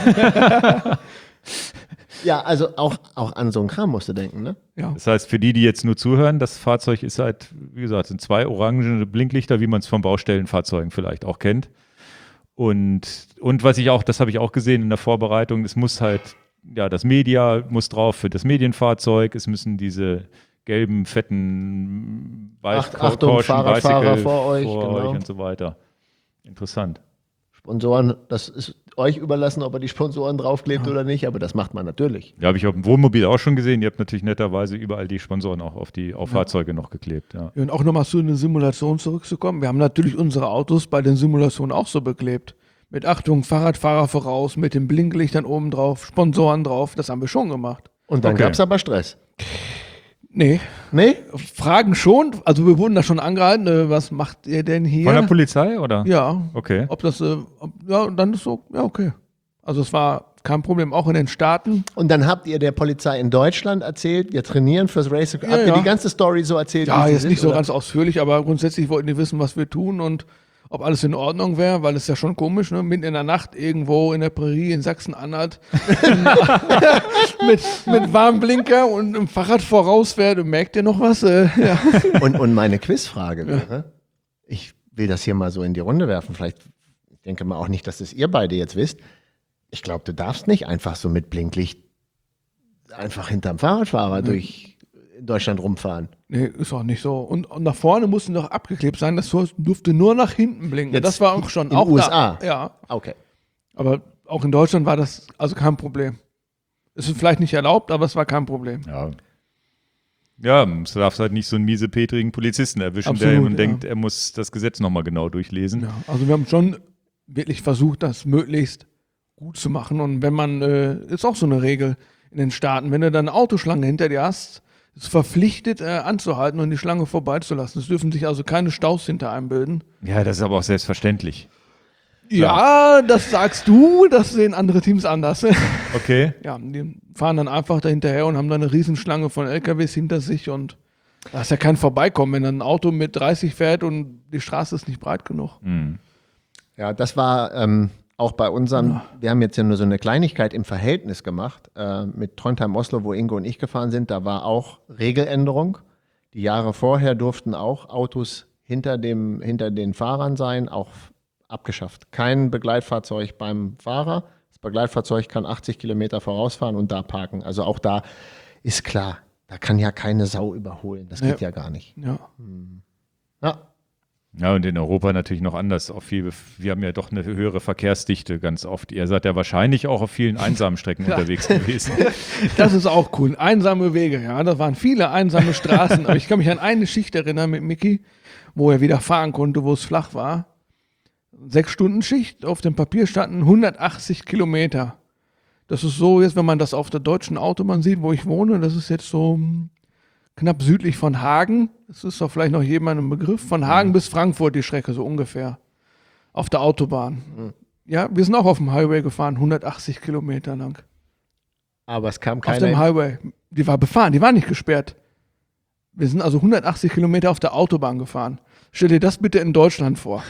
Ja, also auch, auch an so einen Kram musst du denken, ne? Ja. Das heißt, für die, die jetzt nur zuhören, das Fahrzeug ist halt, wie gesagt, sind zwei orange Blinklichter, wie man es von Baustellenfahrzeugen vielleicht auch kennt. Und, und was ich auch, das habe ich auch gesehen in der Vorbereitung, es muss halt, ja, das Media muss drauf für das Medienfahrzeug, es müssen diese gelben, fetten Weiß- Ach, Achtung, Caution, Fahrradfahrer Bicycle vor euch, vor genau. euch und so weiter. Interessant. Sponsoren, das ist euch überlassen, ob ihr die Sponsoren draufklebt oder nicht, aber das macht man natürlich. Ja, habe ich auf dem Wohnmobil auch schon gesehen. Ihr habt natürlich netterweise überall die Sponsoren auch auf die auf Fahrzeuge noch geklebt. Ja. Und auch nochmal zu einer Simulation zurückzukommen. Wir haben natürlich unsere Autos bei den Simulationen auch so beklebt. Mit Achtung, Fahrradfahrer voraus, mit den Blinklichtern oben drauf, Sponsoren drauf. Das haben wir schon gemacht. Und dann Okay. gab es aber Stress. Nee, Nee? Fragen schon. Also wir wurden da schon angehalten. Äh, was macht ihr denn hier? Von der Polizei, oder? Ja. Okay. Ob das, äh, ob, ja, dann ist so, ja, okay. Also es war kein Problem, auch in den Staaten. Und dann habt ihr der Polizei in Deutschland erzählt, wir trainieren fürs Racing. Habt ihr ja. die ganze Story so erzählt? Ja, wie sie jetzt sind, nicht so oder? ganz ausführlich, aber grundsätzlich wollten die wissen, was wir tun und ob alles in Ordnung wäre, weil es ja schon komisch, ne? Mitten in der Nacht irgendwo in der Prärie in Sachsen-Anhalt mit, mit Warnblinker und einem Fahrrad vorausfährt. Merkt ihr noch was? Äh, ja. Und, und meine Quizfrage wäre, ich will das hier mal so in die Runde werfen, vielleicht, ich denke mal auch nicht, dass es ihr beide jetzt wisst. Ich glaube, du darfst nicht einfach so mit Blinklicht einfach hinterm Fahrradfahrer durch Deutschland rumfahren. Nee, ist auch nicht so. Und, und nach vorne mussten doch abgeklebt sein, das durfte nur nach hinten blinken. Jetzt das war auch schon in auch U S A? Da. Ja, Okay. aber auch in Deutschland war das also kein Problem. Es ist vielleicht nicht erlaubt, aber es war kein Problem. Ja. Ja, es darf halt nicht so einen miesepetrigen Polizisten erwischen, der Absolut, ihm ja. denkt, er muss das Gesetz nochmal genau durchlesen. Ja, also wir haben schon wirklich versucht, das möglichst gut zu machen. Und wenn man, äh, ist auch so eine Regel in den Staaten, wenn du dann eine Autoschlange hinter dir hast, ist verpflichtet äh, anzuhalten und die Schlange vorbeizulassen. Es dürfen sich also keine Staus hinter einem bilden. Ja, das ist aber auch selbstverständlich. Ja, das sagst du, das sehen andere Teams anders. Okay. Ja, die fahren dann einfach dahinterher und haben dann eine Riesenschlange von L K Ws hinter sich und da ist ja kein Vorbeikommen, wenn dann ein Auto mit dreißig fährt und die Straße ist nicht breit genug. Mhm. Ja, das war ähm, auch bei unserem, wir haben jetzt ja nur so eine Kleinigkeit im Verhältnis gemacht, äh, mit Trondheim-Oslo, wo Ingo und ich gefahren sind, da war auch Regeländerung. Die Jahre vorher durften auch Autos hinter, dem, hinter den Fahrern sein, auch abgeschafft. Kein Begleitfahrzeug beim Fahrer. Das Begleitfahrzeug kann achtzig Kilometer vorausfahren und da parken. Also auch da ist klar, da kann ja keine Sau überholen. Das geht ja, ja gar nicht. Ja. Ja. Ja, und in Europa natürlich noch anders. Auf viel, wir haben ja doch eine höhere Verkehrsdichte ganz oft. Ihr seid ja wahrscheinlich auch auf vielen einsamen Strecken unterwegs gewesen. Das ist auch cool. Einsame Wege, ja. Da waren viele einsame Straßen. Aber ich kann mich an eine Schicht erinnern mit Micky, wo er wieder fahren konnte, wo es flach war. Sechs Stunden Schicht, auf dem Papier standen hundertachtzig Kilometer. Das ist so, jetzt wenn man das auf der deutschen Autobahn sieht, wo ich wohne, das ist jetzt so knapp südlich von Hagen. Das ist doch vielleicht noch jemandem ein Begriff. Von Hagen mhm. bis Frankfurt die Strecke, so ungefähr. Auf der Autobahn. Mhm. Ja, wir sind auch auf dem Highway gefahren, hundertachtzig Kilometer lang. Aber es kam keiner. Auf dem Highway. Die war befahren, die war nicht gesperrt. Wir sind also hundertachtzig Kilometer auf der Autobahn gefahren. Stell dir das bitte in Deutschland vor.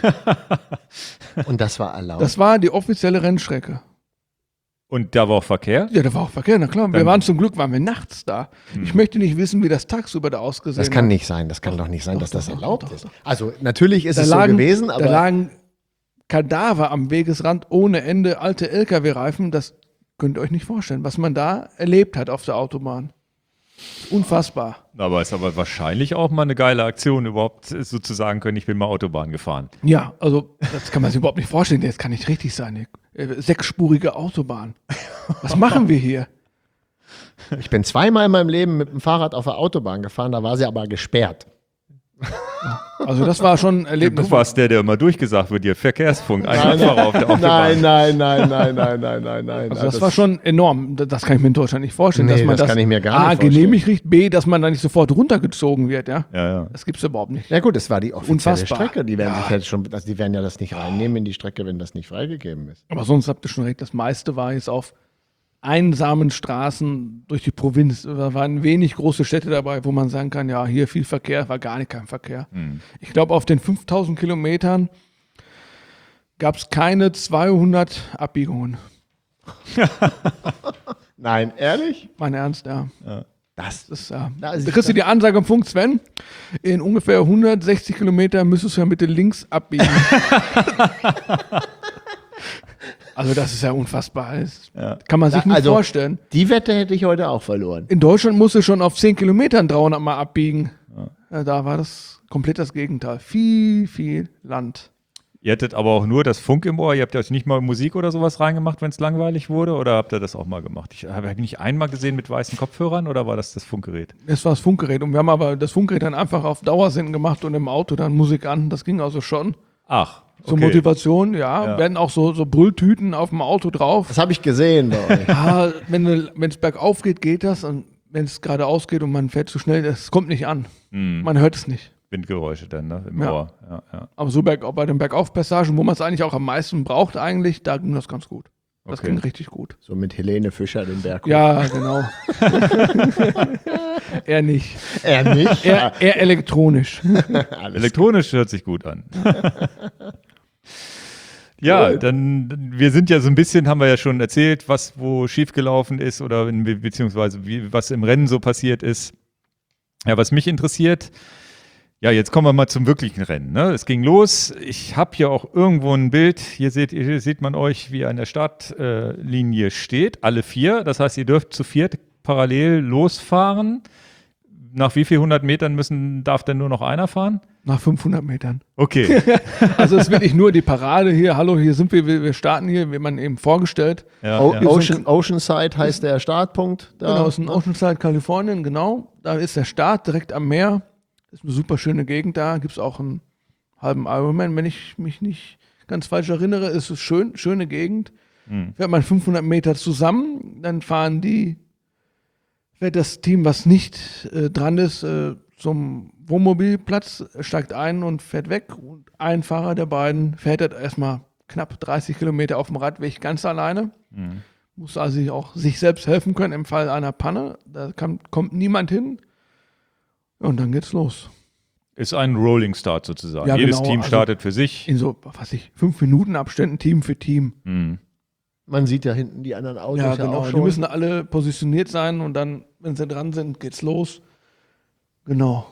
Und das war erlaubt? Das war die offizielle Rennstrecke. Und da war auch Verkehr? Ja, da war auch Verkehr, na klar. Wir Dann, waren zum Glück, waren wir nachts da. Hm. Ich möchte nicht wissen, wie das tagsüber da ausgesehen hat. Das kann nicht sein, das kann doch nicht sein, Doch, dass das doch, erlaubt doch, ist. doch. Also natürlich ist Da es lagen, so gewesen, aber... Da lagen Kadaver am Wegesrand ohne Ende, alte L K W-Reifen. Das könnt ihr euch nicht vorstellen, was man da erlebt hat auf der Autobahn. unfassbar. Aber ist aber wahrscheinlich auch mal eine geile Aktion, überhaupt so zu sagen können, ich bin mal Autobahn gefahren. Ja, also das kann man sich überhaupt nicht vorstellen. Das kann nicht richtig sein. Sechsspurige Autobahn. Was machen wir hier? Ich bin zweimal in meinem Leben mit dem Fahrrad auf der Autobahn gefahren, da war sie aber gesperrt. Also das war schon ein Erlebnis. Du warst der, der immer durchgesagt wird, ihr Verkehrsfunk, einfach auf der Autobahn. Nein, nein, nein, nein, nein, nein, nein, nein. Also das, das war schon enorm. Das kann ich mir in Deutschland nicht vorstellen. Nee, dass man das das kann ich mir gar A, nicht vorstellen. genehmigt kriegt, B, dass man da nicht sofort runtergezogen wird. Ja, Ja, ja. das gibt es überhaupt nicht. Ja gut, es war die offizielle Unfassbar. Strecke. Die werden, Ja. sich jetzt schon, also die werden ja das nicht reinnehmen in die Strecke, wenn das nicht freigegeben ist. Aber sonst habt ihr schon recht. Das meiste war jetzt auf einsamen Straßen durch die Provinz. Da waren wenig große Städte dabei, wo man sagen kann, ja, hier viel Verkehr, war gar nicht kein Verkehr. Hm. Ich glaube, auf den fünftausend Kilometern gab es keine zweihundert Abbiegungen. Nein, ehrlich? Mein Ernst, ja. Das Das ist, ja. Da ist- Da kriegst du die Ansage am Funk, Sven, in ungefähr hundertsechzig Kilometern müsstest du ja bitte links abbiegen. Also das ist ja unfassbar. Das Ja. kann man sich Ja, nicht also- vorstellen. Die Wette hätte ich heute auch verloren. In Deutschland musst du schon auf zehn Kilometern dreihundert Mal abbiegen. Ja, da war das komplett das Gegenteil. Viel, viel Land. Ihr hattet aber auch nur das Funk im Ohr, ihr habt euch nicht mal Musik oder sowas reingemacht, wenn es langweilig wurde, oder habt ihr das auch mal gemacht? Ich habe nicht einmal gesehen mit weißen Kopfhörern, oder war das das Funkgerät? Das war das Funkgerät. Und wir haben aber das Funkgerät dann einfach auf Dauersenden gemacht und im Auto dann Musik an. Das ging also schon. Ach, Zur okay. Motivation, ja. Ja. Werden auch so, so Brülltüten auf dem Auto drauf. Das habe ich gesehen bei euch. Ja, wenn es bergauf geht, geht das. Und wenn es geradeaus geht und man fährt zu schnell, das kommt nicht an. Hm. Man hört es nicht. Windgeräusche dann, ne? Im Ja. Ohr. Ja, ja. Aber so berg, bei den Bergaufpassagen, wo man es eigentlich auch am meisten braucht, eigentlich, da ging das ganz gut. Das Okay. ging richtig gut. So mit Helene Fischer den Berg. hoch. Ja, genau. Er nicht. Er nicht? Er, er elektronisch. Alles. Elektronisch hört sich gut an. Ja, dann, wir sind ja so ein bisschen, haben wir ja schon erzählt, was wo schiefgelaufen ist oder in, beziehungsweise wie, was im Rennen so passiert ist. Ja, was mich interessiert, ja, jetzt kommen wir mal zum wirklichen Rennen. Ne? Es ging los. Ich habe hier auch irgendwo ein Bild. Hier seht, hier sieht man euch, wie ihr an der Startlinie steht. Alle vier. Das heißt, ihr dürft zu viert parallel losfahren. Nach wie viel hundert Metern müssen, darf denn nur noch einer fahren? Nach fünfhundert Metern. Okay. Also es ist wirklich nur die Parade hier. Hallo, hier sind wir, wir wir starten hier, wie man eben vorgestellt. Ja, O ja. Ocean, Oceanside heißt der Startpunkt. Da. Genau, es ist in Oceanside, Kalifornien, genau. Da ist der Start direkt am Meer. Ist eine super schöne Gegend da. Gibt es auch einen halben Ironman, wenn ich mich nicht ganz falsch erinnere. Ist es schön, schöne Gegend. Hm. Fährt man fünfhundert Meter zusammen, dann fahren die, fährt das Team, was nicht äh, dran ist, äh, zum Wohnmobilplatz, steigt ein und fährt weg. Und ein Fahrer der beiden fährt halt erstmal knapp dreißig Kilometer auf dem Radweg ganz alleine. Hm. Muss also sich auch sich selbst helfen können im Fall einer Panne. Da kann, kommt niemand hin. Und dann geht's los. Ist ein Rolling Start sozusagen. Ja, Jedes genau, Team also- startet für sich. In so, was weiß ich, fünf Minuten Abständen, Team für Team. Hm. Man sieht ja hinten die anderen Autos Ja, ja, genau. auch Die schon. müssen alle positioniert sein und dann, wenn sie dran sind, geht's los. Genau.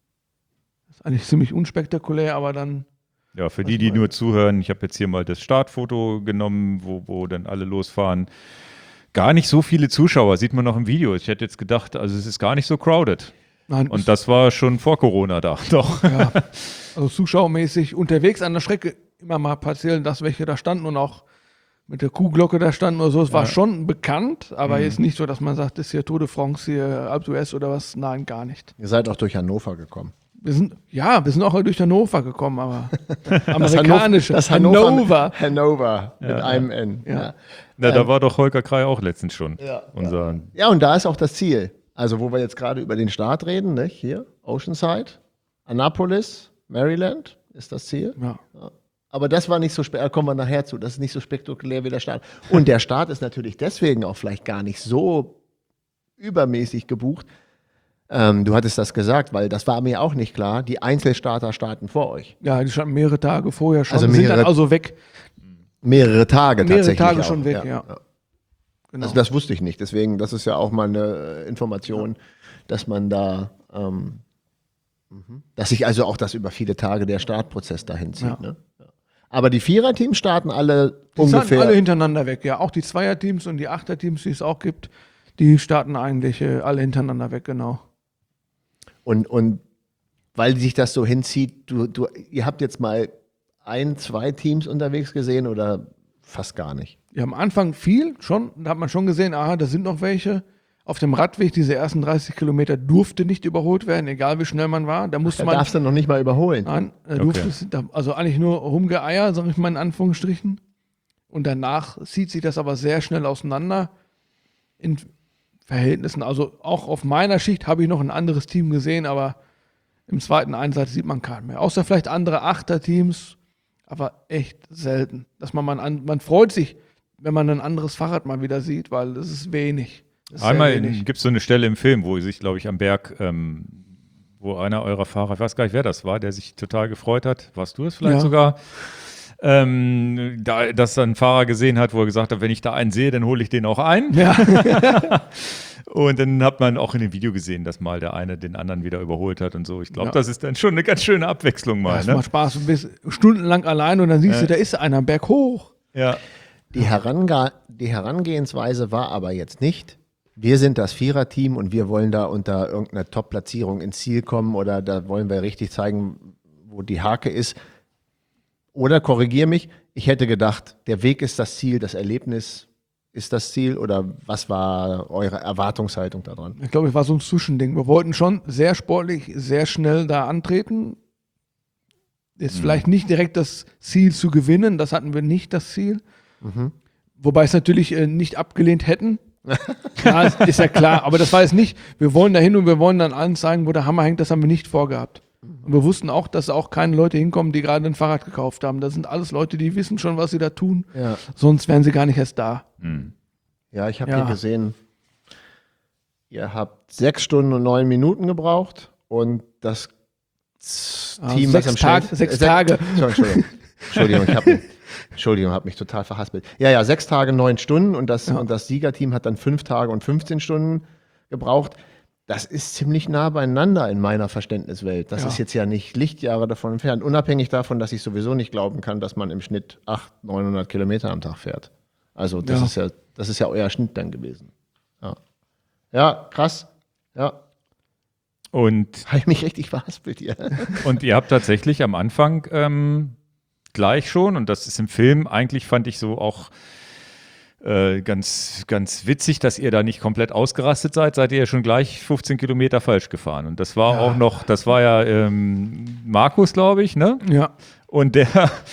Das ist eigentlich ziemlich unspektakulär, aber dann. Ja, für die, die nur zuhören, ich habe jetzt hier mal das Startfoto genommen, wo, wo dann alle losfahren. Gar nicht so viele Zuschauer, sieht man noch im Video. Ich hätte jetzt gedacht, also es ist gar nicht so crowded. Nein, Und das war schon vor Corona da, doch. ja, also zuschauermäßig unterwegs an der Strecke immer mal partiell das, welche da standen und auch mit der Kuhglocke da standen oder so. Es war schon bekannt, aber jetzt nicht so, dass man sagt, ist hier Tour de France, hier Alpe d'Huez oder was. Nein, gar nicht. Ihr seid auch durch Hannover gekommen. Wir sind, ja, wir sind auch durch Hannover gekommen, aber Das amerikanische. Das Hannover. Hannover. Hannover mit Ja. einem N. Ja. Ja. Na, da war doch Holger Krei auch letztens schon. Ja, unser, Ja, und da ist auch das Ziel. Also, wo wir jetzt gerade über den Start reden, ne? Hier, Oceanside, Annapolis, Maryland ist das Ziel. Ja. Aber das war nicht so spektakulär, kommen wir nachher zu, das ist nicht so spektakulär wie der Start. Und der Start ist natürlich deswegen auch vielleicht gar nicht so übermäßig gebucht. Ähm, du hattest das gesagt, weil das war mir auch nicht klar. Die Einzelstarter starten vor euch. Ja, die standen mehrere Tage vorher schon. Also sind mehrere- dann also weg. Mehrere Tage Mehrere tatsächlich. Tage auch. schon weg, ja. Genau. Also das wusste ich nicht. Deswegen, das ist ja auch mal eine äh, Information, dass man da, ähm, mhm. dass sich also auch das über viele Tage der Startprozess dahin zieht. Ja. Ne? Ja. Aber die Viererteams starten alle die standen ungefähr. alle hintereinander weg, ja. Auch die Zweierteams und die Achterteams, die es auch gibt, die starten eigentlich äh, alle hintereinander weg, genau. Und, und weil sich das so hinzieht, du, du, ihr habt jetzt mal ein, zwei Teams unterwegs gesehen oder fast gar nicht? Ja, am Anfang viel schon, da hat man schon gesehen, aha, da sind noch welche. Auf dem Radweg, diese ersten dreißig Kilometer, durfte nicht überholt werden, egal wie schnell man war. Da musste Da man. darfst du noch nicht mal überholen. Nein, da durfte es, da, also eigentlich nur rumgeeier, sag ich mal in Anführungsstrichen. Und danach zieht sich das aber sehr schnell auseinander in Verhältnissen. Also auch auf meiner Schicht habe ich noch ein anderes Team gesehen, aber im zweiten Einsatz sieht man keinen mehr. Außer vielleicht andere Achterteams, aber echt selten. Dass man, mal an, man freut sich, wenn man ein anderes Fahrrad mal wieder sieht, weil das ist wenig. Das ist Einmal gibt es so eine Stelle im Film, wo sich, glaube ich, am Berg, ähm, wo einer eurer Fahrer, ich weiß gar nicht, wer das war, der sich total gefreut hat, warst du es vielleicht Ja. sogar, ähm, da, dass er einen Fahrer gesehen hat, wo er gesagt hat, wenn ich da einen sehe, dann hole ich den auch ein. Ja. Und dann hat man auch in dem Video gesehen, dass mal der eine den anderen wieder überholt hat und so. Ich glaube, Ja. das ist dann schon eine ganz schöne Abwechslung mal. Das Ne? macht Spaß. Du bist stundenlang allein und dann siehst Ja. du, da ist einer Berg hoch. Ja. Die, Heranga die Herangehensweise war aber jetzt nicht, wir sind das Viererteam und wir wollen da unter irgendeiner Top-Platzierung ins Ziel kommen oder da wollen wir richtig zeigen, wo die Hake ist. Oder korrigier mich, ich hätte gedacht, der Weg ist das Ziel, das Erlebnis ist das Ziel oder was war eure Erwartungshaltung daran? Ich glaube, es war so ein Zwischending. Wir wollten schon sehr sportlich, sehr schnell da antreten. Ist vielleicht nicht direkt das Ziel zu gewinnen, das hatten wir nicht das Ziel. Wobei es natürlich äh, nicht abgelehnt hätten. Ja, ist, ist ja klar, aber das war es nicht. Wir wollen da hin und wir wollen dann allen zeigen, wo der Hammer hängt, das haben wir nicht vorgehabt. Und wir wussten auch, dass auch keine Leute hinkommen, die gerade ein Fahrrad gekauft haben. Das sind alles Leute, die wissen schon, was sie da tun. Ja, Sonst wären sie gar nicht erst da. ja ich habe Ja. hier gesehen, ihr habt sechs Stunden und neun Minuten gebraucht und das Z- Ah, Team, sechs was am Tag- schnellsten- sechs äh, Tage. Sorry, Entschuldigung, Entschuldigung, ich habe Entschuldigung, habe mich total verhaspelt. Ja, ja, sechs Tage, neun Stunden und das, Ja. und das Siegerteam hat dann fünf Tage und fünfzehn Stunden gebraucht. Das ist ziemlich nah beieinander in meiner Verständniswelt. Das Ja. ist jetzt ja nicht Lichtjahre davon entfernt, unabhängig davon, dass ich sowieso nicht glauben kann, dass man im Schnitt achthundert, neunhundert Kilometer am Tag fährt. Also das Ja. ist ja, das ist ja euer Schnitt dann gewesen. Ja, ja krass. Ja, Und, habe ich mich richtig verhaspelt hier. und ihr habt tatsächlich am Anfang ähm, gleich schon, und das ist im Film eigentlich, fand ich so auch äh, ganz, ganz witzig, dass ihr da nicht komplett ausgerastet seid, seid ihr ja schon gleich fünfzehn Kilometer falsch gefahren. Und das war Ja. auch noch, das war ja ähm, Markus, glaube ich, ne? Ja. Und der,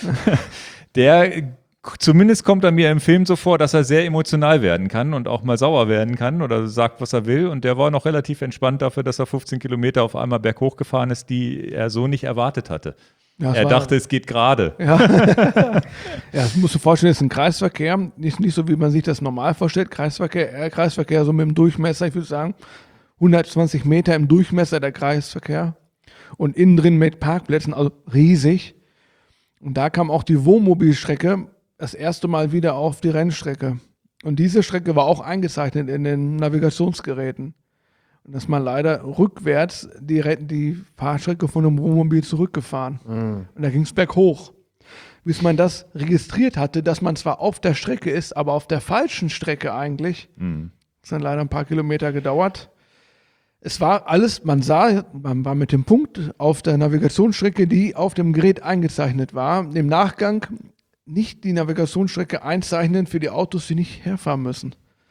der, zumindest kommt er mir im Film so vor, dass er sehr emotional werden kann und auch mal sauer werden kann oder sagt, was er will. Und der war noch relativ entspannt dafür, dass er fünfzehn Kilometer auf einmal berghoch gefahren ist, die er so nicht erwartet hatte. Ja, es Er war- dachte, es geht gerade. Ja, ja, das musst du vorstellen, es ist ein Kreisverkehr. Nicht, nicht so, wie man sich das normal vorstellt. Kreisverkehr, äh, Kreisverkehr so mit dem Durchmesser, ich würde sagen, hundertzwanzig Meter im Durchmesser der Kreisverkehr. Und innen drin mit Parkplätzen, also riesig. Und da kam auch die Wohnmobilstrecke das erste Mal wieder auf die Rennstrecke. Und diese Strecke war auch eingezeichnet in den Navigationsgeräten. Und dass man leider rückwärts die, Re- die Fahrstrecke von einem Wohnmobil zurückgefahren. Und da ging es berghoch. Bis man das registriert hatte, dass man zwar auf der Strecke ist, aber auf der falschen Strecke eigentlich. Das hat dann leider ein paar Kilometer gedauert. Es war alles, man sah, man war mit dem Punkt auf der Navigationsstrecke, die auf dem Gerät eingezeichnet war. Im Nachgang nicht die Navigationsstrecke einzeichnen für die Autos, die nicht herfahren müssen.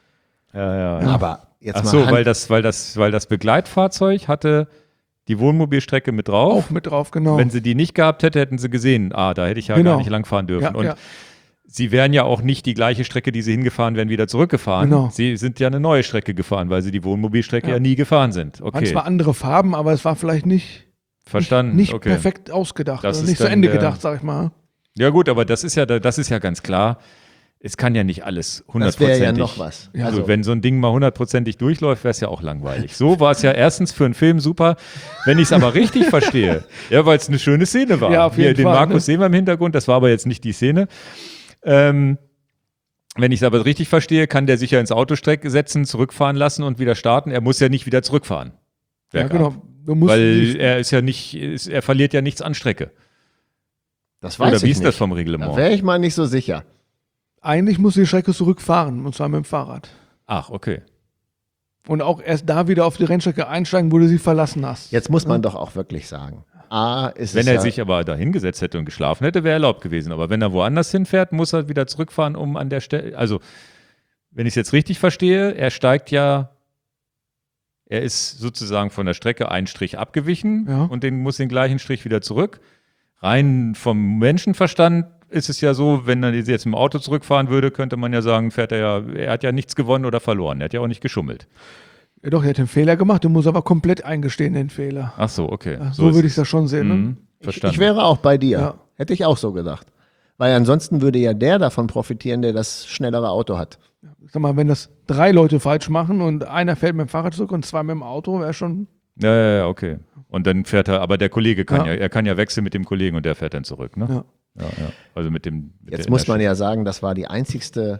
Ja, ja. Aber jetzt Ach mal so, Hand- weil das, weil, das, weil das Begleitfahrzeug hatte die Wohnmobilstrecke mit drauf. Auch mit drauf, genau. Wenn sie die nicht gehabt hätte, hätten sie gesehen, ah, da hätte ich ja Genau. gar nicht langfahren dürfen. Ja, und ja. sie wären ja auch nicht die gleiche Strecke, die sie hingefahren wären, wieder zurückgefahren. Genau. Sie sind ja eine neue Strecke gefahren, weil sie die Wohnmobilstrecke ja, Ja. nie gefahren sind. Waren Okay, zwar andere Farben, aber es war vielleicht nicht, verstanden. nicht okay. perfekt ausgedacht. Das oder ist nicht zu dann Ende der- gedacht, sag ich mal. Ja gut, aber das ist ja, das ist ja ganz klar. Es kann ja nicht alles das hundertprozentig. wäre ja noch was. Ja. Also, wenn so ein Ding mal hundertprozentig durchläuft, wäre es ja auch langweilig. So war es ja erstens für einen Film super. Wenn ich es aber richtig verstehe, ja, weil es eine schöne Szene war. Ja, auf jeden Hier, den Fall, Markus ne? sehen wir im Hintergrund, das war aber jetzt nicht die Szene. Ähm, wenn ich es aber richtig verstehe, kann der sich ja ins Auto streck- setzen, zurückfahren lassen und wieder starten. Er muss ja nicht wieder zurückfahren. Ja, Bergab. genau. Du musst Weil nicht, er ist ja nicht, ist, er verliert ja nichts an Strecke. Das weiß Oder ich wie ist nicht. das vom Da Reglement? wäre ich mal nicht so sicher. eigentlich musst du die Strecke zurückfahren, und zwar mit dem Fahrrad. Ach, okay. Und auch erst da wieder auf die Rennstrecke einsteigen, wo du sie verlassen hast. Jetzt muss man doch auch wirklich sagen. A, ist Wenn es er ja, sich aber da hingesetzt hätte und geschlafen hätte, wäre erlaubt gewesen. Aber wenn er woanders hinfährt, muss er wieder zurückfahren, um an der Stelle, also wenn ich es jetzt richtig verstehe, er steigt ja, er ist sozusagen von der Strecke einen Strich abgewichen Ja. und den muss den gleichen Strich wieder zurück. Rein vom Menschenverstand ist es ja so, wenn er jetzt im Auto zurückfahren würde, könnte man ja sagen, fährt er ja, er hat ja nichts gewonnen oder verloren. Er hat ja auch nicht geschummelt. Ja, doch, er hat den Fehler gemacht, du musst aber komplett eingestehen, den Fehler. Ach so, okay. Ja, so ist würde ich es. das schon sehen. Ne? Mhm, ich, verstanden. ich wäre auch bei dir. Ja. Hätte ich auch so gedacht. Weil ansonsten würde ja der davon profitieren, der das schnellere Auto hat. Ich sag mal, wenn das drei Leute falsch machen und einer fährt mit dem Fahrrad zurück und zwei mit dem Auto, wäre schon. Ja, ja, ja, okay. Und dann fährt er, aber der Kollege kann ja, Ja. er kann ja wechseln mit dem Kollegen und der fährt dann zurück, ne? Ja. Ja, ja. Also mit dem. Mit Jetzt der, muss man der, ja sagen, das war die einzigste,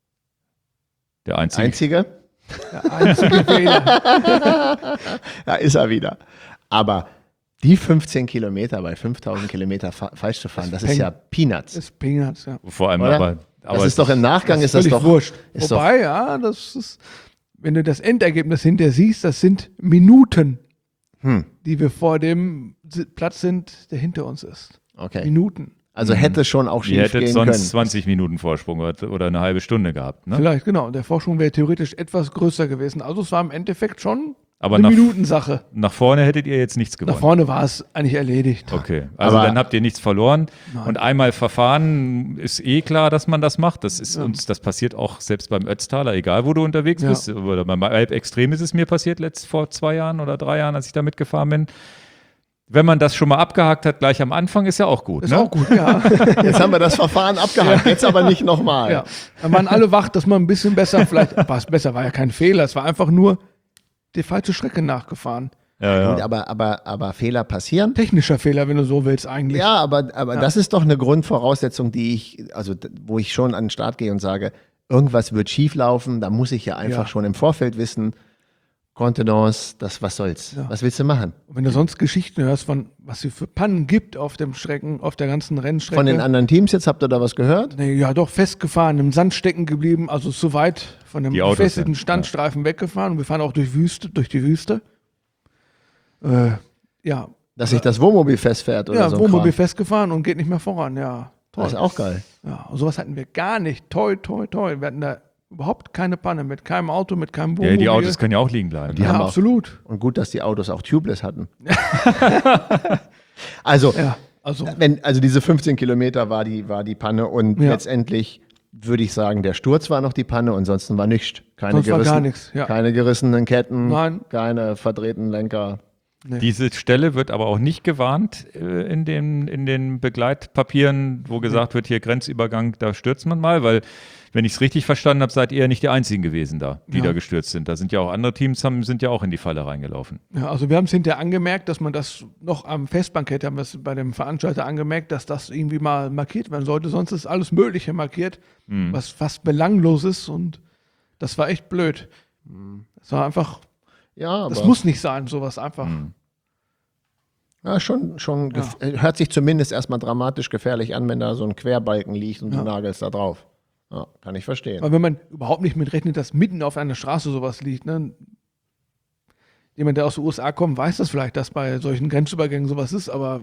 Der einzige. einzige. Der einzige Fehler. Da ist er wieder. Aber die fünfzehn Kilometer bei fünftausend Kilometer fa falsch zu fahren, das ist Peng. ja Peanuts. ist Peanuts, ja. Vor allem Oder? aber. aber Das ist doch im Nachgang, ist das völlig doch. wurscht. Ist Wobei, ja, das ist, wenn du das Endergebnis hinterher siehst, das sind Minuten, Hm, die wir vor dem Si- Platz sind, der hinter uns ist. okay. Minuten. Also hätte schon auch Ihr schief hättet gehen sonst können. zwanzig Minuten Vorsprung oder, oder eine halbe Stunde gehabt, ne? Vielleicht, genau. Der Vorsprung wäre theoretisch etwas größer gewesen. Also es war im Endeffekt schon Aber eine nach, Minutensache. nach vorne hättet ihr jetzt nichts Nach gewonnen. vorne war es eigentlich erledigt. Okay, also Aber- dann habt ihr nichts verloren. Nein. Und einmal verfahren ist eh klar, dass man das macht. Das ist uns, das passiert auch selbst beim Ötztaler, egal wo du unterwegs Ja. bist. Oder beim Alp Extrem ist es mir passiert, letzt vor zwei Jahren oder drei Jahren, als ich da mitgefahren bin. Wenn man das schon mal abgehakt hat, gleich am Anfang, ist ja auch gut. Ist ne? auch gut, ja. Jetzt haben wir das Verfahren abgehakt, jetzt aber nicht nochmal. ja. Dann waren alle wach, dass man ein bisschen besser, vielleicht war es besser, war ja kein Fehler. Es war einfach nur die falsche Strecke nachgefahren. Ja, Gut, ja. aber, aber, aber Fehler passieren. Technischer Fehler, wenn du so willst, eigentlich. Ja, aber, aber das ist doch eine Grundvoraussetzung, die ich, also d- wo ich schon an den Start gehe und sage, irgendwas wird schief laufen, da muss ich ja einfach Ja. schon im Vorfeld wissen, Contenance, das, was soll's? Ja. Was willst du machen? Und wenn du sonst Geschichten hörst, von was es für Pannen gibt auf dem Strecken, auf der ganzen Rennstrecke. Von den anderen Teams, jetzt habt ihr da was gehört? Nee, ja, doch festgefahren, im Sand stecken geblieben, also zu weit von dem Die Autos befestigten sind, Standstreifen weggefahren. Und wir fahren auch durch Wüste, durch die Wüste. Äh, ja, Dass sich das Wohnmobil festfährt oder ja, so ein Wohnmobil Kram. festgefahren und geht nicht mehr voran. Ja, toll. Das ist auch geil. Ja, und sowas hatten wir gar nicht. Toi, toi, toi. Wir hatten da überhaupt keine Panne mit keinem Auto, mit keinem ja, Wohnmobil. die Autos können ja auch liegen bleiben. Die ja, haben auch- absolut. Und gut, dass die Autos auch tubeless hatten. also, Ja, also wenn, also diese fünfzehn Kilometer war die, war die Panne und Ja. letztendlich würde ich sagen, der Sturz war noch die Panne und ansonsten war nichts. Keine, Sonst war gerissen, gar nichts, ja. keine gerissenen Ketten, Nein. keine verdrehten Lenker. Diese Stelle wird aber auch nicht gewarnt äh, in, den, in den Begleitpapieren, wo gesagt wird, hier Grenzübergang, da stürzt man mal, weil, wenn ich es richtig verstanden habe, seid ihr ja nicht die Einzigen gewesen da, die Ja. da gestürzt sind. Da sind ja auch andere Teams, haben, sind ja auch in die Falle reingelaufen. Ja, also wir haben es hinterher angemerkt, dass man das noch am Festbankett, haben wir es bei dem Veranstalter angemerkt, dass das irgendwie mal markiert werden sollte. Sonst ist alles Mögliche markiert, was fast belanglos ist und das war echt blöd. Das war einfach, Ja, aber das muss nicht sein, sowas einfach. ja, schon, schon gef- äh, hört sich zumindest erstmal dramatisch gefährlich an, wenn da so ein Querbalken liegt und Ja. du nagelst da drauf. Ja, kann ich verstehen. Weil wenn man überhaupt nicht mit rechnet, dass mitten auf einer Straße sowas liegt, ne? Jemand, der aus den U S A kommt, weiß das vielleicht, dass bei solchen Grenzübergängen sowas ist, aber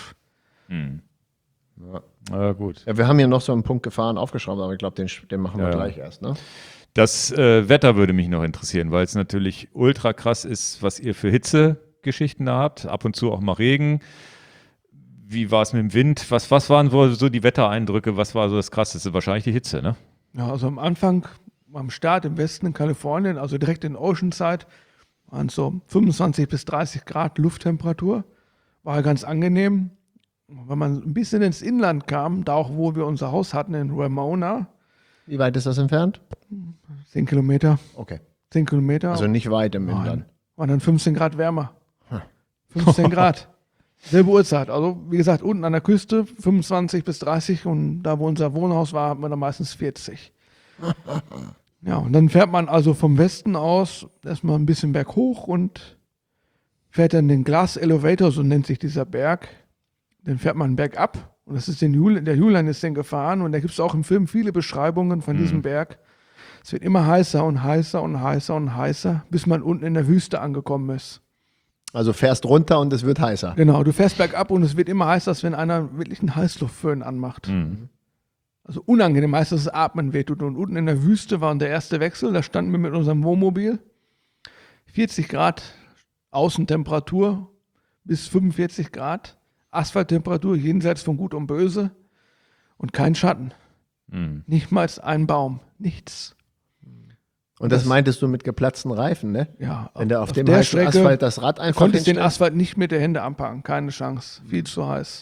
Ja. Ja, gut. Ja, wir haben hier noch so einen Punkt gefahren aufgeschraubt, aber ich glaube, den, den machen wir Ja, ja. gleich erst. Ne? Das äh, Wetter würde mich noch interessieren, weil es natürlich ultra krass ist, was ihr für Hitzegeschichten da habt. Ab und zu auch mal Regen. Wie war es mit dem Wind? Was, was waren wohl so die Wettereindrücke? Was war so das Krasseste? Wahrscheinlich die Hitze, ne? ja, also am Anfang, am Start im Westen in Kalifornien, also direkt in Oceanside, waren es so fünfundzwanzig bis dreißig Grad Lufttemperatur. War ganz angenehm. Wenn man ein bisschen ins Inland kam, da auch wo wir unser Haus hatten in Ramona, Wie weit ist das entfernt? zehn Kilometer, Okay. zehn Kilometer. Also nicht weit im Nein, Inland. waren dann fünfzehn Grad wärmer. fünfzehn Grad. Selbe Uhrzeit. Also, wie gesagt, unten an der Küste fünfundzwanzig bis dreißig und da, wo unser Wohnhaus war, hatten wir dann meistens vierzig. Ja, und dann fährt man also vom Westen aus erstmal ein bisschen berghoch und fährt dann den Glass Elevator, so nennt sich dieser Berg. Dann fährt man bergab und das ist den Jul der Julian ist den gefahren und da gibt es auch im Film viele Beschreibungen von diesem Berg. Es wird immer heißer und heißer und heißer und heißer, bis man unten in der Wüste angekommen ist. Also fährst runter und es wird heißer. Genau, du fährst bergab und es wird immer heißer, als wenn einer wirklich einen Heißluftföhn anmacht. Mhm. Also unangenehm heißt, dass das Atmen wehtut. Und unten in der Wüste war der erste Wechsel, da standen wir mit unserem Wohnmobil, vierzig Grad Außentemperatur bis fünfundvierzig Grad, Asphalttemperatur jenseits von Gut und Böse und kein Schatten. Mhm. Nicht mal ein Baum, nichts. Und das, Das- meintest du mit geplatzten Reifen, ne? Ja, Wenn der auf, dem der heißen Strecke Asphalt das Rad einfach konntest den hinstellt. Asphalt nicht mit der Hände anpacken, keine Chance, viel zu heiß.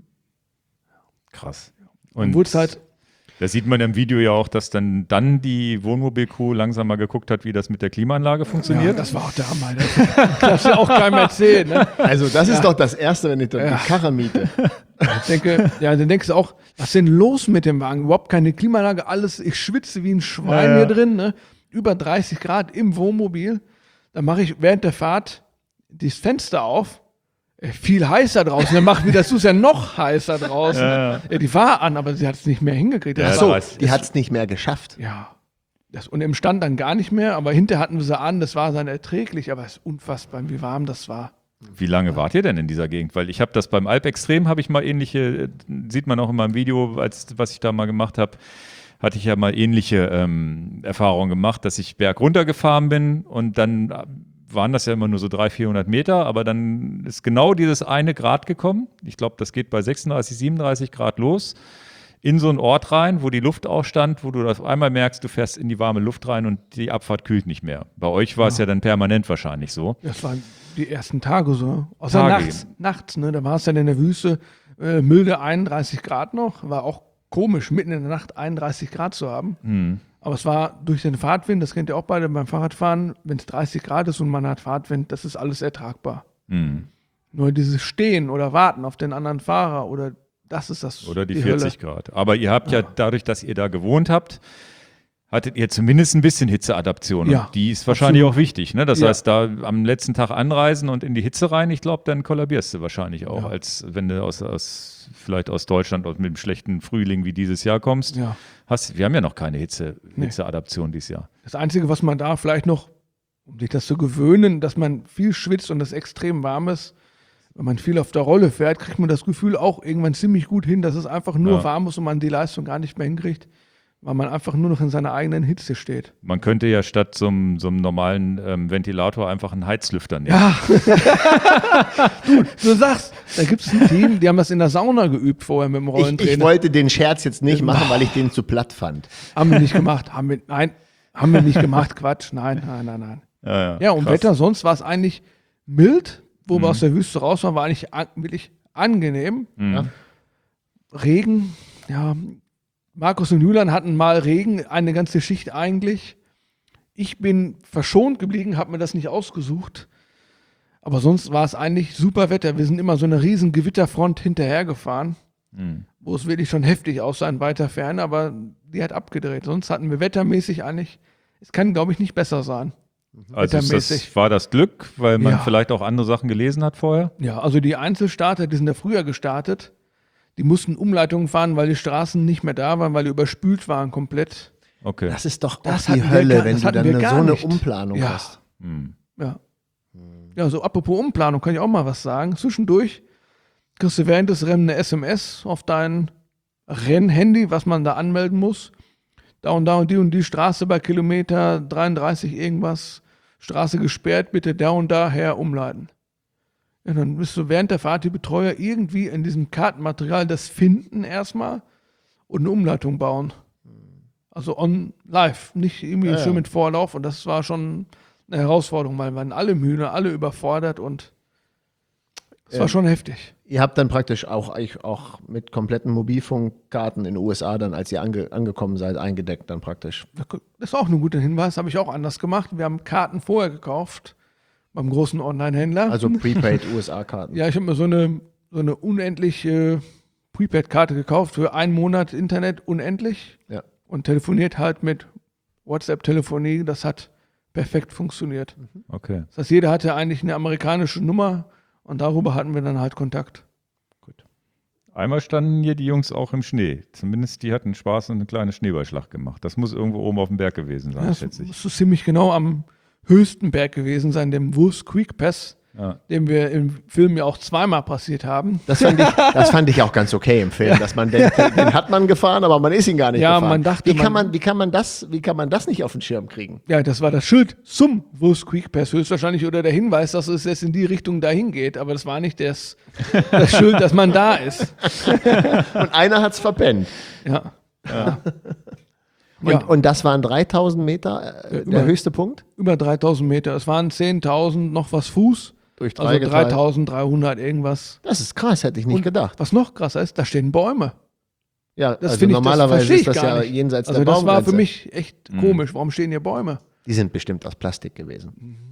Krass. Und Und wurde es halt, da sieht man im Video ja auch, dass dann, dann die Wohnmobilcrew langsam mal geguckt hat, wie das mit der Klimaanlage ja, funktioniert. das war auch der Hammer. Das darfst du auch keinem erzählen. Ne? Also das ist doch das Erste, wenn ich dann Ja. die Karre miete. Ich denke, ja, dann denkst du auch, was ist denn los mit dem Wagen? Überhaupt keine Klimaanlage, alles, ich schwitze wie ein Schwein Ja, ja. hier drin, ne? Über dreißig Grad im Wohnmobil. Dann mache ich während der Fahrt das Fenster auf, äh, viel heißer draußen. Dann mach wieder, das ist ja noch heißer draußen. Ja, Ja, die war an, aber sie hat es nicht mehr hingekriegt. Ja, Das da ist so, war's. Die hat es nicht mehr geschafft. ja. Das, und im Stand dann gar nicht mehr, aber hinterher hatten wir sie an, das war dann erträglich, aber es ist unfassbar, wie warm das war. Wie lange wart ihr denn in dieser Gegend? Weil ich habe das beim Alpextrem, habe ich mal ähnliche, äh, sieht man auch in meinem Video, als was ich da mal gemacht habe, hatte ich ja mal ähnliche ähm, Erfahrungen gemacht, dass ich berg runtergefahren bin und dann äh, waren das ja immer nur so dreihundert, vierhundert Meter, aber dann ist genau dieses eine Grad gekommen. Ich glaube, das geht bei sechsunddreißig, siebenunddreißig Grad los. In so einen Ort rein, wo die Luft ausstand, wo du auf einmal merkst, du fährst in die warme Luft rein und die Abfahrt kühlt nicht mehr. Bei euch war es ja dann permanent wahrscheinlich so. Das waren die ersten Tage so. Außer Tage nachts, nachts, ne? Da war es dann in der Wüste, äh, milde einunddreißig Grad noch. War auch komisch, mitten in der Nacht einunddreißig Grad zu haben. Hm. Aber es war durch den Fahrtwind, das kennt ihr auch beide beim Fahrradfahren, wenn es dreißig Grad ist und man hat Fahrtwind, das ist alles ertragbar. Hm. Nur dieses Stehen oder Warten auf den anderen Fahrer oder das ist das. Oder die, die vierzig Hölle. Grad. Aber ihr habt ja dadurch, dass ihr da gewohnt habt, hattet ihr zumindest ein bisschen Hitzeadaption. Ja, und die ist wahrscheinlich absolut. auch wichtig. Ne? Das Ja. heißt, da am letzten Tag anreisen und in die Hitze rein, ich glaube, dann kollabierst du wahrscheinlich auch, Ja. als wenn du aus, aus vielleicht aus Deutschland aus mit einem schlechten Frühling wie dieses Jahr kommst. Ja. Hast, wir haben ja noch keine Hitze, Nee. Hitzeadaption dieses Jahr. Das Einzige, was man da vielleicht noch, um sich das zu gewöhnen, dass man viel schwitzt und es extrem warm ist, wenn man viel auf der Rolle fährt, kriegt man das Gefühl auch irgendwann ziemlich gut hin, dass es einfach nur Ja. warm ist und man die Leistung gar nicht mehr hinkriegt, weil man einfach nur noch in seiner eigenen Hitze steht. Man könnte ja statt so einem, so einem normalen ähm, Ventilator einfach einen Heizlüfter nehmen. Ja. du, du sagst, da gibt es ein Team, die haben das in der Sauna geübt vorher mit dem Ich, Rollentrainer. ich wollte den Scherz jetzt nicht machen, weil ich den zu platt fand. haben wir nicht gemacht. Haben wir, nein, haben wir nicht gemacht. Quatsch. Nein, nein, nein, nein. Ja, ja, Ja, und krass. Wetter, sonst war es eigentlich mild, wo wir aus der Wüste raus waren, war eigentlich an, wirklich angenehm. Mhm. Regen, ja, Markus und Julian hatten mal Regen, eine ganze Schicht eigentlich. Ich bin verschont geblieben, habe mir das nicht ausgesucht. Aber sonst war es eigentlich super Wetter. Wir sind immer so eine riesen Gewitterfront hinterhergefahren, Mhm. wo es wirklich schon heftig aussah in weiter Ferne, aber die hat abgedreht. Sonst hatten wir wettermäßig eigentlich, es kann, glaube ich, nicht besser sein. Also ist wettermäßig. das, war das Glück, weil man Ja. vielleicht auch andere Sachen gelesen hat vorher? Ja, also die Einzelstarter, die sind ja früher gestartet, die mussten Umleitungen fahren, weil die Straßen nicht mehr da waren, weil die überspült waren komplett. Okay. Das ist doch Das auch die hatten wir Hölle, gar- wenn das du hatten dann wir eine, gar so eine nicht. Umplanung Ja. hast. Mhm. Ja. Ja, so apropos Umplanung, kann ich auch mal was sagen. Zwischendurch kriegst du während des Rennens eine S M S auf dein Rennhandy, was man da anmelden muss. Da und da und die und die Straße bei Kilometer dreiunddreißig irgendwas, Straße gesperrt, bitte da und daher umleiten. Ja, dann bist du während der Fahrt die Betreuer irgendwie in diesem Kartenmaterial das finden erstmal und eine Umleitung bauen. Also on live, nicht irgendwie Ja, schön ja. mit Vorlauf. Und das war schon eine Herausforderung, weil wir waren alle müde, alle überfordert und es war Ja. schon heftig. Ihr habt dann praktisch auch, euch auch mit kompletten Mobilfunkkarten in den U S A dann, als ihr ange, angekommen seid, eingedeckt dann praktisch. Das ist auch ein guter Hinweis, habe ich auch anders gemacht. Wir haben Karten vorher gekauft beim großen Online-Händler. Also Prepaid U S A-Karten. Ja, ich habe mir so eine, so eine unendliche Prepaid-Karte gekauft für einen Monat Internet unendlich Ja. und telefoniert halt mit WhatsApp-Telefonie. Das hat perfekt funktioniert. Okay. Das heißt, jeder hatte eigentlich eine amerikanische Nummer und darüber hatten wir dann halt Kontakt. einmal standen hier die Jungs auch im Schnee. Zumindest die hatten Spaß und einen kleinen Schneeballschlag gemacht. Das muss irgendwo oben auf dem Berg gewesen sein, Ja, schätze das ich. muss ziemlich genau am höchsten Berg gewesen sein, dem Wolf's Creek Pass, Ja. den wir im Film ja auch zweimal passiert haben. Das fand, ich, das fand ich auch ganz okay im Film, dass man denkt, den hat man gefahren, aber man ist ihn gar nicht Ja, gefahren. man dachte, wie, kann man- man, wie, kann man das, wie kann man das nicht auf den Schirm kriegen? Ja, das war das Schild zum Wolf's Creek Pass höchstwahrscheinlich oder der Hinweis, dass es jetzt in die Richtung dahin geht, aber das war nicht das, das Schild, dass man da ist. Und einer hat es verpennt. Ja. Und, Ja. und das waren dreitausend Meter, äh, der über- höchste Punkt? Über dreitausend Meter. Es waren zehntausend noch was Fuß. Durch drei Also geteilt. dreitausenddreihundert irgendwas. Das ist krass, hätte ich nicht Und gedacht. Was noch krasser ist, da stehen Bäume. Ja, Das also finde ich, normalerweise das verstehe ist ich das gar ja nicht. jenseits Also der das war Baumgrenze. für mich echt komisch. Warum stehen hier Bäume? Die sind bestimmt aus Plastik gewesen.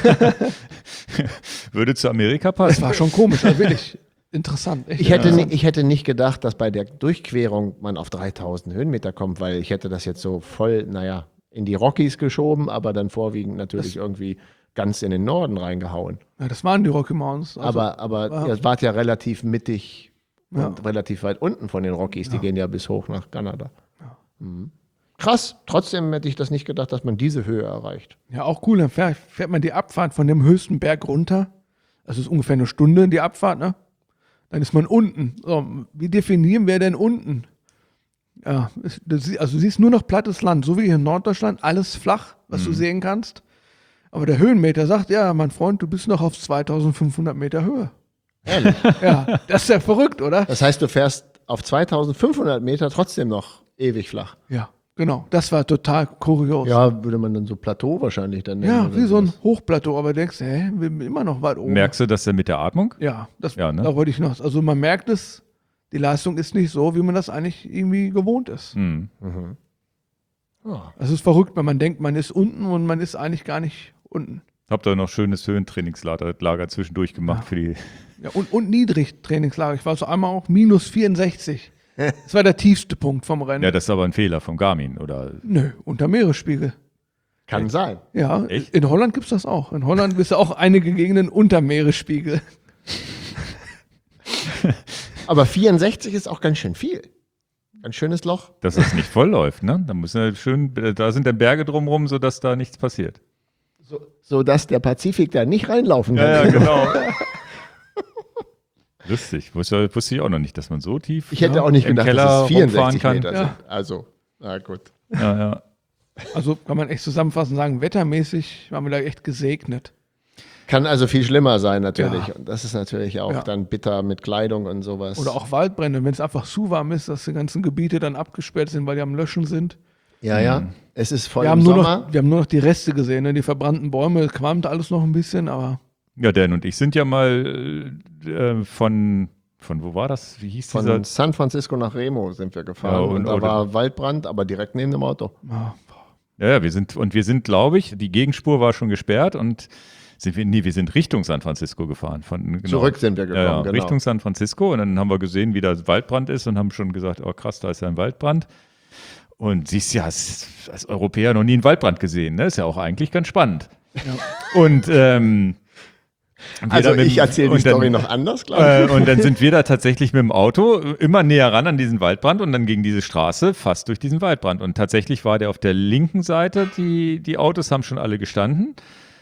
Würde zu Amerika Das passen. war schon komisch, also wirklich interessant. Echt Ich hätte, interessant. ni- ich hätte nicht gedacht, dass bei der Durchquerung man auf dreitausend Höhenmeter kommt, weil ich hätte das jetzt so voll, naja, in die Rockies geschoben, aber dann vorwiegend natürlich irgendwie ganz in den Norden reingehauen. Ja, das waren die Rocky Mountains. Also, aber aber war- ihr wart ja relativ mittig Ja. und relativ weit unten von den Rockies. Die gehen ja bis hoch nach Kanada. Mhm. Krass, trotzdem hätte ich das nicht gedacht, dass man diese Höhe erreicht. ja, auch cool. Dann fährt, fährt man die Abfahrt von dem höchsten Berg runter. Das ist ungefähr eine Stunde die Abfahrt, ne? Dann ist man unten. So, wie definieren wir denn unten? Ja, es- du sie- also du siehst nur noch plattes Land, so wie hier in Norddeutschland, alles flach, was du sehen kannst. Aber der Höhenmeter sagt, ja, mein Freund, du bist noch auf zweitausendfünfhundert Meter Höhe. Ehrlich. Ja, das ist ja verrückt, oder? Das heißt, du fährst auf zweitausendfünfhundert Meter trotzdem noch ewig flach. Ja, genau. Das war total kurios. Ja, würde man dann so Plateau wahrscheinlich dann nennen. Ja, oder wie so ein sowas. Hochplateau, aber du denkst, hä, wir sind immer noch weit oben. Merkst du das denn mit der Atmung? Ja, das Ja, ne? da wollte ich noch. Also man merkt es, die Leistung ist nicht so, wie man das eigentlich irgendwie gewohnt ist. Hm. Ja. Es ist verrückt, wenn man denkt, man ist unten und man ist eigentlich gar nicht unten. Hab da noch schönes Höhentrainingslager Lager zwischendurch gemacht für die. Ja, und, und niedrig Trainingslager. Ich war so einmal auch minus vierundsechzig. Das war der tiefste Punkt vom Rennen. Ja, das ist aber ein Fehler vom Garmin, oder? Nö, unter Meeresspiegel. Kann sein. Ja, Echt? in Holland gibt es das auch. In Holland bist du auch einige Gegenden unter Meeresspiegel. Aber vierundsechzig ist auch ganz schön viel. Ganz schönes Loch. Dass das nicht voll läuft, ne? Da müssen wir schön, da sind dann Berge drumherum, sodass da nichts passiert. So, sodass der Pazifik da nicht reinlaufen kann. Ja, ja, genau. Lustig. Wusste, wusste ich auch noch nicht, dass man so tief Ich hätte auch nicht im gedacht, Keller dass es vierundsechzig rumfahren kann. Meter Ja. sind. Also, na gut. Ja, ja. Also kann man echt zusammenfassend sagen, wettermäßig waren wir da echt gesegnet. Kann also viel schlimmer sein natürlich. Ja. Und das ist natürlich auch Ja. dann bitter mit Kleidung und sowas. Oder auch Waldbrände, wenn es einfach zu warm ist, dass die ganzen Gebiete dann abgesperrt sind, weil die am Löschen sind. Ja, ja. Es ist voll Wir im haben, nur Sommer. noch, wir haben nur noch die Reste gesehen, ne? Die verbrannten Bäume, qualmt alles noch ein bisschen, aber Ja, Dan und ich sind ja mal äh, von, von wo war das? Wie hieß dieser? Von San Francisco nach Remo sind wir gefahren. Ja, und, und- da oder- war Waldbrand, aber direkt neben dem Auto. ja, Ja, ja, wir sind, und wir sind, glaube ich, die Gegenspur war schon gesperrt und sind wir, nee, wir sind Richtung San Francisco gefahren. Von, genau. Zurück sind wir Ja, gekommen, ja, genau. Richtung San Francisco und dann haben wir gesehen, wie da Waldbrand ist und haben schon gesagt, oh krass, da ist ja ein Waldbrand. Und siehst ja, hast als Europäer noch nie einen Waldbrand gesehen, ne? Ist ja auch eigentlich ganz spannend. Und ähm, wir Also da mit- ich erzähle die und dann- Story noch anders, glaube ich. Äh, und dann sind wir da tatsächlich mit dem Auto immer näher ran an diesen Waldbrand und dann ging diese Straße fast durch diesen Waldbrand. Und tatsächlich war der auf der linken Seite, die, die Autos haben schon alle gestanden.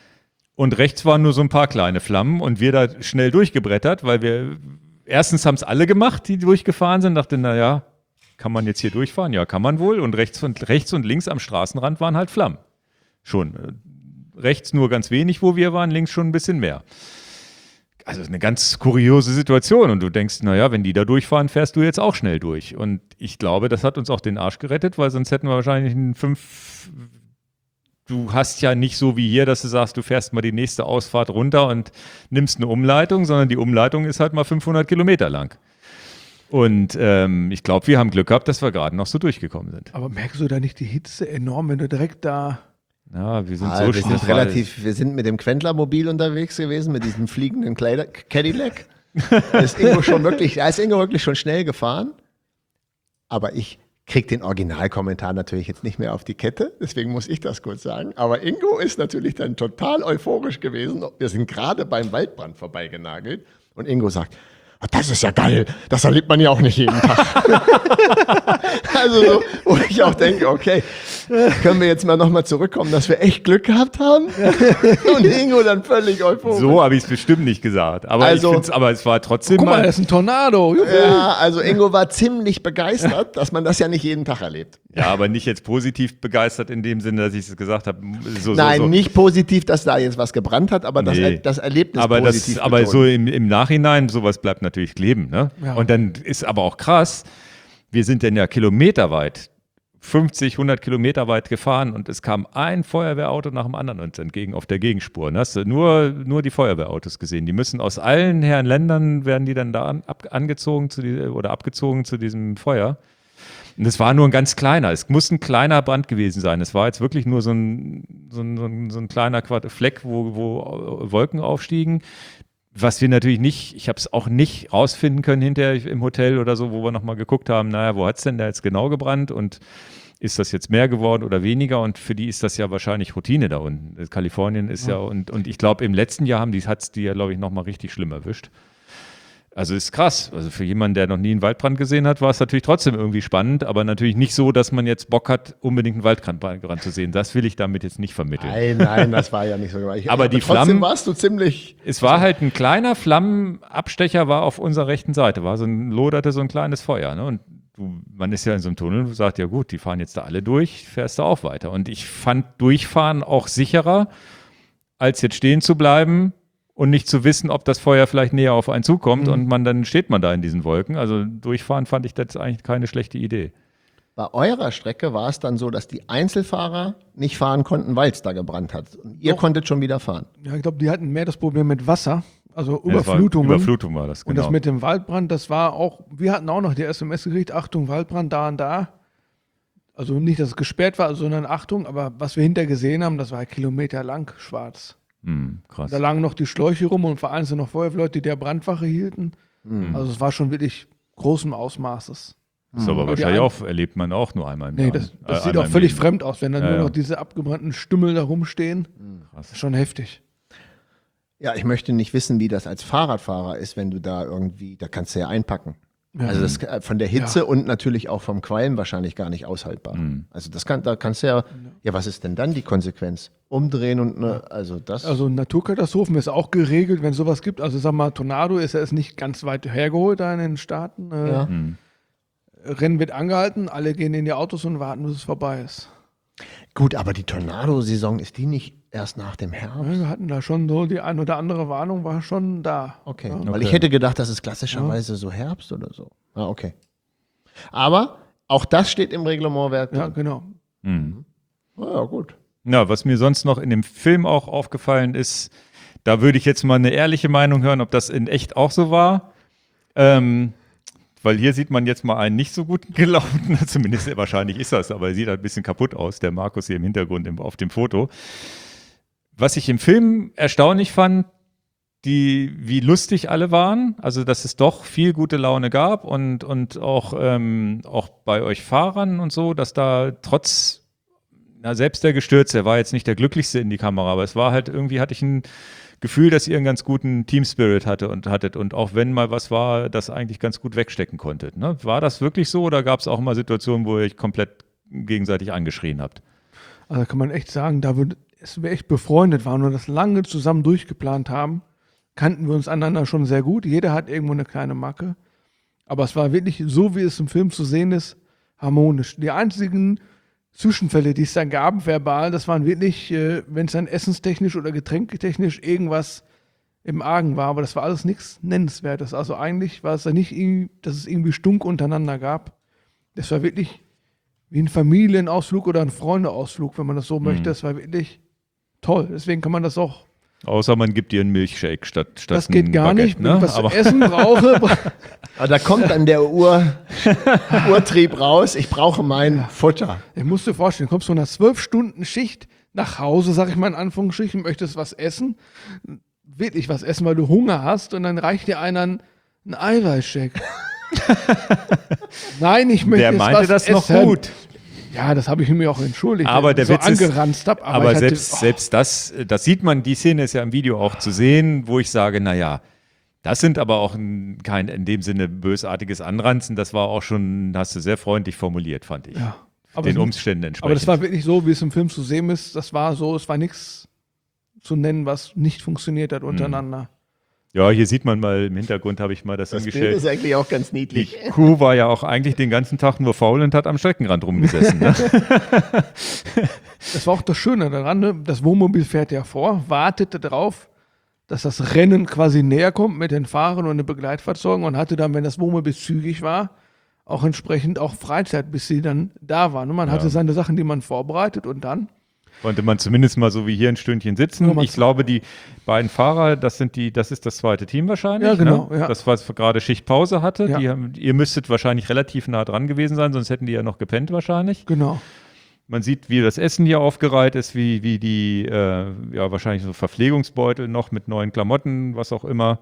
Und rechts waren nur so ein paar kleine Flammen und wir da schnell durchgebrettert, weil wir, erstens haben es alle gemacht, die durchgefahren sind, dachten, naja, kann man jetzt hier durchfahren? Ja, kann man wohl. Und rechts und, rechts und links am Straßenrand waren halt Flammen. Schon. Äh, rechts nur ganz wenig, wo wir waren, links schon ein bisschen mehr. Also eine ganz kuriose Situation und du denkst, naja, wenn die da durchfahren, fährst du jetzt auch schnell durch. Und ich glaube, das hat uns auch den Arsch gerettet, weil sonst hätten wir wahrscheinlich einen fünf. Du hast ja nicht so wie hier, dass du sagst, du fährst mal die nächste Ausfahrt runter und nimmst eine Umleitung, sondern die Umleitung ist halt mal fünfhundert Kilometer lang. Und ähm, ich glaube, wir haben Glück gehabt, dass wir gerade noch so durchgekommen sind. aber merkst du da nicht die Hitze enorm, wenn du direkt da. Ja, wir sind Ah, so wir schnell. sind relativ, wir sind mit dem Quentler-Mobil unterwegs gewesen, mit diesem fliegenden Kleider- Cadillac. Da ist Ingo schon wirklich, da ist Ingo wirklich schon schnell gefahren. Aber ich krieg den Originalkommentar natürlich jetzt nicht mehr auf die Kette, deswegen muss ich das kurz sagen. Aber Ingo ist natürlich dann total euphorisch gewesen. Wir sind gerade beim Waldbrand vorbeigenagelt und Ingo sagt, das ist ja geil, das erlebt man ja auch nicht jeden Tag. Also so, wo ich auch denke, okay, können wir jetzt mal nochmal zurückkommen, dass wir echt Glück gehabt haben? Und Ingo dann völlig euphorisch. So habe ich es bestimmt nicht gesagt. Aber, Also- ich find's, aber es war trotzdem Guck mal, mal. das ist ein Tornado. Juhu. Ja, also Ingo war ziemlich begeistert, dass man das ja nicht jeden Tag erlebt. Ja, aber nicht jetzt positiv begeistert in dem Sinne, dass ich es gesagt habe. So, Nein, so, so. nicht positiv, dass da jetzt was gebrannt hat, aber das, Nee. Er- das Erlebnis aber positiv das, aber betont. so im, im Nachhinein, sowas bleibt natürlich kleben. Ne? Ja. Und dann ist aber auch krass, wir sind dann ja kilometerweit, fünfzig, hundert Kilometer weit gefahren und es kam ein Feuerwehrauto nach dem anderen uns entgegen auf der Gegenspur. Ne? Hast du nur, nur die Feuerwehrautos gesehen. Die müssen aus allen Herren Ländern, werden die dann da an, ab, angezogen zu die, oder abgezogen zu diesem Feuer. Und es war nur ein ganz kleiner. Es muss ein kleiner Brand gewesen sein. Es war jetzt wirklich nur so ein, so ein, so ein, so ein kleiner Quad- Fleck, wo, wo Wolken aufstiegen. Was wir natürlich nicht, ich habe es auch nicht rausfinden können hinterher im Hotel oder so, wo wir nochmal geguckt haben, naja, wo hat es denn da jetzt genau gebrannt und ist das jetzt mehr geworden oder weniger? Und für die ist das ja wahrscheinlich Routine da unten. Kalifornien ist ja, ja und, und ich glaube, im letzten Jahr haben die, hat es die ja, glaube ich, nochmal richtig schlimm erwischt. Also ist krass. Also für jemanden, der noch nie einen Waldbrand gesehen hat, war es natürlich trotzdem irgendwie spannend, aber natürlich nicht so, dass man jetzt Bock hat, unbedingt einen Waldbrand zu sehen. Das will ich damit jetzt nicht vermitteln. Nein, nein, das war ja nicht so gemeint. Aber die trotzdem Flammen- warst du ziemlich. Es war halt ein kleiner Flammenabstecher, war auf unserer rechten Seite, war so ein, loderte so ein kleines Feuer. Ne? Und du, man ist ja in so einem Tunnel und sagt, ja gut, die fahren jetzt da alle durch, fährst du auch weiter. Und ich fand Durchfahren auch sicherer, als jetzt stehen zu bleiben und nicht zu wissen, ob das Feuer vielleicht näher auf einen zukommt Mhm. und man dann steht man da in diesen Wolken. Also durchfahren fand ich das eigentlich keine schlechte Idee. Bei eurer Strecke war es dann so, dass die Einzelfahrer nicht fahren konnten, weil es da gebrannt hat. Und ihr Doch. konntet schon wieder fahren. Ja, ich glaube, die hatten mehr das Problem mit Wasser, also Ja, das war- Überflutungen. Überflutung war das, Und genau. das mit dem Waldbrand, das war auch, wir hatten auch noch die S M S gekriegt, Achtung, Waldbrand da und da. Also nicht, dass es gesperrt war, sondern Achtung, aber was wir hinter gesehen haben, das war kilometerlang schwarz. Hm, krass. Da lagen noch die Schläuche rum und vereinzelt noch Feuerwehrleute, die der Brandwache hielten. Hm. Also es war schon wirklich großen Ausmaßes. Das ist aber Aber die wahrscheinlich ein- auch, erlebt man auch nur einmal im Nee, Jahr. das, Äh, das sieht einmal auch im völlig Leben. fremd aus, wenn dann Ja, nur ja. noch diese abgebrannten Stümmel da rumstehen. Krass. Das ist schon heftig. Ja, ich möchte nicht wissen, wie das als Fahrradfahrer ist, wenn du da irgendwie, da kannst du ja einpacken. Ja. Also das äh, von der Hitze und natürlich auch vom Qualm wahrscheinlich gar nicht aushaltbar. Mhm. Also das kann, da kannst du ja, ja, was ist denn dann die Konsequenz? Umdrehen und ne, also das. Also Naturkatastrophen ist auch geregelt, wenn es sowas gibt. Also sag mal, Tornado ist ja ist nicht ganz weit hergeholt da in den Staaten. Äh, ja. Hm. Rennen wird angehalten, alle gehen in die Autos und warten, bis es vorbei ist. Gut, aber die Tornado-Saison, ist die nicht erst nach dem Ja, Herbst? wir hatten da schon so, die ein oder andere Warnung war schon da. Okay, Ja. weil Okay. ich hätte gedacht, das ist klassischerweise so Herbst oder so. Ah, okay. Aber auch das steht im Reglementwerk. Ja, drin. genau. Hm. Ah, ja, gut. Ja, was mir sonst noch in dem Film auch aufgefallen ist, da würde ich jetzt mal eine ehrliche Meinung hören, ob das in echt auch so war. Ähm, weil hier sieht man jetzt mal einen nicht so gut gelaunten, zumindest wahrscheinlich ist das, aber er sieht halt ein bisschen kaputt aus, der Markus hier im Hintergrund im, auf dem Foto. Was ich im Film erstaunlich fand, die, wie lustig alle waren, also dass es doch viel gute Laune gab und, und auch, ähm, auch bei euch Fahrern und so, dass da trotz, na, selbst der Gestürzte, der war jetzt nicht der glücklichste in die Kamera, aber es war halt irgendwie, hatte ich ein Gefühl, dass ihr einen ganz guten Team-Spirit hatte und hattet und auch wenn mal was war, das eigentlich ganz gut wegstecken konntet. Ne? War das wirklich so oder gab es auch mal Situationen, wo ihr euch komplett gegenseitig angeschrien habt? Also kann man echt sagen, da wir, es wir echt befreundet waren und das lange zusammen durchgeplant haben, kannten wir uns einander schon sehr gut. Jeder hat irgendwo eine kleine Macke. Aber es war wirklich, so wie es im Film zu sehen ist, harmonisch. Die einzigen Zwischenfälle, die es dann gab, verbal, das waren wirklich, äh, wenn es dann essenstechnisch oder getränketechnisch irgendwas im Argen war, aber das war alles nichts Nennenswertes. Also eigentlich war es da nicht, irgendwie, dass es irgendwie Stunk untereinander gab. Das war wirklich wie ein Familienausflug oder ein Freundeausflug, wenn man das so möchte. Das war wirklich toll. Deswegen kann man das auch. Außer man gibt dir einen Milchshake statt statt Das geht ein gar Baguette, nicht. Wenn ne? ich was Aber zu essen brauche, Aber da kommt dann der Ur, Urtrieb raus, ich brauche mein Futter. ich muss dir vorstellen, du kommst von einer zwölf Stunden Schicht nach Hause, sag ich mal in Anführungsstrichen, möchtest was essen, wirklich was essen, weil du Hunger hast und dann reicht dir einer ein, ein Eiweißshake. Nein, ich möchte der jetzt meinte was das essen. noch gut. Ja, das habe ich mir auch entschuldigt, Aber der so Witz ist- angeranzt habe. Aber, ich hatte- selbst, oh, selbst das, das sieht man, die Szene ist ja im Video auch zu sehen, wo ich sage, naja, Das sind aber auch ein, kein in dem Sinne bösartiges Anranzen. Das war auch schon, hast du sehr freundlich formuliert, fand ich. Ja. Aber Den es- Umständen entsprechend. Aber das war wirklich so, wie es im Film zu sehen ist. Das war so, es war nichts zu nennen, was nicht funktioniert hat untereinander. Ja, hier sieht man mal, im Hintergrund habe ich mal das, Das Bild hingestellt. ist eigentlich auch ganz Die niedlich. Kuh war ja auch eigentlich den ganzen Tag nur faul und hat am Streckenrand rumgesessen. Ne? Das war auch das Schöne daran, ne? Das Wohnmobil fährt ja vor, wartete darauf, dass das Rennen quasi näher kommt mit den Fahrern und den Begleitfahrzeugen und hatte dann, wenn das Wohnmobil zügig war, auch entsprechend auch Freizeit, bis sie dann da waren. Und man hatte Ja. seine Sachen, die man vorbereitet und dann, Konnte man zumindest mal so wie hier ein Stündchen sitzen. Ja, man- Ich glaube, die beiden Fahrer, das sind die, das ist das zweite Team wahrscheinlich. Ja, genau, Ne? ja. Das, was gerade Schichtpause hatte. Ja. Die haben, ihr müsstet wahrscheinlich relativ nah dran gewesen sein, sonst hätten die ja noch gepennt wahrscheinlich. genau. Man sieht, wie das Essen hier aufgereiht ist, wie, wie die, äh, ja, wahrscheinlich so Verpflegungsbeutel noch mit neuen Klamotten, was auch immer.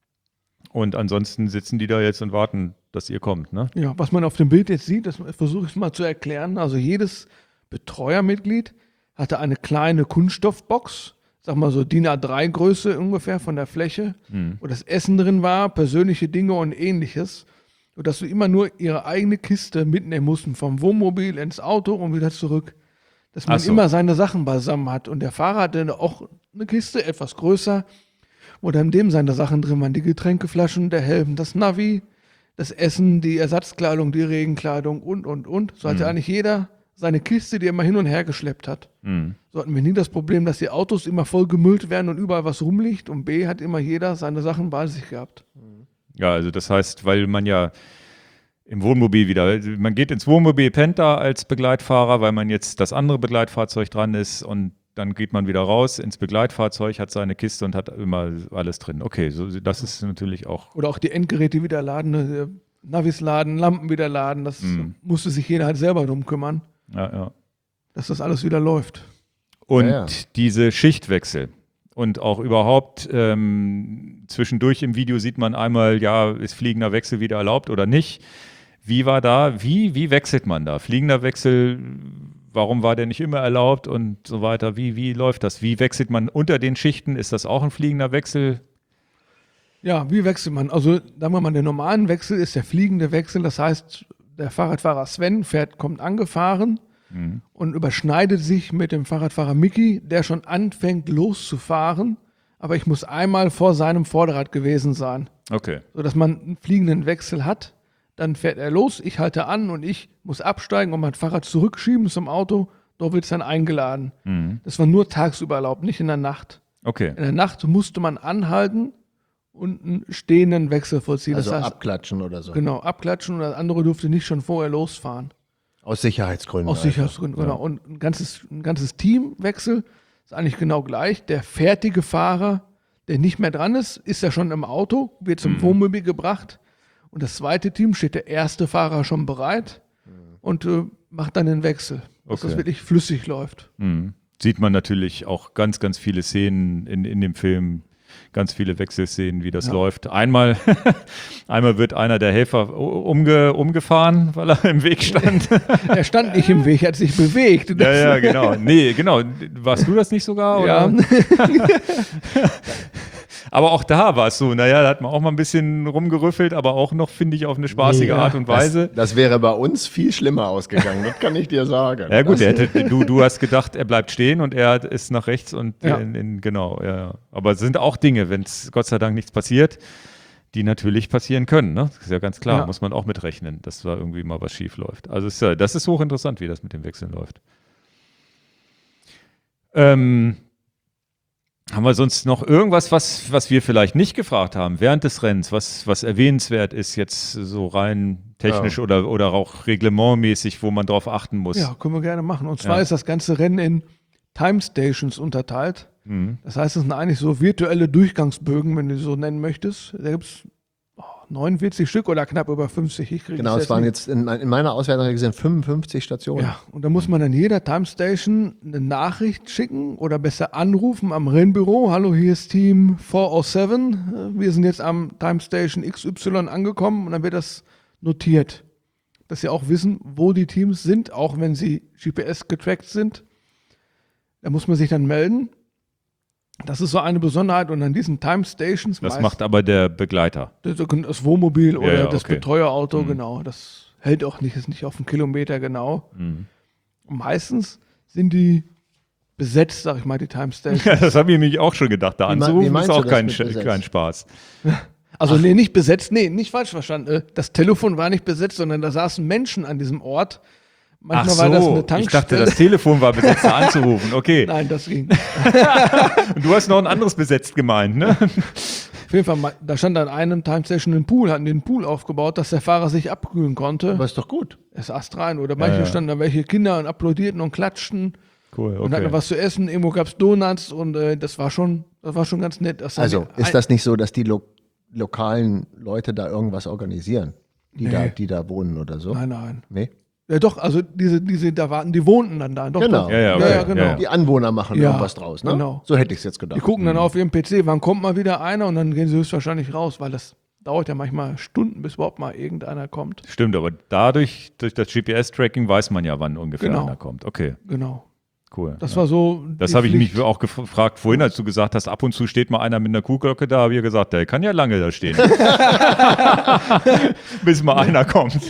Und ansonsten sitzen die da jetzt und warten, dass ihr kommt, ne? Ja, was man auf dem Bild jetzt sieht, das versuche ich mal zu erklären. Also jedes Betreuermitglied hatte eine kleine Kunststoffbox, sag mal so D I N A drei Größe ungefähr von der Fläche, wo das Essen drin war, persönliche Dinge und ähnliches. Sodass wir immer nur ihre eigene Kiste mitnehmen mussten, vom Wohnmobil ins Auto und wieder zurück. Dass man Ach so. immer seine Sachen beisammen hat. Und der Fahrer hatte auch eine Kiste, etwas größer, wo dann dem seine Sachen drin waren. Die Getränkeflaschen, der Helm, das Navi, das Essen, die Ersatzkleidung, die Regenkleidung und, und, und. So hatte eigentlich jeder seine Kiste, die er immer hin und her geschleppt hat. So hatten wir nie das Problem, dass die Autos immer voll gemüllt werden und überall was rumliegt. Und B hat immer jeder seine Sachen bei sich gehabt. Ja, also das heißt, weil man ja im Wohnmobil wieder, man geht ins Wohnmobil, pennt da als Begleitfahrer, weil man jetzt das andere Begleitfahrzeug dran ist und dann geht man wieder raus ins Begleitfahrzeug, hat seine Kiste und hat immer alles drin. Okay, so, das ist natürlich auch, Oder auch die Endgeräte wieder laden, ne, Navis laden, Lampen wieder laden. Das musste sich jeder halt selber drum kümmern, ja, ja. dass das alles wieder läuft. Und Ja, ja. diese Schichtwechsel und auch überhaupt ähm, zwischendurch im Video sieht man einmal, ja, ist fliegender Wechsel wieder erlaubt oder nicht. Wie war da, wie, wie wechselt man da? Fliegender Wechsel, warum war der nicht immer erlaubt und so weiter? Wie, wie läuft das? Wie wechselt man unter den Schichten? Ist das auch ein fliegender Wechsel? Ja, wie wechselt man? Also, sagen wir mal, der normalen Wechsel ist der fliegende Wechsel. Das heißt, der Fahrradfahrer Sven fährt, kommt angefahren und überschneidet sich mit dem Fahrradfahrer Micky, der schon anfängt loszufahren. Aber ich muss einmal vor seinem Vorderrad gewesen sein, Okay. sodass man einen fliegenden Wechsel hat. Dann fährt er los, ich halte an und ich muss absteigen und mein Fahrrad zurückschieben zum Auto. Dort wird es dann eingeladen. Das war nur tagsüber erlaubt, nicht in der Nacht. Okay. In der Nacht musste man anhalten und einen stehenden Wechsel vollziehen. Also das heißt, abklatschen oder so. genau, abklatschen und das andere durfte nicht schon vorher losfahren. Aus Sicherheitsgründen. Aus also. Sicherheitsgründen, genau. Und ein ganzes, ein ganzes Teamwechsel ist eigentlich genau gleich. Der fertige Fahrer, der nicht mehr dran ist, ist ja schon im Auto, wird zum Wohnmobil gebracht. Und das zweite Team steht der erste Fahrer schon bereit und äh, macht dann den Wechsel, dass Okay. das wirklich flüssig läuft. Mhm. Sieht man natürlich auch ganz, ganz viele Szenen in, in dem Film, ganz viele Wechselszenen, wie das Ja. läuft. Einmal, einmal wird einer der Helfer umge, umgefahren, weil er im Weg stand. Er stand nicht im Weg, er hat sich bewegt. Ja, Das- ja, genau. Nee, genau. Warst du das nicht sogar? Oder? Ja. Aber auch da war es so, naja, da hat man auch mal ein bisschen rumgerüffelt, aber auch noch, finde ich, auf eine spaßige Ja, Art und Weise. Das, das wäre bei uns viel schlimmer ausgegangen, das kann ich dir sagen. Ja gut, das, er hätte, du, du hast gedacht, er bleibt stehen und er ist nach rechts und Ja. in, in, genau, ja, ja. Aber es sind auch Dinge, wenn es Gott sei Dank nichts passiert, die natürlich passieren können, ne? Das ist ja ganz klar, Ja. muss man auch mitrechnen, dass da irgendwie mal was schief läuft. Also ist ja, das ist hochinteressant, wie das mit dem Wechseln läuft. Ähm, haben wir sonst noch irgendwas, was, was wir vielleicht nicht gefragt haben während des Rennens, was, was erwähnenswert ist jetzt so rein technisch Ja. oder, oder auch reglementmäßig, wo man drauf achten muss? Ja, können wir gerne machen. Und zwar Ja. ist das ganze Rennen in Time Stations unterteilt. Mhm. Das heißt, es sind eigentlich so virtuelle Durchgangsbögen, wenn du die so nennen möchtest. Da gibt es neunundvierzig Stück oder knapp über fünfzig. Ich krieg genau, das es waren nicht. jetzt in, mein- in meiner Auswertung gesehen fünfundfünfzig Stationen. Ja, und da muss man dann jeder Time Station eine Nachricht schicken oder besser anrufen am Rennbüro. Hallo, hier ist Team vier null sieben. Wir sind jetzt am Time Station X Y angekommen und dann wird das notiert. Dass sie auch wissen, wo die Teams sind, auch wenn sie G P S getrackt sind. Da muss man sich dann melden. Das ist so eine Besonderheit und an diesen Time Stations Das meist- macht aber der Begleiter. das, das Wohnmobil oder Ja, ja, das okay. Betreuerauto, Mhm. genau. Das hält auch nicht, ist nicht auf einen Kilometer genau. Mhm. Und meistens sind die besetzt, sag ich mal, die Time Stations. Ja, das habe ich mich auch schon gedacht. Da Wie mein- wie anzurufen ist meinst du auch das kein, mit Sch- besetzt? kein Spaß. Also nee, nicht besetzt, nee, nicht falsch verstanden. Äh, Das Telefon war nicht besetzt, sondern da saßen Menschen an diesem Ort. Manchmal Ach war das so, eine ich Tankstelle. dachte, das Telefon war besetzt, da anzurufen. Okay. Nein, das ging. Und du hast noch ein anderes besetzt gemeint, ne? Auf jeden Fall, da stand an einem Time Station ein Pool, hatten den Pool aufgebaut, dass der Fahrer sich abkühlen konnte. Aber ist doch gut. Es ast rein. Oder manche Ja, ja. standen da welche Kinder und applaudierten und klatschten Cool, und hatten okay. was zu essen. Irgendwo gab es Donuts und äh, das war schon, das war schon ganz nett. Das Also haben die- ist das nicht so, dass die lo lokalen Leute da irgendwas organisieren? Die, Nee. da, die da wohnen oder so? Nein, nein. Nee? Ja doch, also diese, diese, da warten, die wohnten dann da. Doch, Genau. doch. Ja, ja, ja, okay. ja, genau. Ja, ja. Die Anwohner machen Ja, irgendwas draus, ne? genau. So hätte ich es jetzt gedacht. Die gucken dann auf ihrem P C, wann kommt mal wieder einer und dann gehen sie höchstwahrscheinlich raus, weil das dauert ja manchmal Stunden, bis überhaupt mal irgendeiner kommt. Stimmt, aber dadurch, durch das G P S-Tracking weiß man ja, wann ungefähr Genau. einer kommt. Okay, Genau. cool. Das ja. war so. Das die habe ich mich Pflicht. auch gef- gefragt vorhin, als du gesagt hast, ab und zu steht mal einer mit einer Kuhglocke da, habe ich gesagt, der kann ja lange da stehen. Bis mal einer kommt.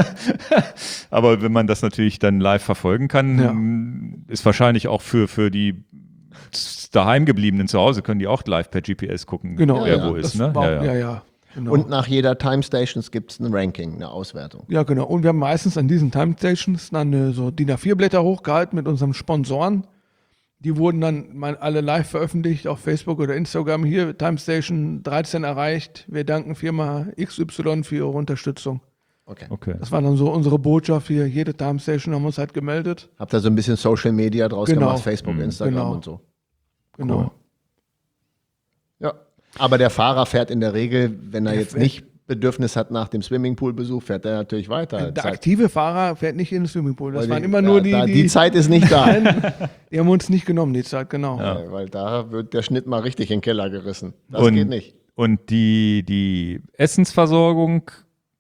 Aber wenn man das natürlich dann live verfolgen kann, ist wahrscheinlich auch für, für die daheim gebliebenen zu Hause, können die auch live per G P S gucken, Genau. wer ja, wo Das ist. Ne? war, Ja, ja, ja. ja. Genau. Und nach jeder Time Stations gibt es ein Ranking, eine Auswertung. Ja, genau. Und wir haben meistens an diesen Time Stations dann äh, so D I N A vier Blätter hochgehalten mit unseren Sponsoren. Die wurden dann mal alle live veröffentlicht auf Facebook oder Instagram. Hier, Time Station dreizehn erreicht. Wir danken Firma X Y für ihre Unterstützung. Okay. Okay. Das war dann so unsere Botschaft hier. Jede Time Station haben wir uns halt gemeldet. Habt ihr so ein bisschen Social Media draus Genau. gemacht, Facebook, Mhm. Instagram Genau. und so. Genau. Cool. Ja. Aber der Fahrer fährt in der Regel, wenn er Der jetzt fährt- nicht Bedürfnis hat nach dem Swimmingpool-Besuch, fährt er natürlich weiter. Der Zeit- aktive Fahrer fährt nicht in den Swimmingpool. Das weil waren die- immer da, nur die, da, die, die Zeit ist nicht da. Nein, die haben uns nicht genommen, die Zeit, genau. Äh, Weil da wird der Schnitt mal richtig in den Keller gerissen. Das Und- geht nicht. Und die, die Essensversorgung,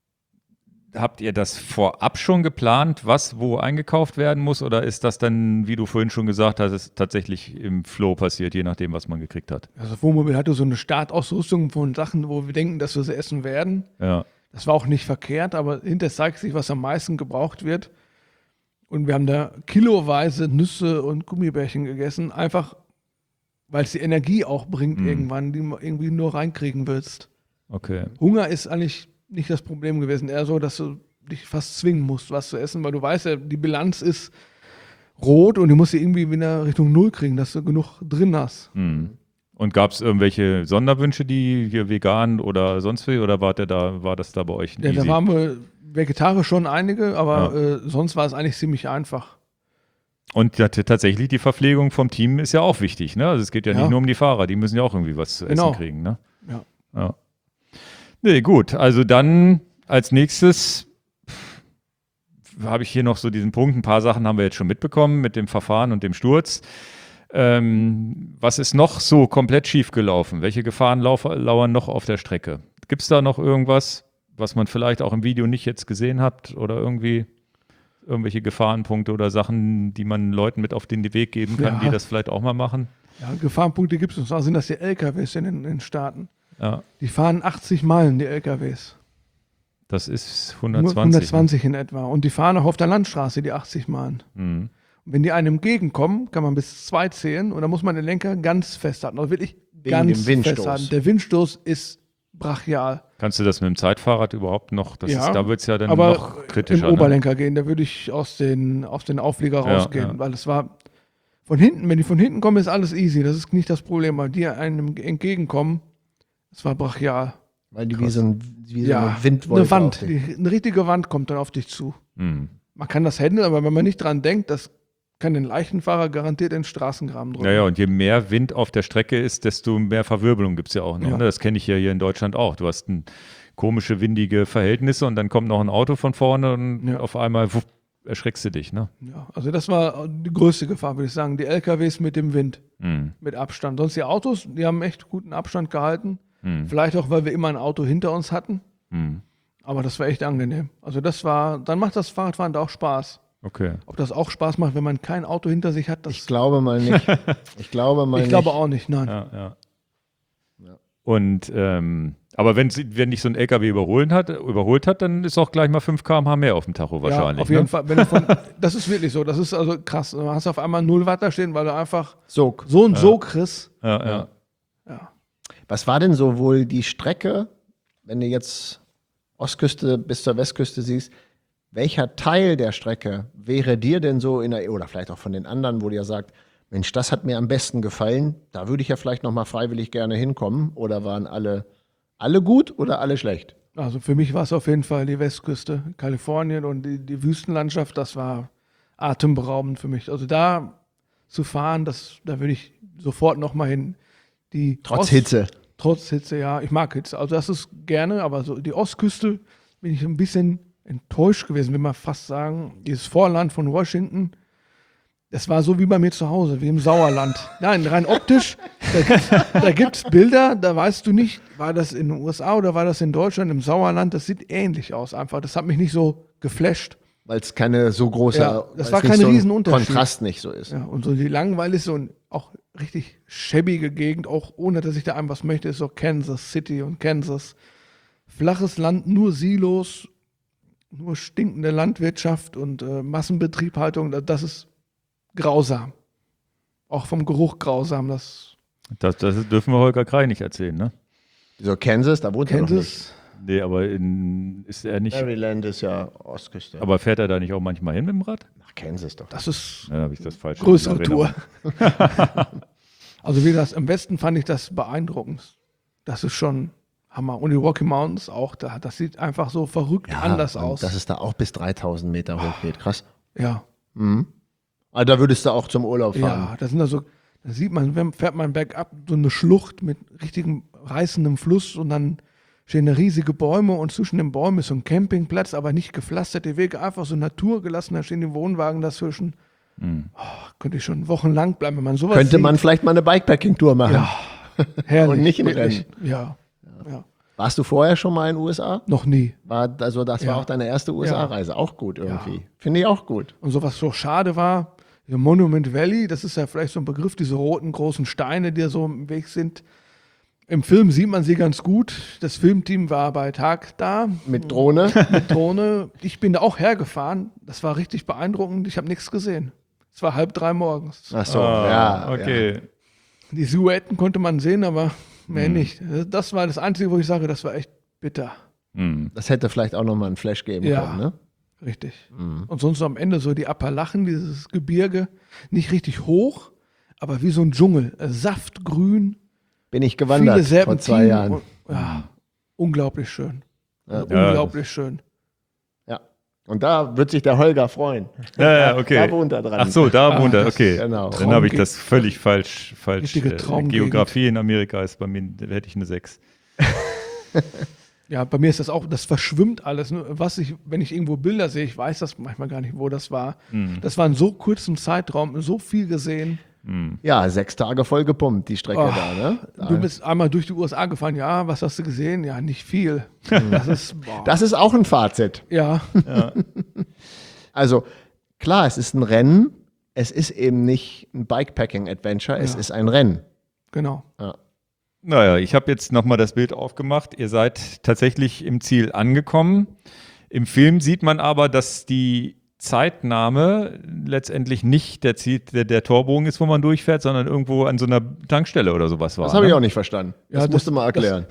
habt ihr das vorab schon geplant, was wo eingekauft werden muss? Oder ist das dann, wie du vorhin schon gesagt hast, ist tatsächlich im Flow passiert, je nachdem, was man gekriegt hat? Also das Wohnmobil hatte so eine Startausrüstung von Sachen, wo wir denken, dass wir sie essen werden. Ja. Das war auch nicht verkehrt, aber hinterher zeigt sich, was am meisten gebraucht wird. Und wir haben da kiloweise Nüsse und Gummibärchen gegessen, einfach weil es die Energie auch bringt Mhm. irgendwann, die du irgendwie nur reinkriegen willst. Okay. Hunger ist eigentlich nicht das Problem gewesen, eher so, dass du dich fast zwingen musst, was zu essen, weil du weißt ja, die Bilanz ist rot und du musst sie irgendwie wieder Richtung Null kriegen, dass du genug drin hast. Hm. Und gab es irgendwelche Sonderwünsche, die hier vegan oder sonst wie, oder war, der da, war das da bei euch Ja, easy? da waren wir vegetarisch schon einige, aber Ja. äh, sonst war es eigentlich ziemlich einfach. Und ja, t- tatsächlich die Verpflegung vom Team ist ja auch wichtig, ne? Also es geht ja, Ja. nicht nur um die Fahrer, die müssen ja auch irgendwie was zu Genau. essen kriegen, ne? Ja. Ja. Nee, gut. Also dann als nächstes habe ich hier noch so diesen Punkt. Ein paar Sachen haben wir jetzt schon mitbekommen mit dem Verfahren und dem Sturz. Ähm, was ist noch so komplett schief gelaufen? Welche Gefahren lauf, lauern noch auf der Strecke? Gibt es da noch irgendwas, was man vielleicht auch im Video nicht jetzt gesehen hat oder irgendwie irgendwelche Gefahrenpunkte oder Sachen, die man Leuten mit auf den Weg geben kann, Ja. die das vielleicht auch mal machen? Ja, Gefahrenpunkte gibt es, und zwar sind das die L K Ws in den, in den Staaten. Ja, Die fahren achtzig Meilen, die L K Ws. das ist Nur hundertzwanzig. hundertzwanzig in etwa. Und die fahren auch auf der Landstraße, die achtzig Meilen. Mhm. Und wenn die einem entgegenkommen, kann man bis zwei zählen und dann muss man den Lenker ganz festhalten. Also wirklich Wegen ganz dem Windstoß. festhalten. Der Windstoß ist brachial. Kannst du das mit dem Zeitfahrrad überhaupt noch? Das Ja, ist, da wird es ja dann aber noch kritischer. im ne? Oberlenker gehen, da würde ich aus den, aus den Auflieger Ja, rausgehen, ja. weil es war von hinten, wenn die von hinten kommen, ist alles easy, das ist nicht das Problem, weil die einem entgegenkommen, es war brachial. Weil die wie so, ein, wie so Ja, eine Windwolke eine Wand, auf dich- die, eine richtige Wand kommt dann auf dich zu. Mhm. Man kann das handeln, aber wenn man nicht dran denkt, das kann den leichten Fahrer garantiert in den Straßengraben drücken. Ja, ja, und je mehr Wind auf der Strecke ist, desto mehr Verwirbelung gibt es ja auch noch. Ja. Ne? Das kenne ich ja hier in Deutschland auch. Du hast ein, komische, windige Verhältnisse und dann kommt noch ein Auto von vorne und Ja. auf einmal wupp, erschreckst du dich. Ne? Ja, also das war die größte Gefahr, würde ich sagen. Die L K Ws mit dem Wind, Mhm. mit Abstand. Sonst die Autos, die haben echt guten Abstand gehalten. Mhm. Vielleicht auch, weil wir immer ein Auto hinter uns hatten. Mhm. Aber das war echt angenehm. Also das war, dann macht das Fahrradfahren da auch Spaß. Okay. Ob das auch Spaß macht, wenn man kein Auto hinter sich hat, das Ich glaube mal nicht. Ich glaube mal ich nicht. glaube auch nicht, nein. Ja, ja. Ja. Und ähm, aber wenn, sie- wenn dich so ein L K W überholen hat, überholt hat, dann ist auch gleich mal fünf Kilometer pro Stunde mehr auf dem Tacho wahrscheinlich. Ja, auf jeden ne? Fall. Wenn du von, das ist wirklich so. Das ist also krass. Du hast auf einmal null Watt da stehen, weil du einfach Sog. so und so kriegst. Ja, ja. Ja. Was war denn so wohl die Strecke, wenn du jetzt Ostküste bis zur Westküste siehst, welcher Teil der Strecke wäre dir denn so in der, oder vielleicht auch von den anderen, wo dir sagt, Mensch, das hat mir am besten gefallen, da würde ich ja vielleicht nochmal freiwillig gerne hinkommen, oder waren alle, alle gut oder alle schlecht? Also für mich war es auf jeden Fall die Westküste, Kalifornien und die, die Wüstenlandschaft, das war atemberaubend für mich. Also da zu fahren, das, da würde ich sofort nochmal hin. Die Trotz Ost- Hitze. Trotz Hitze, ja. Ich mag Hitze. Also das ist gerne, aber so die Ostküste bin ich ein bisschen enttäuscht gewesen, will man fast sagen. Dieses Vorland von Washington, das war so wie bei mir zu Hause, wie im Sauerland. Nein, rein optisch, da gibt's, da gibt's Bilder, da weißt du nicht, war das in den U S A oder war das in Deutschland, im Sauerland, das sieht ähnlich aus einfach. Das hat mich nicht so geflasht. Weil es keine so große, Ja, das weil's war nicht kein so ein Riesenunterschied. Kontrast nicht so ist. Ja, und so die Langweil ist so ein auch richtig schäbige Gegend, auch ohne dass ich da einem was möchte, ist so Kansas City und Kansas. Flaches Land, nur Silos, nur stinkende Landwirtschaft und äh, Massenbetriebhaltung, da- das ist grausam. Auch vom Geruch grausam. Das Das, das dürfen wir Holger Krei nicht erzählen, ne? So Kansas, da wohnt er noch nicht. Kansas, Nee, aber in, ist er nicht. Maryland ist ja Ostküste. Aber fährt er da nicht auch manchmal hin mit dem Rad? Nach Kansas doch. das ist Ja, habe ich das falsch größere in Tour. Erinnerung. Also wie das, am besten fand ich das beeindruckend. Das ist schon Hammer. Und die Rocky Mountains auch, da, das sieht einfach so verrückt anders und aus. Dass es da auch bis dreitausend Meter hoch geht. Krass. Ja, Mhm. Aber da würdest du auch zum Urlaub fahren. ja, da sind da so, da sieht man, wenn fährt man bergab, so eine Schlucht mit richtigem reißendem Fluss und dann stehen da riesige Bäume und zwischen den Bäumen ist so ein Campingplatz, aber nicht gepflasterte Wege, einfach so naturgelassen, da stehen die Wohnwagen dazwischen. Oh, könnte ich schon wochenlang bleiben, wenn man sowas Könnte sieht. man vielleicht mal eine Bikepacking-Tour machen. Ja, herrlich. Und nicht im wirklich. Ja, ja, Warst du vorher schon mal in den U S A? noch nie. War, also das war Ja. auch deine erste U S A-Reise. Auch gut irgendwie. Ja. Finde ich auch gut. Und so was so schade war, der Monument Valley, das ist ja vielleicht so ein Begriff, diese roten großen Steine, die so im Weg sind. Im Film sieht man sie ganz gut. Das Filmteam war bei Tag da Mit Drohne. mit Drohne. Ich bin da auch hergefahren. Das war richtig beeindruckend. Ich habe nichts gesehen. Es war halb drei morgens. Ach so, Ah, ja. okay. Die Silhouetten konnte man sehen, aber mehr Hm. nicht. Das war das Einzige, wo ich sage, das war echt bitter. Hm. Ja. Das hätte vielleicht auch nochmal einen Flash geben Ja. können, ne? Richtig. Mhm. Und sonst am Ende so die Appalachen, dieses Gebirge, nicht richtig hoch, aber wie so ein Dschungel. Äh, Saftgrün, Bin ich viele gewandert vor Serpentinen. zwei Jahren. Und, ja, unglaublich schön. Ja. Also Ja, unglaublich schön. Ja. Und da wird sich der Holger freuen. Ja, ja, okay. Da wohnt er dran. Ach so, da Ah, wohnt er, das- okay. genau. Dann habe ich Traumge- das völlig falsch. falsch Richtige äh, Traumgegend. Geografie in Amerika ist bei mir, da hätte ich eine sechs. Ja, bei mir ist das auch, das verschwimmt alles. Nur Was ich, wenn ich irgendwo Bilder sehe, ich weiß das manchmal gar nicht, wo das war. Hm. Das war in so kurzem Zeitraum, so viel gesehen. Ja, sechs Tage voll gepumpt, die Strecke Oh, da, ne? Du bist einmal durch die U S A gefahren, ja, was hast du gesehen? Ja, nicht viel. Das ist, boah. Das ist auch ein Fazit. ja, Also klar, es ist ein Rennen. Es ist eben nicht ein Bikepacking-Adventure, es Ja. ist ein Rennen. genau. Ja. Naja, ich habe jetzt nochmal das Bild aufgemacht. Ihr seid tatsächlich im Ziel angekommen. Im Film sieht man aber, dass die Zeitnahme letztendlich nicht der, Ziel, der, der Torbogen ist, wo man durchfährt, sondern irgendwo an so einer Tankstelle oder sowas war. Das habe ich ne? auch nicht verstanden. Ja, Das das- musst du mal das- erklären.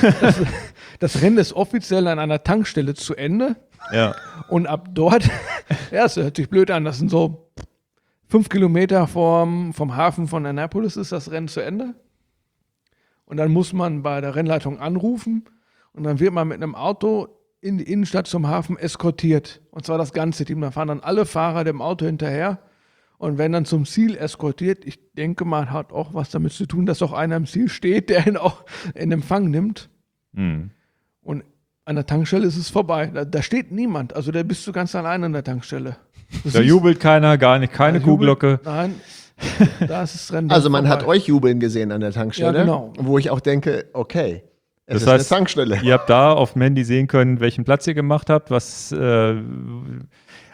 Das Rennen ist offiziell an einer Tankstelle zu Ende. Ja. Und ab dort, ja, es hört sich blöd an, das sind so fünf Kilometer vom, vom Hafen von Annapolis ist das Rennen zu Ende. Und dann muss man bei der Rennleitung anrufen und dann wird man mit einem Auto in die Innenstadt zum Hafen eskortiert. Und zwar das ganze Team. Da fahren dann alle Fahrer dem Auto hinterher und werden dann zum Ziel eskortiert. Ich denke mal, hat auch was damit zu tun, dass auch einer im Ziel steht, der ihn auch in Empfang nimmt. Hm. Und an der Tankstelle ist es vorbei. Da, da steht niemand. Also da bist du ganz allein an der Tankstelle. Du Da siehst- jubelt keiner, gar nicht, keine da jubelt- Kuhglocke. Nein, da ist das Rennen. Also dann man hat vorbei. euch jubeln gesehen an der Tankstelle, Ja, genau. wo ich auch denke, okay, es Das ist heißt, eine Tankstelle. Ihr habt da auf dem Handy sehen können, welchen Platz ihr gemacht habt, was äh,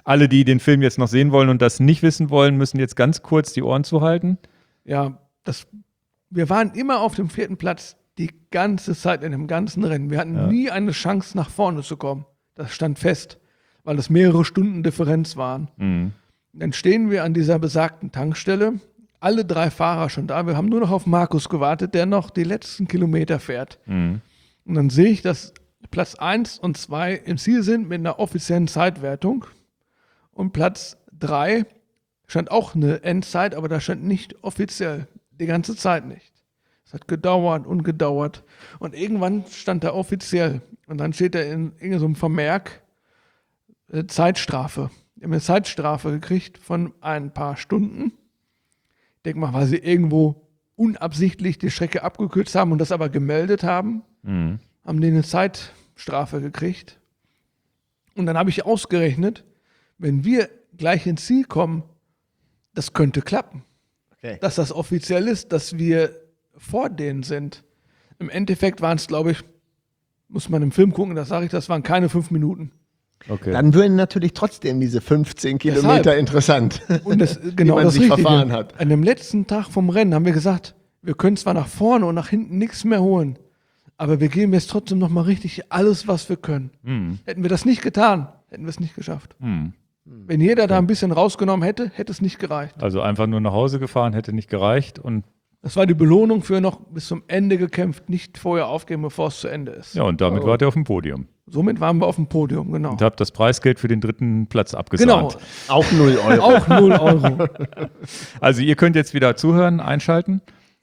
alle, die den Film jetzt noch sehen wollen und das nicht wissen wollen, müssen jetzt ganz kurz die Ohren zuhalten. Ja, das, wir waren immer auf dem vierten Platz die ganze Zeit in dem ganzen Rennen. Wir hatten Ja. nie eine Chance, nach vorne zu kommen. Das stand fest, weil es mehrere Stunden Differenz waren. Mhm. Dann stehen wir an dieser besagten Tankstelle, alle drei Fahrer schon da. Wir haben nur noch auf Markus gewartet, der noch die letzten Kilometer fährt. Mhm. Und dann sehe ich, dass Platz eins und zwei im Ziel sind mit einer offiziellen Zeitwertung. Und Platz drei stand auch eine Endzeit, aber da stand nicht offiziell. Die ganze Zeit nicht. Es hat gedauert und gedauert. Und irgendwann stand da offiziell. Und dann steht da in irgendeinem Vermerk äh, Zeitstrafe. Die haben eine Zeitstrafe gekriegt von ein paar Stunden. Ich denke mal, weil sie irgendwo unabsichtlich die Strecke abgekürzt haben und das aber gemeldet haben, Mhm. haben die eine Zeitstrafe gekriegt. Und dann habe ich ausgerechnet, wenn wir gleich ins Ziel kommen, das könnte klappen. Okay. Dass das offiziell ist, dass wir vor denen sind. Im Endeffekt waren es, glaube ich, muss man im Film gucken, das sage ich, das waren keine fünf Minuten. Okay. Dann würden natürlich trotzdem diese fünfzehn Kilometer Deshalb. interessant, Und das, wie genau man das sich Richtige. verfahren hat. An dem letzten Tag vom Rennen haben wir gesagt, wir können zwar nach vorne und nach hinten nichts mehr holen, aber wir geben jetzt trotzdem nochmal richtig alles, was wir können. Mhm. Hätten wir das nicht getan, hätten wir es nicht geschafft. Mhm. Wenn jeder da ein bisschen rausgenommen hätte, hätte es nicht gereicht. Also einfach nur nach Hause gefahren, hätte nicht gereicht. Und Das war die Belohnung für noch bis zum Ende gekämpft, nicht vorher aufgeben, bevor es zu Ende ist. ja, und damit Oh. wart ihr auf dem Podium. Somit waren wir auf dem Podium, genau. Und habt das Preisgeld für den dritten Platz Genau, abgesahnt. Auch null Euro. auch null Euro. Also ihr könnt jetzt wieder zuhören, einschalten.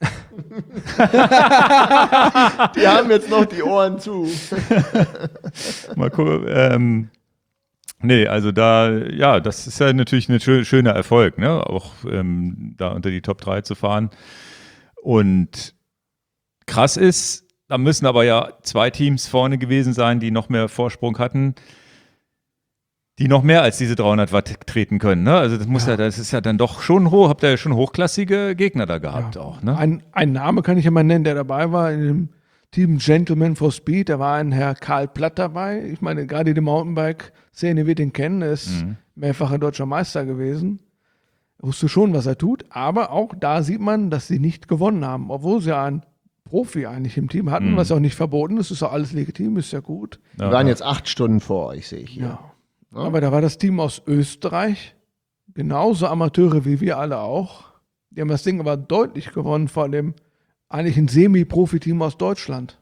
Die haben jetzt noch die Ohren zu. Mal gucken. Ähm, nee, also da, ja, das ist ja natürlich ein schö schöner Erfolg, ne? Auch ähm, da unter die Top drei zu fahren. Und krass ist, da müssen aber ja zwei Teams vorne gewesen sein, die noch mehr Vorsprung hatten, die noch mehr als diese dreihundert Watt treten können. Ne? Also das muss ja. Ja. das ist ja dann doch schon hoch, habt ihr ja schon hochklassige Gegner da gehabt Ja. auch. Ne? Ein, ein Name kann ich ja mal nennen, der dabei war in dem Team Gentleman for Speed. Da war ein Herr Karl Platt dabei. Ich meine, gerade die Mountainbike-Szene wird ihn kennen. Er ist Mhm. mehrfacher deutscher Meister gewesen. Er wusste schon, was er tut. Aber auch da sieht man, dass sie nicht gewonnen haben. Obwohl sie einen Profi eigentlich im Team hatten, Mhm. was auch nicht verboten ist. Ist auch alles legitim, ist ja gut. Die waren jetzt acht Stunden vor euch, sehe ich hier. Ja. Aber da war das Team aus Österreich, genauso Amateure wie wir alle auch. Die haben das Ding aber deutlich gewonnen vor dem eigentlich ein Semi-Profi-Team aus Deutschland.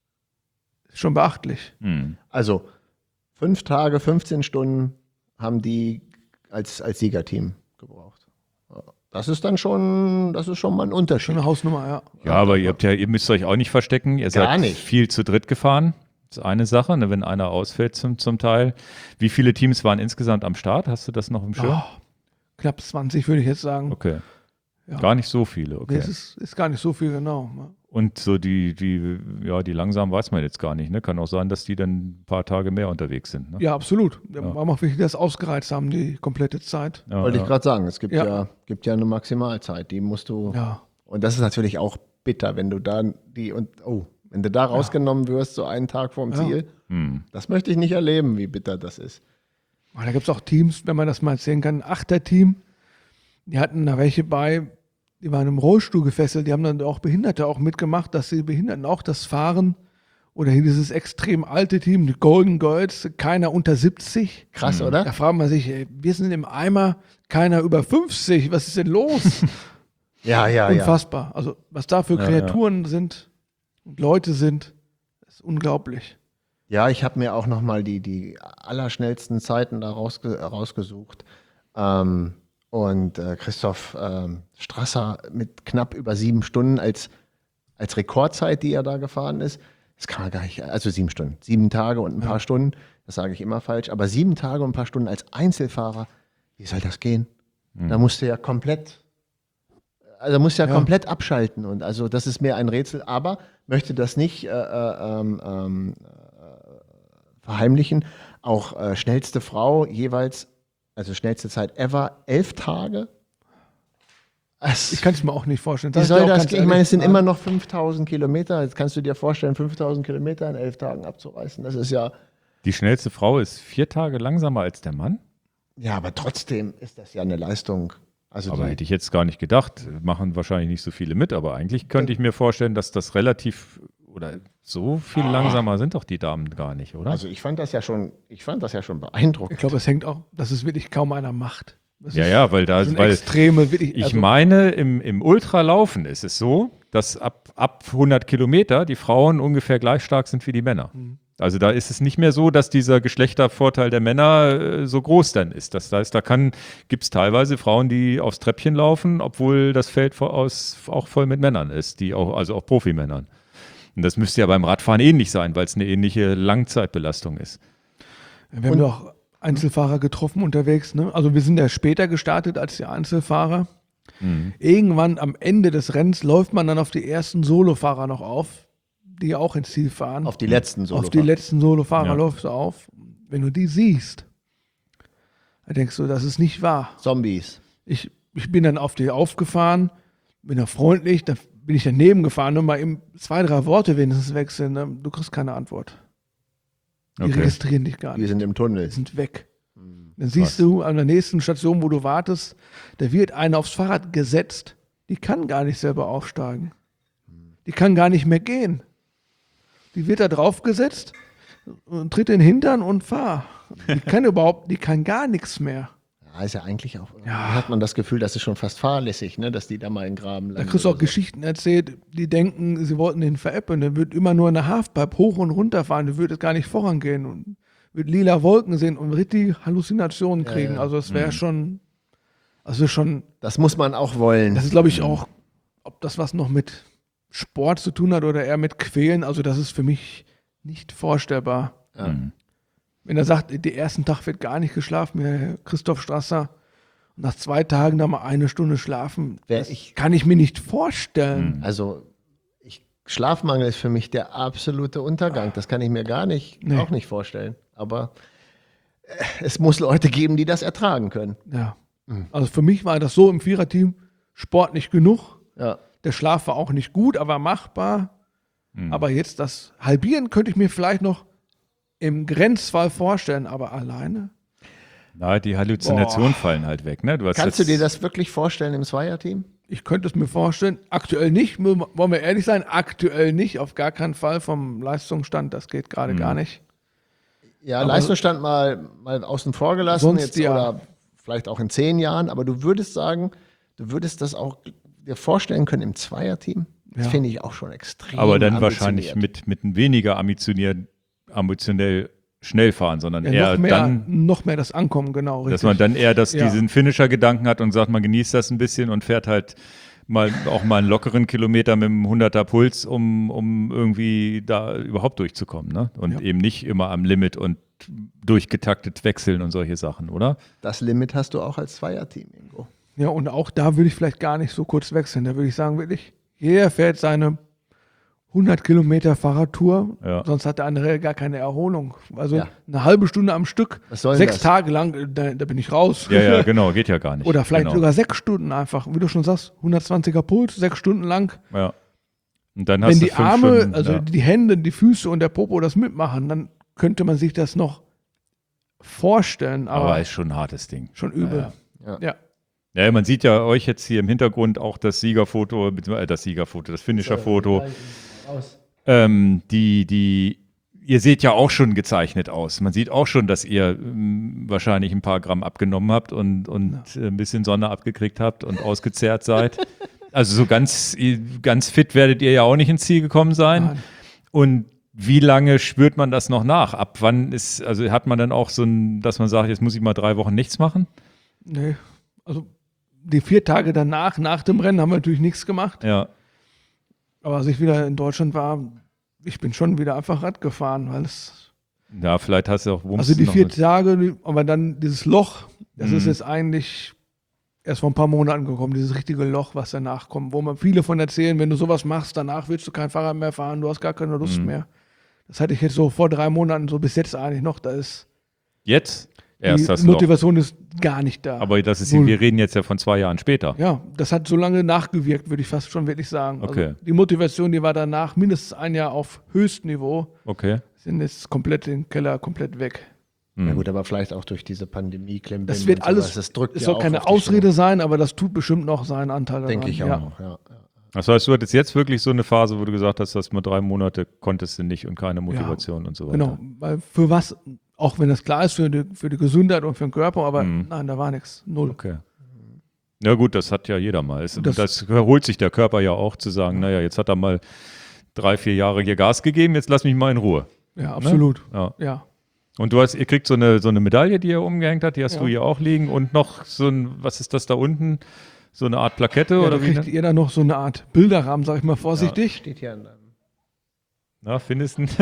Ist schon beachtlich. Mhm. Also fünf Tage, fünfzehn Stunden haben die als, als Siegerteam gebraucht. Das ist dann schon, das ist schon mal ein Schon Unterschied. eine Hausnummer, ja. Ja, aber ihr habt ja, ihr müsst euch auch nicht verstecken. Ihr Gar seid nicht. viel zu dritt gefahren. Das ist eine Sache, ne, wenn einer ausfällt zum, zum Teil. Wie viele Teams waren insgesamt am Start? Hast du das noch im Schirm? Oh, knapp zwanzig würde ich jetzt sagen. Okay. Ja. Gar nicht so viele, Nee, okay. es ist, ist gar nicht so viel genau. ne? Und so die, die, ja, die langsam weiß man jetzt gar nicht. Ne? Kann auch sein, dass die dann ein paar Tage mehr unterwegs sind. Ne? Ja, absolut. Da Ja. war auch wichtig, dass ausgereizt haben, die komplette Zeit. Ja, Wollte ja. ich gerade sagen, es gibt ja. Ja. gibt ja eine Maximalzeit, die musst du. Ja. Und das ist natürlich auch bitter, wenn du da die und oh, wenn du da rausgenommen wirst, so einen Tag vorm Ja. Ziel. Hm. Das möchte ich nicht erleben, wie bitter das ist. Aber da gibt es auch Teams, wenn man das mal erzählen kann, ein Achter-Team, die hatten da welche bei, die waren im Rollstuhl gefesselt, die haben dann auch Behinderte auch mitgemacht, dass die Behinderten auch das Fahren oder hier dieses extrem alte Team, die Golden Girls, keiner unter siebzig. Krass, Mhm. oder? Da fragt man sich, ey, wir sind im Eimer, keiner über fünfzig, was ist denn los? Ja, ja, ja. Unfassbar. Also was da für Ja, Kreaturen sind und Leute sind, ist unglaublich. Ja, ich habe mir auch noch mal die, die allerschnellsten Zeiten da rausge rausgesucht. Ähm, und äh, Christoph ähm, Strasser mit knapp über sieben Stunden als, als Rekordzeit, die er da gefahren ist. Das kann man gar nicht, also sieben Stunden, sieben Tage und ein Ja. paar Stunden, das sage ich immer falsch, aber sieben Tage und ein paar Stunden als Einzelfahrer, wie soll das gehen? Mhm. Da musst du ja komplett, also musst du ja, Ja. komplett abschalten und also das ist mir ein Rätsel, aber möchte das nicht äh, äh, ähm, ähm, verheimlichen. Auch äh, schnellste Frau jeweils, also schnellste Zeit ever, elf Tage. Es, Ich kann es mir auch nicht vorstellen. wie Sag ich soll dir auch das ganz gehen? Ich meine, es sind ehrlich. immer noch fünftausend Kilometer. Jetzt kannst du dir vorstellen, fünftausend Kilometer in elf Tagen abzureißen. Das ist ja, Die schnellste Frau ist vier Tage langsamer als der Mann? Ja, aber trotzdem ist das ja eine Leistung. Also Aber die, hätte ich jetzt gar nicht gedacht, machen wahrscheinlich nicht so viele mit, aber eigentlich könnte ich mir vorstellen, dass das relativ oder so viel langsamer sind doch die Damen gar nicht, oder? also ich fand das ja schon, ich fand das ja schon beeindruckend. Ich glaube, es hängt auch, dass es wirklich kaum einer macht. Das ja, ist- ja, weil da das sind weil extreme, wirklich. ich also, meine, im, im Ultralaufen ist es so, dass ab, ab hundert Kilometer die Frauen ungefähr gleich stark sind wie die Männer. Mhm. Also da ist es nicht mehr so, dass dieser Geschlechtervorteil der Männer äh, so groß dann ist. Das heißt, da kann, gibt es teilweise Frauen, die aufs Treppchen laufen, obwohl das Feld vor, aus, auch voll mit Männern ist, die auch, also auch Profimännern. Und das müsste ja beim Radfahren ähnlich sein, weil es eine ähnliche Langzeitbelastung ist. Wir haben ja auch Einzelfahrer getroffen unterwegs. Ne? Also wir sind ja später gestartet als die Einzelfahrer. Mhm. Irgendwann am Ende des Rennens läuft man dann auf die ersten Solofahrer noch auf, die ja auch ins Ziel fahren. Auf die letzten Solo. Auf die letzten Solofahrer Ja. läufst du auf. Wenn du die siehst, dann denkst du, das ist nicht wahr. Zombies. Ich, ich bin dann auf die aufgefahren, bin da freundlich, da bin ich daneben gefahren und mal eben zwei, drei Worte wenigstens wechseln. Ne? Du kriegst keine Antwort. Die Okay. registrieren dich gar Die nicht. sind im Tunnel. Die sind weg. Dann siehst du an der nächsten Station, wo du wartest, da wird einer aufs Fahrrad gesetzt. Die kann gar nicht selber aufsteigen. Die kann gar nicht mehr gehen. Die wird da drauf gesetzt und tritt in den Hintern und fahr. Die kann überhaupt, die kann gar nichts mehr. Ja, ist ja eigentlich auch, Ja. hat man das Gefühl, das ist schon fast fahrlässig, ne, dass die da mal in den Graben Da landen. kriegst du auch oder so. Geschichten erzählt, die denken, sie wollten den veräppeln. Dann wird immer nur eine Halfpipe hoch und runter fahren. Du würdest gar nicht vorangehen und wird lila Wolken sehen und richtig Halluzinationen kriegen. ja. Also es wäre schon, also schon, Das muss man auch wollen. das ist glaube ich auch, ob das was noch mit Sport zu tun hat oder eher mit Quälen. Also das ist für mich nicht vorstellbar. Ja. Mhm. Wenn er sagt, der ersten Tag wird gar nicht geschlafen, der Christoph Strasser, und nach zwei Tagen da mal eine Stunde schlafen, Wär das ich- kann ich mir nicht vorstellen. Also ich, Schlafmangel ist für mich der absolute Untergang. Das kann ich mir gar nicht, Nee. auch nicht vorstellen. Aber äh, es muss Leute geben, die das ertragen können. Ja. Also für mich war das so im Viererteam Sport nicht genug. Ja. Der Schlaf war auch nicht gut, aber machbar. Aber jetzt das Halbieren könnte ich mir vielleicht noch im Grenzfall vorstellen, aber alleine. Na, die Halluzinationen Boah. fallen halt weg. Ne? Du hast Kannst du jetzt- dir das wirklich vorstellen im Zweierteam? Ich könnte es mir vorstellen, aktuell nicht, mü- wollen wir ehrlich sein, aktuell nicht, auf gar keinen Fall vom Leistungsstand, das geht gerade gar nicht. Ja, Aber- Leistungsstand mal, mal außen vor gelassen Sonst jetzt ja. oder vielleicht auch in zehn Jahren, aber du würdest sagen, du würdest das auch dir vorstellen können im Zweierteam? Das Ja. finde ich auch schon extrem. aber dann ambitioniert. wahrscheinlich mit, mit einem weniger ambitioniert, ambitionell schnell fahren, sondern Ja, eher noch, mehr, dann, noch mehr das Ankommen, genau. Richtig. dass man dann eher das, Ja. diesen Finisher-Gedanken hat und sagt, man genießt das ein bisschen und fährt halt mal auch mal einen lockeren Kilometer mit einem hunderter Puls, um, um irgendwie da überhaupt durchzukommen. Ne? Und Ja. eben nicht immer am Limit und durchgetaktet wechseln und solche Sachen, oder? Das Limit hast du auch als Zweierteam, Ingo. Ja, und auch da würde ich vielleicht gar nicht so kurz wechseln. Da würde ich sagen, wirklich, jeder fährt seine hundert Kilometer Fahrradtour, Ja. sonst hat der andere gar keine Erholung. Also Ja. eine halbe Stunde am Stück, Was soll denn sechs das? Tage lang, äh, da, da bin ich raus. Ja, ja, genau, geht ja gar nicht. Oder vielleicht genau. sogar sechs Stunden einfach, wie du schon sagst, hundertzwanziger Puls, sechs Stunden lang. Ja. Und dann hast Wenn du die fünf Arme, Stunden, also ja. die Hände, die Füße und der Popo das mitmachen, dann könnte man sich das noch vorstellen, aber, aber ist schon ein hartes Ding. schon übel. Ja, ja. Ja. Ja, man sieht ja euch jetzt hier im Hintergrund auch das Siegerfoto, beziehungsweise äh, das Siegerfoto, das Finisher-Foto. Ähm, die, die, ihr seht ja auch schon gezeichnet aus. Man sieht auch schon, dass ihr ähm, wahrscheinlich ein paar Gramm abgenommen habt und, und äh, ein bisschen Sonne abgekriegt habt und ausgezehrt seid. Also so ganz, ganz fit werdet ihr ja auch nicht ins Ziel gekommen sein. Nein. Und wie lange spürt man das noch nach? Ab wann ist, also hat man dann auch so ein, dass man sagt, jetzt muss ich mal drei Wochen nichts machen? Nee, also die vier Tage danach, nach dem Rennen, haben wir natürlich nichts gemacht. Ja. Aber als ich wieder in Deutschland war, ich bin schon wieder einfach Rad gefahren, weil es, Ja, vielleicht hast du auch Wumms also die noch vier mit- Tage, die- aber dann dieses Loch, das Mhm. ist jetzt eigentlich erst vor ein paar Monaten gekommen, dieses richtige Loch, was danach kommt, wo man viele von erzählen, wenn du sowas machst, danach willst du kein Fahrrad mehr fahren, du hast gar keine Lust Mhm. mehr. Das hatte ich jetzt so vor drei Monaten, so bis jetzt eigentlich noch, da ist Jetzt? Erst die das Loch. Motivation ist gar nicht da. Aber das ist, Null. wir reden jetzt ja von zwei Jahren später. Ja, das hat so lange nachgewirkt, würde ich fast schon wirklich sagen. Okay. Also die Motivation, die war danach mindestens ein Jahr auf Höchstniveau, Okay. sind jetzt komplett im Keller, komplett weg. Na gut, aber vielleicht auch durch diese Pandemie, Klimbim Das wird und alles, sowas, das drückt es ja soll auch keine auf die Ausrede sein, aber das tut bestimmt noch seinen Anteil daran. Denke ich ja. auch, ja. ja. Das heißt, du hattest jetzt wirklich so eine Phase, wo du gesagt hast, dass mal drei Monate konntest du nicht und keine Motivation Ja, und so weiter. Genau, weil für was, auch wenn das klar ist, für die, für die Gesundheit und für den Körper, aber Mhm. nein, da war nichts, null. Okay. Ja gut, das hat ja jeder mal. Es, Das- das, holt sich der Körper ja auch zu sagen, naja, jetzt hat er mal drei, vier Jahre hier Gas gegeben, jetzt lass mich mal in Ruhe. Ja, absolut. Ja. Ja. Und du hast, ihr kriegt so eine, so eine Medaille, die ihr umgehängt hat, die hast Ja. du hier auch liegen und noch so ein, was ist das da unten? So eine Art Plakette Ja, da oder wie? kriegt ihr dann noch so eine Art Bilderrahmen, sag ich mal vorsichtig. Steht hier an deinem Na, findest du?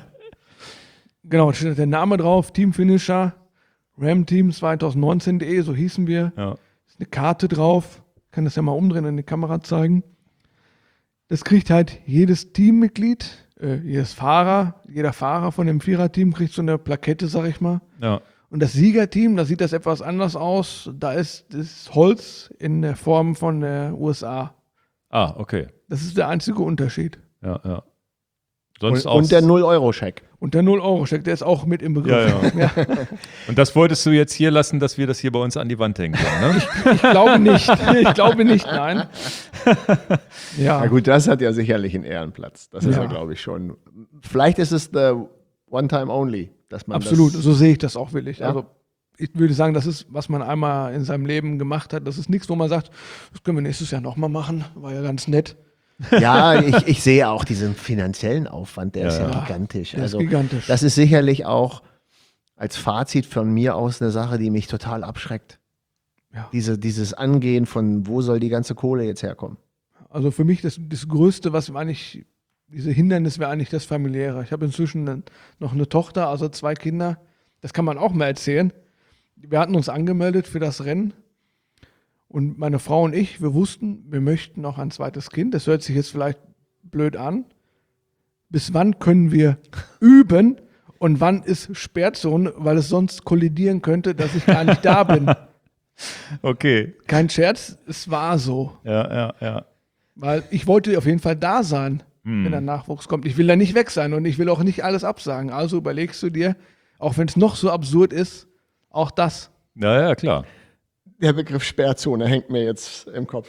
Genau, da steht der Name drauf, Teamfinisher, ramteam zwanzig neunzehn punkt de, so hießen wir. Ja. Ist eine Karte drauf, kann das ja mal umdrehen und in die Kamera zeigen. Das kriegt halt jedes Teammitglied, äh, jedes Fahrer, jeder Fahrer von dem Viererteam kriegt so eine Plakette, sag ich mal. Ja. Und das Siegerteam, da sieht das etwas anders aus. Da ist das Holz in der Form von der U S A. Ah, okay. Das ist der einzige Unterschied. Ja, ja. und, Sonst auch. und der null-Euro-Scheck. Und der null-Euro-Scheck, der ist auch mit im Begriff. Ja, ja. Und das wolltest du jetzt hier lassen, dass wir das hier bei uns an die Wand hängen können, ne? Ich glaube nicht. Ich glaube nicht, nein. Ja, Na gut, das hat ja sicherlich einen Ehrenplatz. Das ist Ja. ja, glaube ich, schon. Vielleicht ist es the one time only, dass man absolut. das. So sehe ich das auch wirklich. Ja. Also ich würde sagen, das ist, was man einmal in seinem Leben gemacht hat. Das ist nichts, wo man sagt, das können wir nächstes Jahr nochmal machen. War ja ganz nett. Ja, ich, ich sehe auch diesen finanziellen Aufwand, der ist ja, Ja. gigantisch. Der ist Also, gigantisch. das ist sicherlich auch als Fazit von mir aus eine Sache, die mich total abschreckt. Ja. Diese, dieses Angehen von, wo soll die ganze Kohle jetzt herkommen? Also für mich das, das Größte, was eigentlich, diese Hindernis wäre eigentlich das Familiäre. Ich habe inzwischen ne- noch eine Tochter, also zwei Kinder. Das kann man auch mal erzählen. Wir hatten uns angemeldet für das Rennen. Und meine Frau und ich, wir wussten, wir möchten noch ein zweites Kind. Das hört sich jetzt vielleicht blöd an. Bis wann können wir üben und wann ist Sperrzone, weil es sonst kollidieren könnte, dass ich gar nicht da bin. Okay. Kein Scherz, es war so. Ja, ja, ja. Weil ich wollte auf jeden Fall da sein, Hm. wenn der Nachwuchs kommt. Ich will da nicht weg sein und ich will auch nicht alles absagen. Also überlegst du dir, auch wenn es noch so absurd ist, auch das. Ja, ja, klar. Der Begriff Sperrzone hängt mir jetzt im Kopf.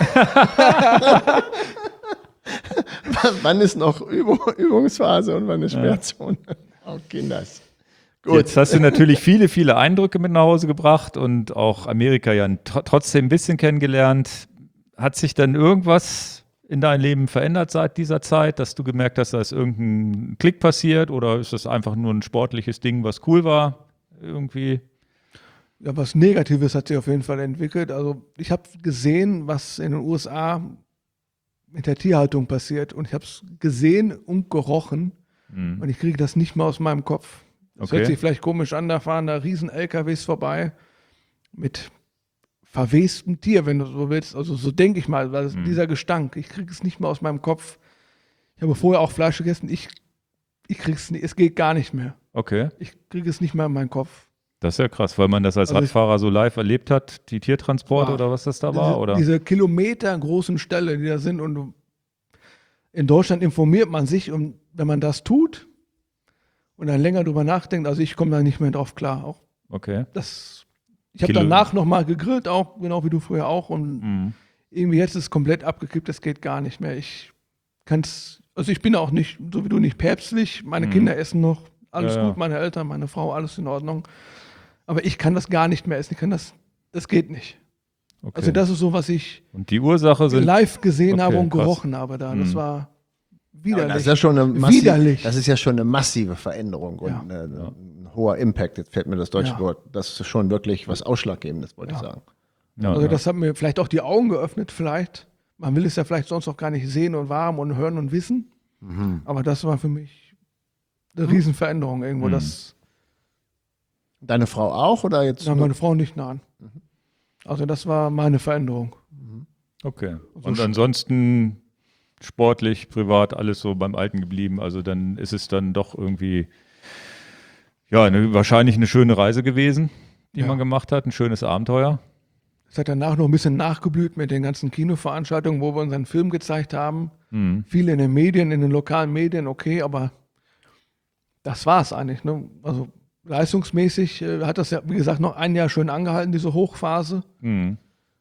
Wann ist noch Übung, Übungsphase und wann ist Sperrzone? Oh, Kinders. Gut. Jetzt hast du natürlich viele, viele Eindrücke mit nach Hause gebracht und auch Amerika ja tr- trotzdem ein bisschen kennengelernt. Hat sich dann irgendwas in deinem Leben verändert seit dieser Zeit, dass du gemerkt hast, da ist irgendein Klick passiert oder ist das einfach nur ein sportliches Ding, was cool war? Irgendwie. Ja, was Negatives hat sich auf jeden Fall entwickelt. Also ich habe gesehen, was in den U S A mit der Tierhaltung passiert und ich habe es gesehen und gerochen und ich kriege das nicht mehr aus meinem Kopf. Das Okay. hört sich vielleicht komisch an, da fahren da riesen L K Ws vorbei mit verwestem Tier, wenn du so willst. Also so denke ich mal, weil es- dieser Gestank, ich kriege es nicht mehr aus meinem Kopf. Ich habe vorher auch Fleisch gegessen, ich, ich kriege es nicht, es geht gar nicht mehr. Okay. Ich kriege es nicht mehr in meinen Kopf. Das ist ja krass, weil man das als Also ich- Radfahrer so live erlebt hat, die Tiertransporte Ja. oder was das da war, diese, oder? diese Kilometer großen Ställe, die da sind. Und du- in Deutschland informiert man sich und wenn man das tut und dann länger drüber nachdenkt, also ich komme da nicht mehr drauf klar. Auch Okay. das, ich habe Kilo- danach nochmal gegrillt, auch genau wie du früher auch. Und Mhm. irgendwie jetzt ist es komplett abgekippt, das geht gar nicht mehr. Ich kann es, also ich bin auch nicht, so wie du, nicht päpstlich. Meine Mhm. Kinder essen noch, alles Ja, ja. gut, meine Eltern, meine Frau, alles in Ordnung. Aber ich kann das gar nicht mehr essen. Ich kann das, das geht nicht. Okay. Also das ist so, was ich und die Ursache sind. live gesehen Okay, habe und krass. gerochen habe da. Das Mhm. war Aber widerlich. das ist ja schon eine massive, Widerlich. das ist ja schon eine massive Veränderung und Ja. eine, ein hoher Impact. Jetzt fällt mir das deutsche Ja. Wort. Das ist schon wirklich was Ausschlaggebendes, wollte ich Ja. sagen. Ja, Also ja. das hat mir vielleicht auch die Augen geöffnet, vielleicht. Man will es ja vielleicht sonst auch gar nicht sehen und wahrhaben und hören und wissen. Mhm. Aber das war für mich eine Riesenveränderung irgendwo. Mhm. Das Deine Frau auch oder jetzt? sah meine Frau nicht nah an. Also das war meine Veränderung. Okay. So Und sch- ansonsten sportlich, privat, alles so beim Alten geblieben. Also dann ist es dann doch irgendwie, ja, eine, wahrscheinlich eine schöne Reise gewesen, die Ja. man gemacht hat, ein schönes Abenteuer. Es hat danach noch ein bisschen nachgeblüht mit den ganzen Kinoveranstaltungen, wo wir unseren Film gezeigt haben. Mhm. Viele in den Medien, in den lokalen Medien, okay, aber das war es eigentlich. Ne? Also leistungsmäßig äh, hat das ja, wie gesagt, noch ein Jahr schön angehalten, diese Hochphase. Mhm.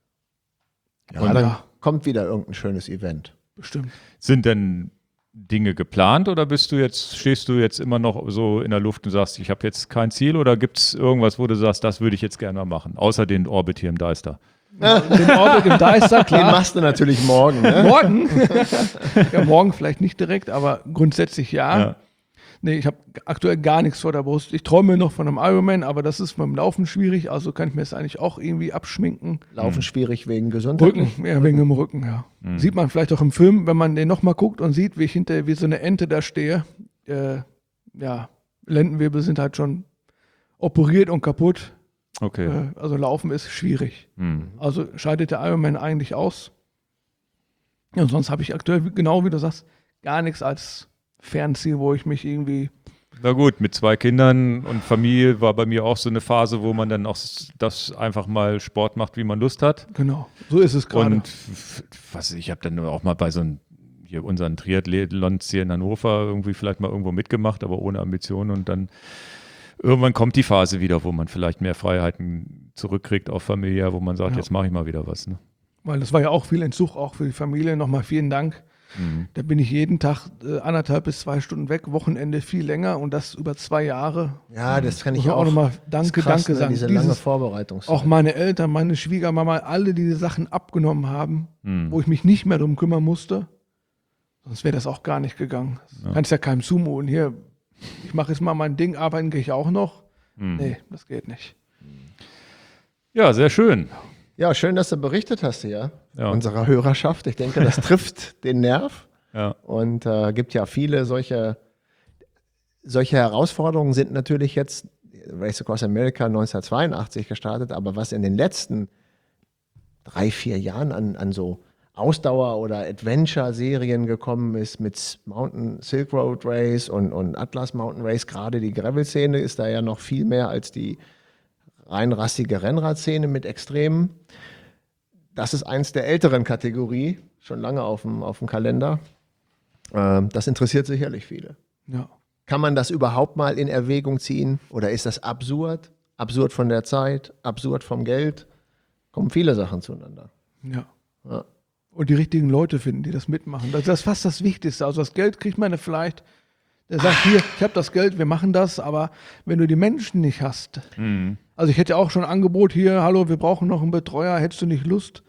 Ja, Und dann ja. kommt wieder irgendein schönes Event. Bestimmt. Sind denn Dinge geplant oder bist du jetzt, stehst du jetzt immer noch so in der Luft und sagst, ich habe jetzt kein Ziel, oder gibt es irgendwas, wo du sagst, das würde ich jetzt gerne mal machen, außer den Orbit hier im Deister? Den Orbit im Deister, Den klar. machst du natürlich morgen. Ne? Morgen? Ja, morgen vielleicht nicht direkt, aber grundsätzlich ja. Ja. Nee, ich habe aktuell gar nichts vor der Brust. Ich träume noch von einem Ironman, aber das ist beim Laufen schwierig, also kann ich mir das eigentlich auch irgendwie abschminken. Laufen schwierig wegen Gesundheit. Rücken, ja, wegen dem Rücken, ja. Mhm. Sieht man vielleicht auch im Film, wenn man den nochmal guckt und sieht, wie ich hinter wie so eine Ente da stehe. Äh, ja, Lendenwirbel sind halt schon operiert und kaputt. Okay. Äh, also Laufen ist schwierig. Mhm. Also scheidet der Ironman eigentlich aus. Ja, und sonst habe ich aktuell, genau wie du sagst, gar nichts als Fernziel, wo ich mich irgendwie. Na gut, mit zwei Kindern und Familie war bei mir auch so eine Phase, wo man dann auch das einfach mal Sport macht, wie man Lust hat. Genau, so ist es gerade. Und f- was ich habe dann auch mal bei so einem, hier unseren Triathlons hier in Hannover irgendwie vielleicht mal irgendwo mitgemacht, aber ohne Ambitionen, und dann irgendwann kommt die Phase wieder, wo man vielleicht mehr Freiheiten zurückkriegt auf Familie, wo man sagt, Ja. jetzt mache ich mal wieder was. Ne? Weil das war ja auch viel Entzug, auch für die Familie. Nochmal vielen Dank. Mhm. Da bin ich jeden Tag äh, anderthalb bis zwei Stunden weg, Wochenende viel länger und das über zwei Jahre. Ja, das kann Muss ich man auch. auch nochmal Das ist Danke, krass, Danke ne, sagen. Diese Dieses, lange Vorbereitungszeit. auch meine Eltern, meine Schwiegermama, alle, die die Sachen abgenommen haben, Mhm. wo ich mich nicht mehr drum kümmern musste. Sonst wäre das auch gar nicht gegangen. Ja. Kannst ja keinem zumuten. Hier, ich mache jetzt mal mein Ding, arbeiten gehe ich auch noch. Mhm. Nee, das geht nicht. Ja, sehr schön. Ja, schön, dass du berichtet hast hier. Ja. Unserer Hörerschaft. Ich denke, das trifft den Nerv. Ja. Und äh, gibt ja viele solche, solche Herausforderungen sind natürlich jetzt Race Across America neunzehnhundertzweiundachtzig gestartet, aber was in den letzten drei, vier Jahren an, an so Ausdauer- oder Adventure-Serien gekommen ist mit Mountain Silk Road Race und, und Atlas Mountain Race, gerade die Gravel-Szene ist da ja noch viel mehr als die rein rassige Rennradszene mit Extremen. Das ist eins der älteren Kategorie, schon lange auf dem, auf dem Kalender. Ähm, das interessiert sicherlich viele. Ja. Kann man das überhaupt mal in Erwägung ziehen? Oder ist das absurd? Absurd von der Zeit, absurd vom Geld? Kommen viele Sachen zueinander. Ja. Ja. Und die richtigen Leute finden, die das mitmachen. Das ist fast das Wichtigste. Also das Geld kriegt man ja vielleicht, der sagt, hier, ich habe das Geld, wir machen das, aber wenn du die Menschen nicht hast, Mhm. also ich hätte auch schon ein Angebot hier, hallo, wir brauchen noch einen Betreuer, hättest du nicht Lust?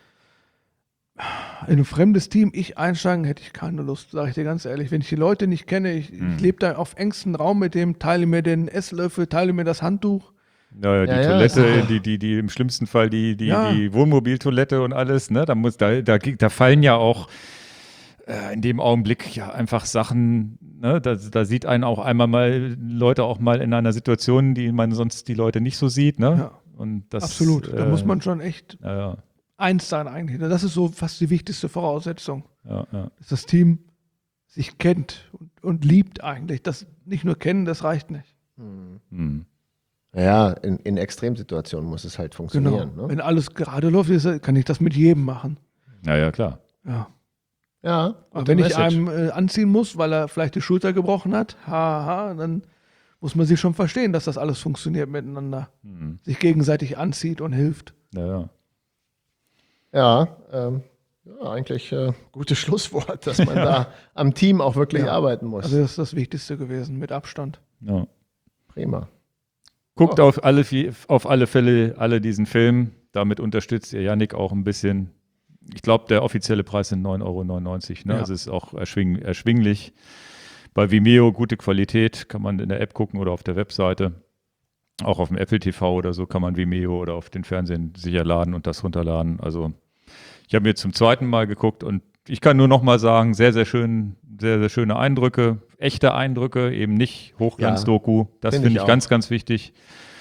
In ein fremdes Team, ich einsteigen, hätte ich keine Lust, sage ich dir ganz ehrlich. Wenn ich die Leute nicht kenne, ich, Mhm. ich lebe da auf engstem Raum mit dem, teile mir den Esslöffel, teile mir das Handtuch. Ja, ja, die Ja, ja, Toilette, ja. die, die, die im schlimmsten Fall die, die, Ja. die Wohnmobiltoilette und alles, ne? Da muss, da, da, da fallen ja auch äh, in dem Augenblick ja einfach Sachen, ne? Da, da sieht einen auch einmal mal Leute auch mal in einer Situation, die man sonst die Leute nicht so sieht, ne? Ja. Und das, Absolut, da äh, muss man schon echt Ja, ja, eins sein eigentlich. Das ist so fast die wichtigste Voraussetzung, ja, ja. dass das Team sich kennt und, und liebt eigentlich. Das nicht nur kennen, das reicht nicht. Hm. Ja, in, in Extremsituationen muss es halt Genau. funktionieren. Ne? Wenn alles gerade läuft, ist- kann ich das mit jedem machen. Ja, ja, klar. Ja. Ja, Aber gute wenn ich Message. einem äh, anziehen muss, weil er vielleicht die Schulter gebrochen hat, haha, dann muss man sich schon verstehen, dass das alles funktioniert miteinander. Hm. Sich gegenseitig anzieht und hilft. Ja, ja. Ja, ähm, ja, eigentlich äh, gutes Schlusswort, dass man da am Team auch wirklich Ja. arbeiten muss. Also das ist das Wichtigste gewesen, mit Abstand. ja. Prima. Guckt Ja. auf, alle, auf alle Fälle alle diesen Film. Damit unterstützt ihr Yannick auch ein bisschen. Ich glaube, der offizielle Preis sind neun Euro neunundneunzig. Ne? Ja. Also ist auch erschwing, erschwinglich. Bei Vimeo gute Qualität, kann man in der App gucken oder auf der Webseite. Auch auf dem Apple T V oder so kann man Vimeo oder auf den Fernsehen sicher laden und das runterladen. Also ich habe mir zum zweiten Mal geguckt und ich kann nur noch mal sagen, sehr, sehr schön, sehr, sehr schöne Eindrücke, echte Eindrücke, eben nicht Hochglanz-Doku. Das Find finde ich ich auch. ganz, ganz wichtig.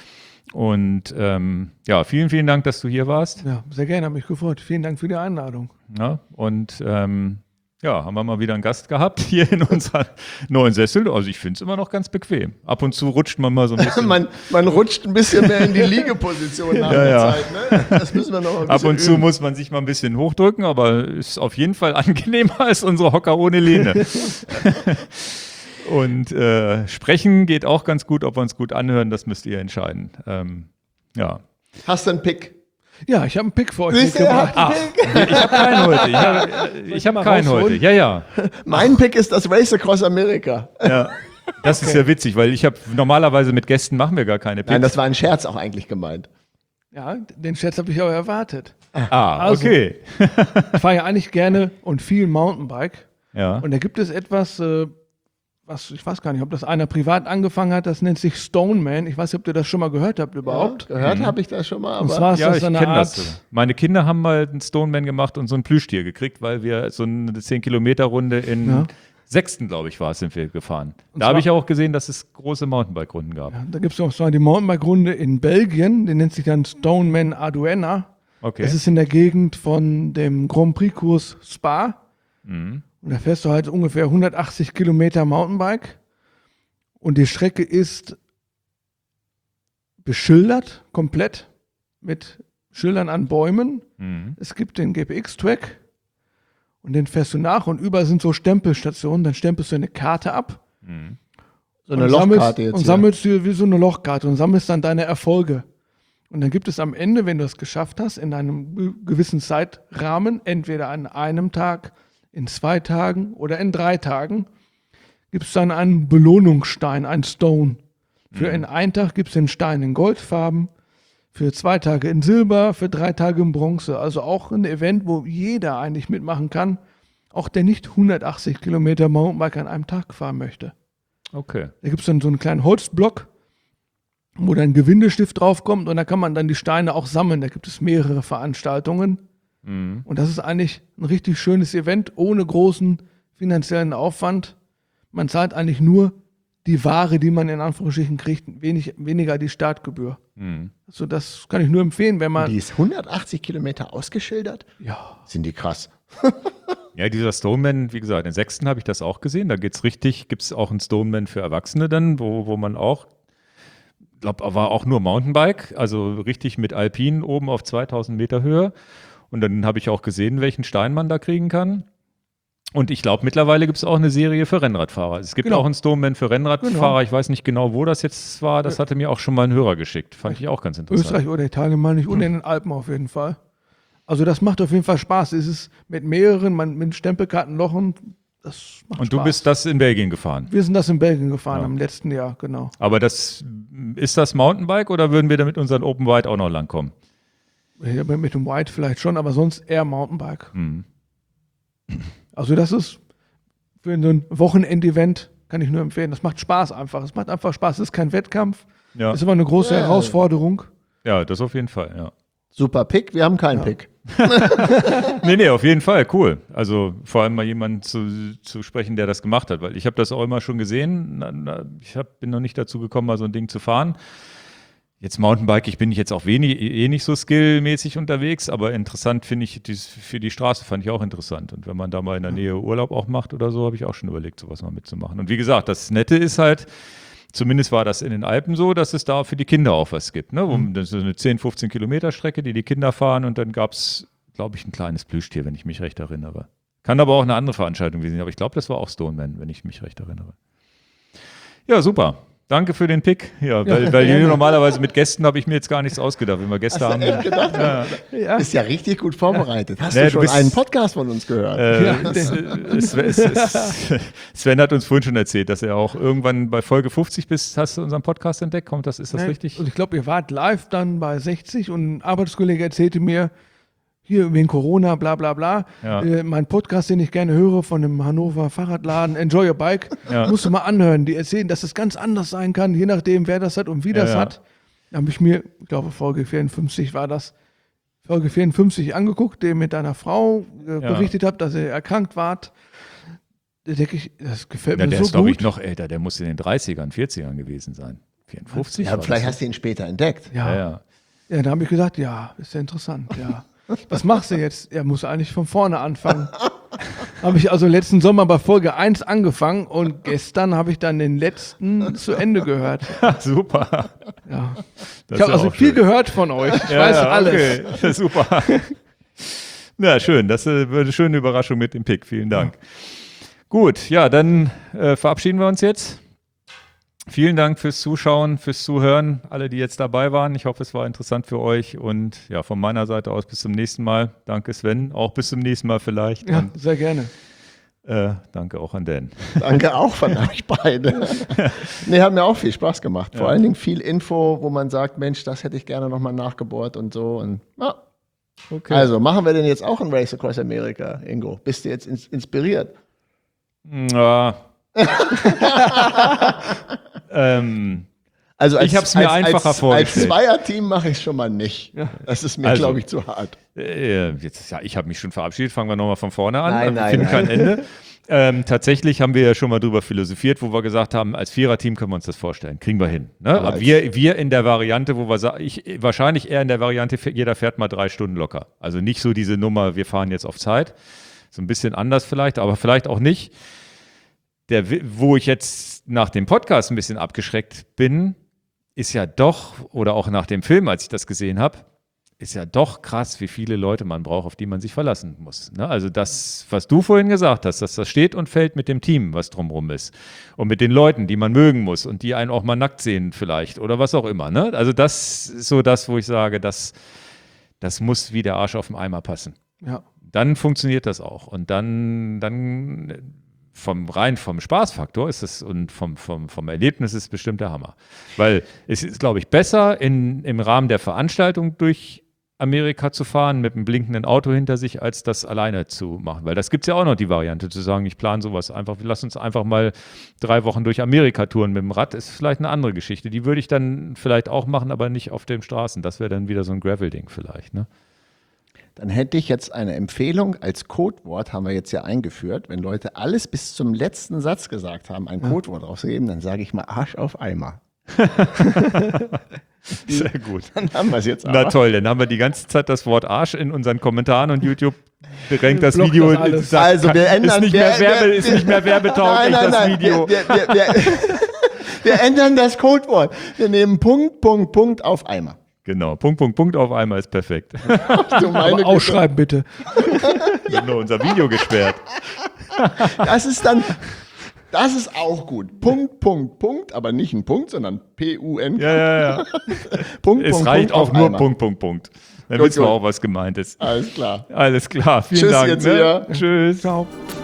Und ähm, ja, vielen, vielen Dank, dass du hier warst. Ja, sehr gerne, habe mich gefreut. Vielen Dank für die Einladung. Ja, und ähm, ja, haben wir mal wieder einen Gast gehabt hier in unserem neuen Sessel. Also ich finde es immer noch ganz bequem. Ab und zu rutscht man mal so ein bisschen. man, man rutscht ein bisschen mehr in die Liegeposition nach Ja, der ja. Zeit. Ne? Das müssen wir noch ein Ab bisschen und zu üben. muss man sich mal ein bisschen hochdrücken, aber ist auf jeden Fall angenehmer als unsere Hocker ohne Lehne. Und äh, sprechen geht auch ganz gut, ob wir uns gut anhören, das müsst ihr entscheiden. Ähm, ja. Hast du einen Pick? Ja, ich habe einen Pick für euch Siehst du, er hat mitgebracht. einen Pick. Ich habe keinen heute. Ich habe ich hab mal keinen rausholen? heute. Ja, ja. Mein Pick ist das Race Across America. ja. Das ist ja witzig, weil ich habe normalerweise mit Gästen machen wir gar keine Picks. Nein, das war ein Scherz auch eigentlich gemeint. Ja, den Scherz habe ich aber erwartet. ah, Also- okay. Ich fahre ja eigentlich gerne und viel Mountainbike. Ja. Und da gibt es etwas, äh, was, ich weiß gar nicht, ob das einer privat angefangen hat, das nennt sich Stoneman. Ich weiß nicht, ob ihr das schon mal gehört habt überhaupt. Ja, gehört habe ich das schon mal, Und aber zwar ist Ja, das ich eine kenne Art, das. sogar. Meine Kinder haben mal einen Stoneman gemacht und so ein Plüschtier gekriegt, weil wir so eine zehn Kilometer Runde in Ja. Sechsten, glaube ich, war es, sind wir gefahren. Und Da habe zwar- ich auch gesehen, dass es große Mountainbike-Runden gab. da gibt es auch so die Mountainbike-Runde in Belgien, die nennt sich dann Stoneman Arduena. Okay. Das ist in der Gegend von dem Grand Prix-Kurs Spa. Mhm. Und da fährst du halt ungefähr hundertachtzig Kilometer Mountainbike. Und die Strecke ist beschildert, komplett, mit Schildern an Bäumen. Mhm. Es gibt den G P X-Track und den fährst du nach und überall sind so Stempelstationen. Dann stempelst du eine Karte ab. Mhm. so eine und sammelst, Lochkarte jetzt. Und hier. sammelst dir wie so eine Lochkarte und sammelst dann deine Erfolge. Und dann gibt es am Ende, wenn du es geschafft hast, in einem ge- gewissen Zeitrahmen, entweder an einem Tag, in zwei Tagen oder in drei Tagen, gibt es dann einen Belohnungsstein, einen Stone. Für Mhm. in einen Tag gibt es den Stein in Goldfarben, für zwei Tage in Silber, für drei Tage in Bronze. Also auch ein Event, wo jeder eigentlich mitmachen kann, auch der nicht hundertachtzig Kilometer Mountainbike an einem Tag fahren möchte. Okay. Da gibt es dann so einen kleinen Holzblock, wo dann ein Gewindestift draufkommt und da kann man dann die Steine auch sammeln. Da gibt es mehrere Veranstaltungen. Mhm. Und das ist eigentlich ein richtig schönes Event ohne großen finanziellen Aufwand. Man zahlt eigentlich nur die Ware, die man in Anführungsstrichen kriegt, wenig, weniger die Startgebühr. Mhm. Also das kann ich nur empfehlen, wenn man... Die ist hundertachtzig Kilometer ausgeschildert? Ja, Sind die krass. Ja, dieser Stoneman, wie gesagt, in Sechsten habe ich das auch gesehen. Da geht's richtig, gibt es auch einen Stoneman für Erwachsene dann, wo, wo man auch, ich glaube, war auch nur Mountainbike, also richtig mit Alpin oben auf zweitausend Meter Höhe. Und dann habe ich auch gesehen, welchen Stein man da kriegen kann. Und ich glaube, mittlerweile gibt es auch eine Serie für Rennradfahrer. Es gibt Genau. auch einen Stoneman für Rennradfahrer. Genau. Ich weiß nicht genau, wo das jetzt war. Das hatte mir auch schon mal ein Hörer geschickt. Fand ich auch ganz interessant. Österreich oder Italien meine ich und in den Alpen auf jeden Fall. Also das macht auf jeden Fall Spaß. Es ist mit mehreren, man, mit Stempelkartenlochen, das macht Und du Spaß. bist das in Belgien gefahren. Wir sind das in Belgien gefahren Ja. im letzten Jahr, genau. Aber das ist das Mountainbike oder würden wir da mit unseren Open Wide auch noch langkommen? Ja, mit dem White vielleicht schon, aber sonst eher Mountainbike. Hm. Also das ist für so ein Wochenendevent, kann ich nur empfehlen. Das macht Spaß einfach. Es macht einfach Spaß. Es ist kein Wettkampf. Ja. Es ist aber eine große Ja. Herausforderung. ja, das auf jeden Fall, ja. Super Pick, wir haben keinen Pick. Nee, nee, auf jeden Fall, cool. Also vor allem mal jemanden zu, zu sprechen, der das gemacht hat, weil ich habe das auch immer schon gesehen. Na, na, ich hab, bin noch nicht dazu gekommen, mal so ein Ding zu fahren. Jetzt Mountainbike, ich bin jetzt auch wenig, eh nicht so skillmäßig unterwegs, aber interessant finde ich, dies, für die Straße fand ich auch interessant. Und wenn man da mal in der Nähe Urlaub auch macht oder so, habe ich auch schon überlegt, sowas mal mitzumachen. Und wie gesagt, das Nette ist halt, zumindest war das in den Alpen so, dass es da für die Kinder auch was gibt. Ne? Wo, das ist eine zehn, fünfzehn Kilometer Strecke, die die Kinder fahren und dann gab es, glaube ich, ein kleines Plüschtier, wenn ich mich recht erinnere. Kann aber auch eine andere Veranstaltung gewesen sein, aber ich glaube, das war auch Stoneman, wenn ich mich recht erinnere. Ja, super. Danke für den Pick. Ja, weil, Ja, weil gerne. normalerweise mit Gästen habe ich mir jetzt gar nichts ausgedacht. Wenn wir Gäste haben, Echt gedacht? Ja. Ist ja richtig gut vorbereitet. Hast Nee, du du schon bist- einen Podcast von uns gehört? Äh, Ja. es, es, es, es, Sven hat uns vorhin schon erzählt, dass er auch irgendwann bei Folge fünfzig bist. Hast du unseren Podcast entdeckt? Kommt das, ist das Ne? richtig? Und ich glaube, ihr wart live dann bei sechzig und ein Arbeitskollege erzählte mir, hier wegen Corona, bla bla bla, Ja. äh, mein Podcast, den ich gerne höre von dem Hannover Fahrradladen, Enjoy Your Bike, Ja. musst du mal anhören. Die erzählen, dass es ganz anders sein kann, je nachdem, wer das hat und wie Ja, das ja. hat. Da habe ich mir, ich glaube, Folge vierundfünfzig war das, Folge vierundfünfzig angeguckt, der mit deiner Frau äh, Ja. berichtet habt, dass ihr erkrankt wart. Da denke ich, das gefällt Ja, mir der so ist, glaube ich, gut. noch älter. Der muss in den dreißigern, vierzigern gewesen sein. vierundfünfzig? Ja, vielleicht hast du ihn später entdeckt. ja. Ja, ja. Ja, da habe ich gesagt, ja, ist ja interessant, ja. Was machst du jetzt? Er muss eigentlich von vorne anfangen. Habe ich also letzten Sommer bei Folge eins angefangen und gestern habe ich dann den letzten zu Ende gehört. Super. Ja. Das Ich habe ist also auch viel schön. gehört von euch. Ich Ja, weiß ja, alles. Okay. Super. Ja, schön. Das äh, wird eine schöne Überraschung mit dem Pick. Vielen Dank. Gut, ja, dann äh, verabschieden wir uns jetzt. Vielen Dank fürs Zuschauen, fürs Zuhören, alle, die jetzt dabei waren. Ich hoffe, es war interessant für euch. Und ja, von meiner Seite aus bis zum nächsten Mal. Danke, Sven. Auch bis zum nächsten Mal vielleicht. Ja, Und, sehr gerne. äh, danke auch an Dan. Danke auch von euch beide. Nee, hat mir auch viel Spaß gemacht. Vor Ja. allen Dingen viel Info, wo man sagt, Mensch, das hätte ich gerne nochmal nachgebohrt und so. Und, ja. Okay. Also, machen wir denn jetzt auch ein Race Across America, Ingo? Bist du jetzt ins- inspiriert? Ja. ähm, Also Ich hab's mir einfacher als, vorgestellt. Als Zweierteam mache ich es schon mal nicht. Das ist mir, Also, glaube ich, zu hart. Äh, jetzt, ja, ich habe mich schon verabschiedet, fangen wir nochmal von vorne an. Nein, wir nein, finden nein. kein Ende. Ähm, tatsächlich haben wir ja schon mal drüber philosophiert, wo wir gesagt haben, als Viererteam können wir uns das vorstellen. Kriegen wir hin. Ne? Aber Aber als- wir, wir in der Variante, wo wir sagen, ich, wahrscheinlich eher in der Variante, jeder fährt mal drei Stunden locker. Also nicht so diese Nummer, wir fahren jetzt auf Zeit. So ein bisschen anders vielleicht, aber vielleicht auch nicht. Der, wo ich jetzt nach dem Podcast ein bisschen abgeschreckt bin, ist ja doch, oder auch nach dem Film, als ich das gesehen habe, ist ja doch krass, wie viele Leute man braucht, auf die man sich verlassen muss. Ne? Also das, was du vorhin gesagt hast, dass das steht und fällt mit dem Team, was drumherum ist. Und mit den Leuten, die man mögen muss und die einen auch mal nackt sehen vielleicht oder was auch immer. Ne? Also das ist so das, wo ich sage, das, das muss wie der Arsch auf den Eimer passen. Ja. Dann funktioniert das auch. Und dann, dann vom rein vom Spaßfaktor ist es und vom, vom, vom Erlebnis ist es bestimmt der Hammer. Weil es ist, glaube ich, besser in, im Rahmen der Veranstaltung durch Amerika zu fahren mit einem blinkenden Auto hinter sich, als das alleine zu machen. Weil das gibt es ja auch noch, die Variante, zu sagen, ich plane sowas einfach, wir lassen uns einfach mal drei Wochen durch Amerika touren mit dem Rad, ist vielleicht eine andere Geschichte. Die würde ich dann vielleicht auch machen, aber nicht auf den Straßen. Das wäre dann wieder so ein Gravel-Ding vielleicht, ne? Dann hätte ich jetzt eine Empfehlung als Codewort, haben wir jetzt ja eingeführt. Wenn Leute alles bis zum letzten Satz gesagt haben, ein Codewort rauszugeben, dann sage ich mal Arsch auf Eimer. Sehr gut. Dann haben wir es jetzt Na aber. toll, dann haben wir die ganze Zeit das Wort Arsch in unseren Kommentaren und YouTube drängt das Blockt Video. das alles. sagt, Also wir ändern ist nicht mehr, wir- Werbe, wir- ist nicht mehr werbetauglich, Nein, nein, das nein. Video. Wir, wir, wir, wir, wir ändern das Codewort. Wir nehmen Punkt, Punkt, Punkt auf Eimer. Genau, Punkt, Punkt, Punkt auf einmal ist perfekt. Du meine Aber Güte. ausschreiben bitte. Wir haben nur unser Video gesperrt. Das ist dann, das ist auch gut. Punkt, Punkt, Punkt, aber nicht ein Punkt, sondern P U N. Ja, ja, ja. Punkt, Es Punkt, reicht Punkt auch auf nur Eimer. Punkt, Punkt, Punkt. Dann Gut, wissen wir gut. auch, was gemeint ist. Alles klar. Alles klar, vielen Tschüss, Dank. jetzt Ne? wieder. Tschüss. Ciao.